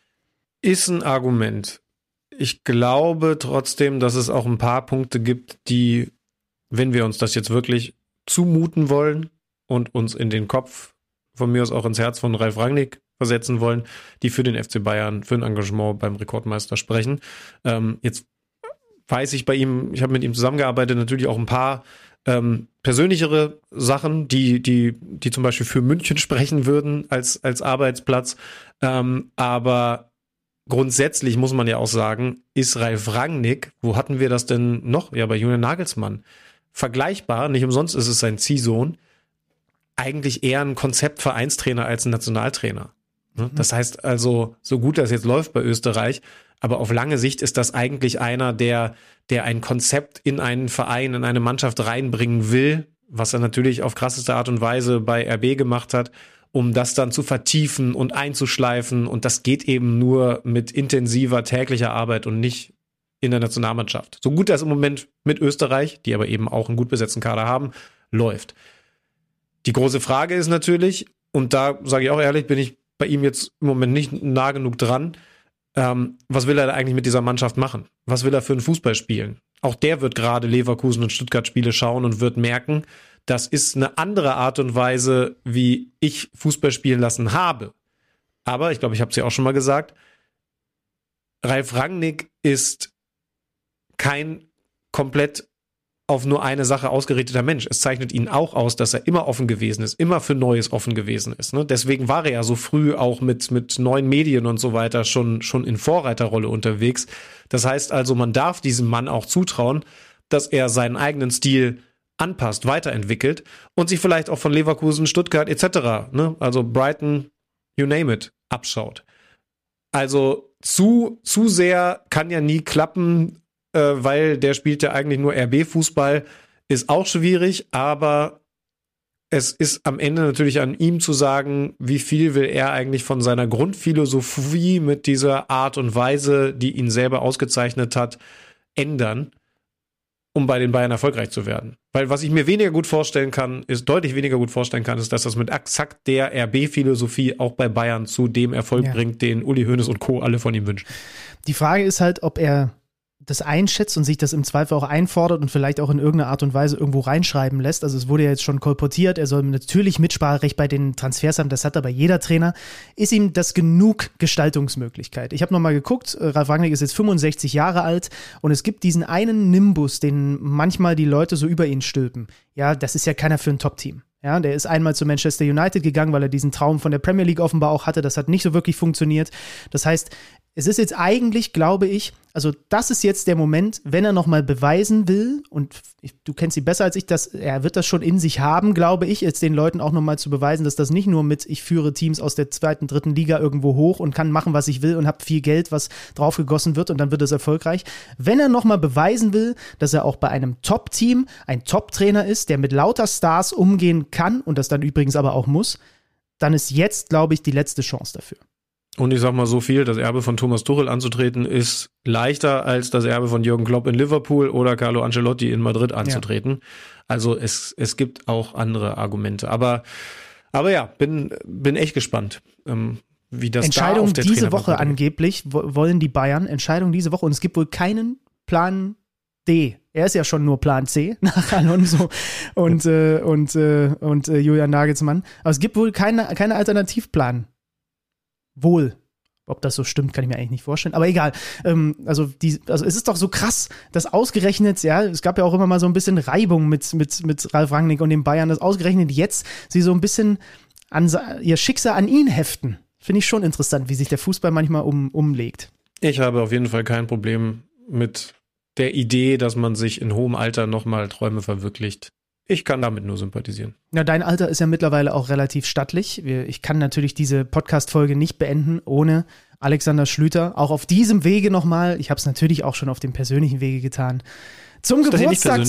Ist ein Argument. Ich glaube trotzdem, dass es auch ein paar Punkte gibt, die, wenn wir uns das jetzt wirklich zumuten wollen und uns in den Kopf, von mir aus auch ins Herz von Ralf Rangnick versetzen wollen, die für den FC Bayern, für ein Engagement beim Rekordmeister sprechen. Jetzt weiß ich bei ihm, ich habe mit ihm zusammengearbeitet, natürlich auch ein paar persönlichere Sachen, die zum Beispiel für München sprechen würden als Arbeitsplatz. Aber grundsätzlich muss man ja auch sagen, ist Ralf Rangnick, wo hatten wir das denn noch? Ja, bei Julian Nagelsmann. Vergleichbar, nicht umsonst ist es sein Ziehsohn, eigentlich eher ein Konzeptvereinstrainer als ein Nationaltrainer. Das heißt also, so gut das jetzt läuft bei Österreich, aber auf lange Sicht ist das eigentlich einer, der ein Konzept in einen Verein, in eine Mannschaft reinbringen will, was er natürlich auf krasseste Art und Weise bei RB gemacht hat um das dann zu vertiefen und einzuschleifen. Und das geht eben nur mit intensiver täglicher Arbeit und nicht in der Nationalmannschaft. So gut das im Moment mit Österreich, die aber eben auch einen gut besetzten Kader haben, läuft. Die große Frage ist natürlich, und da sage ich auch ehrlich, bin ich bei ihm jetzt im Moment nicht nah genug dran, was will er da eigentlich mit dieser Mannschaft machen? Was will er für einen Fußball spielen? Auch der wird gerade Leverkusen und Stuttgart Spiele schauen und wird merken, das ist eine andere Art und Weise, wie ich Fußball spielen lassen habe. Aber, ich glaube, ich habe es ja auch schon mal gesagt, Ralf Rangnick ist kein komplett auf nur eine Sache ausgerichteter Mensch. Es zeichnet ihn auch aus, dass er immer offen gewesen ist, immer für Neues offen gewesen ist. Ne? Deswegen war er ja so früh auch mit neuen Medien und so weiter schon in Vorreiterrolle unterwegs. Das heißt also, man darf diesem Mann auch zutrauen, dass er seinen eigenen Stil anpasst, weiterentwickelt und sich vielleicht auch von Leverkusen, Stuttgart etc., ne? Also Brighton, you name it, abschaut. Also zu sehr kann ja nie klappen, weil der spielt ja eigentlich nur RB-Fußball, ist auch schwierig, aber es ist am Ende natürlich an ihm zu sagen, wie viel will er eigentlich von seiner Grundphilosophie mit dieser Art und Weise, die ihn selber ausgezeichnet hat, ändern, um bei den Bayern erfolgreich zu werden. Weil was ich mir deutlich weniger gut vorstellen kann, ist, dass das mit exakt der RB-Philosophie auch bei Bayern zu dem Erfolg bringt, den Uli Hoeneß und Co. alle von ihm wünschen. Die Frage ist halt, ob er das einschätzt und sich das im Zweifel auch einfordert und vielleicht auch in irgendeiner Art und Weise irgendwo reinschreiben lässt. Also es wurde ja jetzt schon kolportiert, er soll natürlich Mitspracherecht bei den Transfers haben, das hat aber jeder Trainer. Ist ihm das genug Gestaltungsmöglichkeit? Ich habe nochmal geguckt, Ralf Rangnick ist jetzt 65 Jahre alt und es gibt diesen einen Nimbus, den manchmal die Leute so über ihn stülpen. Ja, das ist ja keiner für ein Top-Team. Ja, der ist einmal zu Manchester United gegangen, weil er diesen Traum von der Premier League offenbar auch hatte. Das hat nicht so wirklich funktioniert. Das heißt, es ist jetzt eigentlich, glaube ich, also das ist jetzt der Moment, wenn er nochmal beweisen will, und du kennst ihn besser als ich, er wird das schon in sich haben, glaube ich, jetzt den Leuten auch nochmal zu beweisen, dass das nicht nur mit, ich führe Teams aus der 2., 3. Liga irgendwo hoch und kann machen, was ich will und habe viel Geld, was draufgegossen wird und dann wird es erfolgreich. Wenn er nochmal beweisen will, dass er auch bei einem Top-Team ein Top-Trainer ist, der mit lauter Stars umgehen kann und das dann übrigens aber auch muss, dann ist jetzt, glaube ich, die letzte Chance dafür. Und ich sag mal so viel, das Erbe von Thomas Tuchel anzutreten ist leichter als das Erbe von Jürgen Klopp in Liverpool oder Carlo Ancelotti in Madrid anzutreten. Ja. Also es gibt auch andere Argumente. Aber ja, bin echt gespannt, wie das Entscheidung da auf der diese Woche angeblich wollen die Bayern, Entscheidung diese Woche und es gibt wohl keinen Plan D. Er ist ja schon nur Plan C nach Alonso und Julian Nagelsmann. Aber es gibt wohl keine Alternativplan. Wohl. Ob das so stimmt, kann ich mir eigentlich nicht vorstellen. Aber egal. Also es ist doch so krass, dass ausgerechnet, ja, es gab ja auch immer mal so ein bisschen Reibung mit Ralf Rangnick und den Bayern, dass ausgerechnet jetzt sie so ein bisschen ihr Schicksal an ihn heften. Finde ich schon interessant, wie sich der Fußball manchmal umlegt. Ich habe auf jeden Fall kein Problem mit der Idee, dass man sich in hohem Alter nochmal Träume verwirklicht. Ich kann damit nur sympathisieren. Ja, dein Alter ist ja mittlerweile auch relativ stattlich. Ich kann natürlich diese Podcast-Folge nicht beenden ohne Alexander Schlüter. Auch auf diesem Wege nochmal, ich habe es natürlich auch schon auf dem persönlichen Wege getan, zum Geburtstag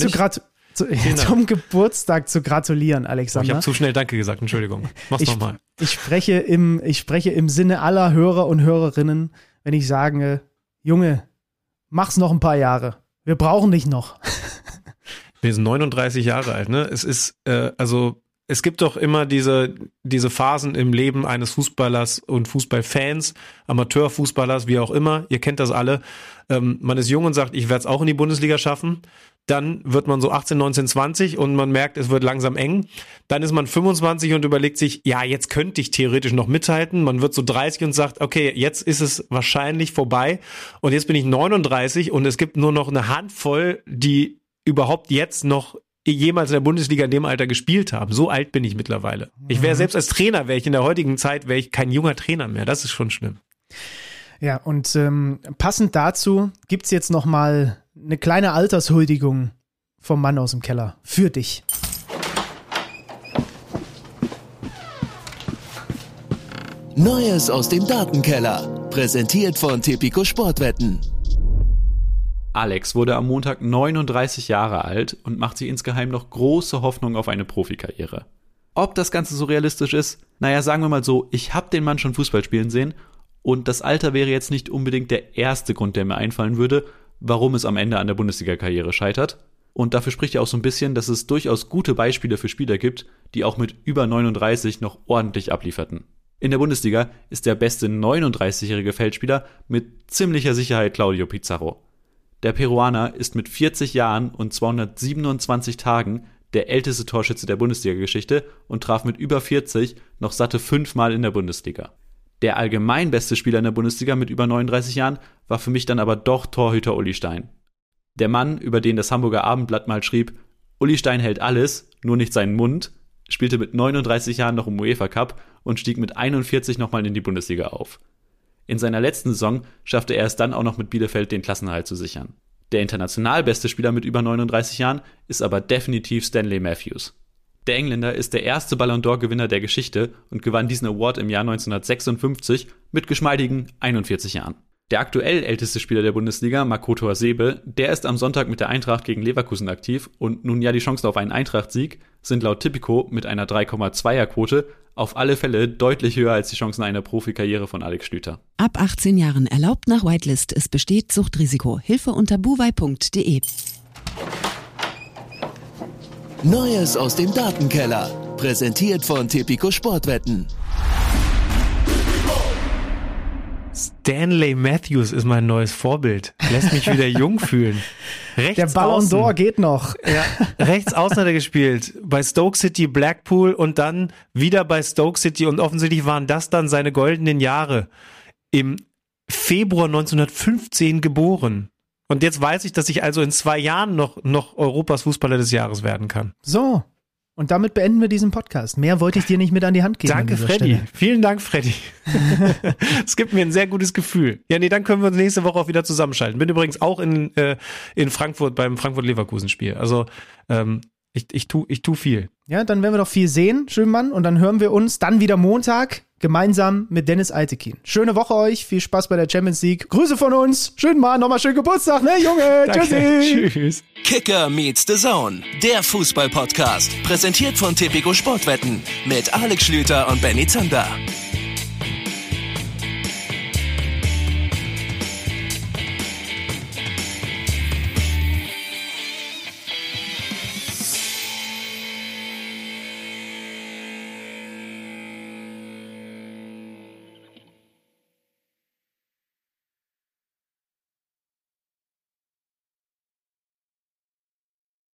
zu gratulieren, Alexander. Ich habe zu schnell Danke gesagt, Entschuldigung. Mach's nochmal. Ich spreche im Sinne aller Hörer und Hörerinnen, wenn ich sage, Junge, mach's noch ein paar Jahre. Wir brauchen dich noch. Wir sind 39 Jahre alt, ne? Es ist, es gibt doch immer diese Phasen im Leben eines Fußballers und Fußballfans, Amateurfußballers, wie auch immer. Ihr kennt das alle. Man ist jung und sagt, ich werde es auch in die Bundesliga schaffen. Dann wird man so 18, 19, 20 und man merkt, es wird langsam eng. Dann ist man 25 und überlegt sich, ja, jetzt könnte ich theoretisch noch mithalten. Man wird so 30 und sagt, okay, jetzt ist es wahrscheinlich vorbei. Und jetzt bin ich 39 und es gibt nur noch eine Handvoll, die überhaupt jetzt noch jemals in der Bundesliga in dem Alter gespielt haben. So alt bin ich mittlerweile. Ich wäre selbst als Trainer, wäre ich in der heutigen Zeit, wäre ich kein junger Trainer mehr. Das ist schon schlimm. Ja, und passend dazu gibt's jetzt noch mal eine kleine Altershuldigung vom Mann aus dem Keller. Für dich. Neues aus dem Datenkeller. Präsentiert von Tipico Sportwetten. Alex wurde am Montag 39 Jahre alt und macht sich insgeheim noch große Hoffnung auf eine Profikarriere. Ob das Ganze so realistisch ist? Naja, sagen wir mal so, ich habe den Mann schon Fußball spielen sehen und das Alter wäre jetzt nicht unbedingt der erste Grund, der mir einfallen würde, warum es am Ende an der Bundesliga-Karriere scheitert. Und dafür spricht ja auch so ein bisschen, dass es durchaus gute Beispiele für Spieler gibt, die auch mit über 39 noch ordentlich ablieferten. In der Bundesliga ist der beste 39-jährige Feldspieler mit ziemlicher Sicherheit Claudio Pizarro. Der Peruaner ist mit 40 Jahren und 227 Tagen der älteste Torschütze der Bundesliga-Geschichte und traf mit über 40 noch satte 5-mal in der Bundesliga. Der allgemein beste Spieler in der Bundesliga mit über 39 Jahren war für mich dann aber doch Torhüter Uli Stein. Der Mann, über den das Hamburger Abendblatt mal schrieb, Uli Stein hält alles, nur nicht seinen Mund, spielte mit 39 Jahren noch im UEFA Cup und stieg mit 41 nochmal in die Bundesliga auf. In seiner letzten Saison schaffte er es dann auch noch mit Bielefeld den Klassenerhalt zu sichern. Der international beste Spieler mit über 39 Jahren ist aber definitiv Stanley Matthews. Der Engländer ist der erste Ballon d'Or-Gewinner der Geschichte und gewann diesen Award im Jahr 1956 mit geschmeidigen 41 Jahren. Der aktuell älteste Spieler der Bundesliga, Makoto Hasebe, der ist am Sonntag mit der Eintracht gegen Leverkusen aktiv und nun ja die Chancen auf einen Eintracht-Sieg sind laut Tipico mit einer 3,2er-Quote auf alle Fälle deutlich höher als die Chancen einer Profikarriere von Alex Schlüter. Ab 18 Jahren erlaubt nach Whitelist. Es besteht Suchtrisiko. Hilfe unter buwei.de. Neues aus dem Datenkeller. Präsentiert von Tipico Sportwetten. Stanley Matthews ist mein neues Vorbild. Lässt mich wieder jung fühlen. Der Ballon d'Or geht noch. Ja, rechts außen hat er gespielt. Bei Stoke City, Blackpool und dann wieder bei Stoke City. Und offensichtlich waren das dann seine goldenen Jahre. Im Februar 1915 geboren. Und jetzt weiß ich, dass ich also in 2 Jahren noch Europas Fußballer des Jahres werden kann. So. Und damit beenden wir diesen Podcast. Mehr wollte ich dir nicht mit an die Hand geben. Danke, Freddy. Vielen Dank, Freddy. Es gibt mir ein sehr gutes Gefühl. Ja, nee, dann können wir uns nächste Woche auch wieder zusammenschalten. Bin übrigens auch in Frankfurt beim Frankfurt-Leverkusen-Spiel. Also ich tu viel. Ja, dann werden wir doch viel sehen, Schönmann. Und dann hören wir uns dann wieder Montag gemeinsam mit Dennis Altekin. Schöne Woche euch. Viel Spaß bei der Champions League. Grüße von uns. Schönmann, nochmal schönen Geburtstag, ne, Junge? Danke. Tschüss. Kicker meets the Zone, der Fußball-Podcast. Präsentiert von Tipico Sportwetten mit Alex Schlüter und Benny Zander.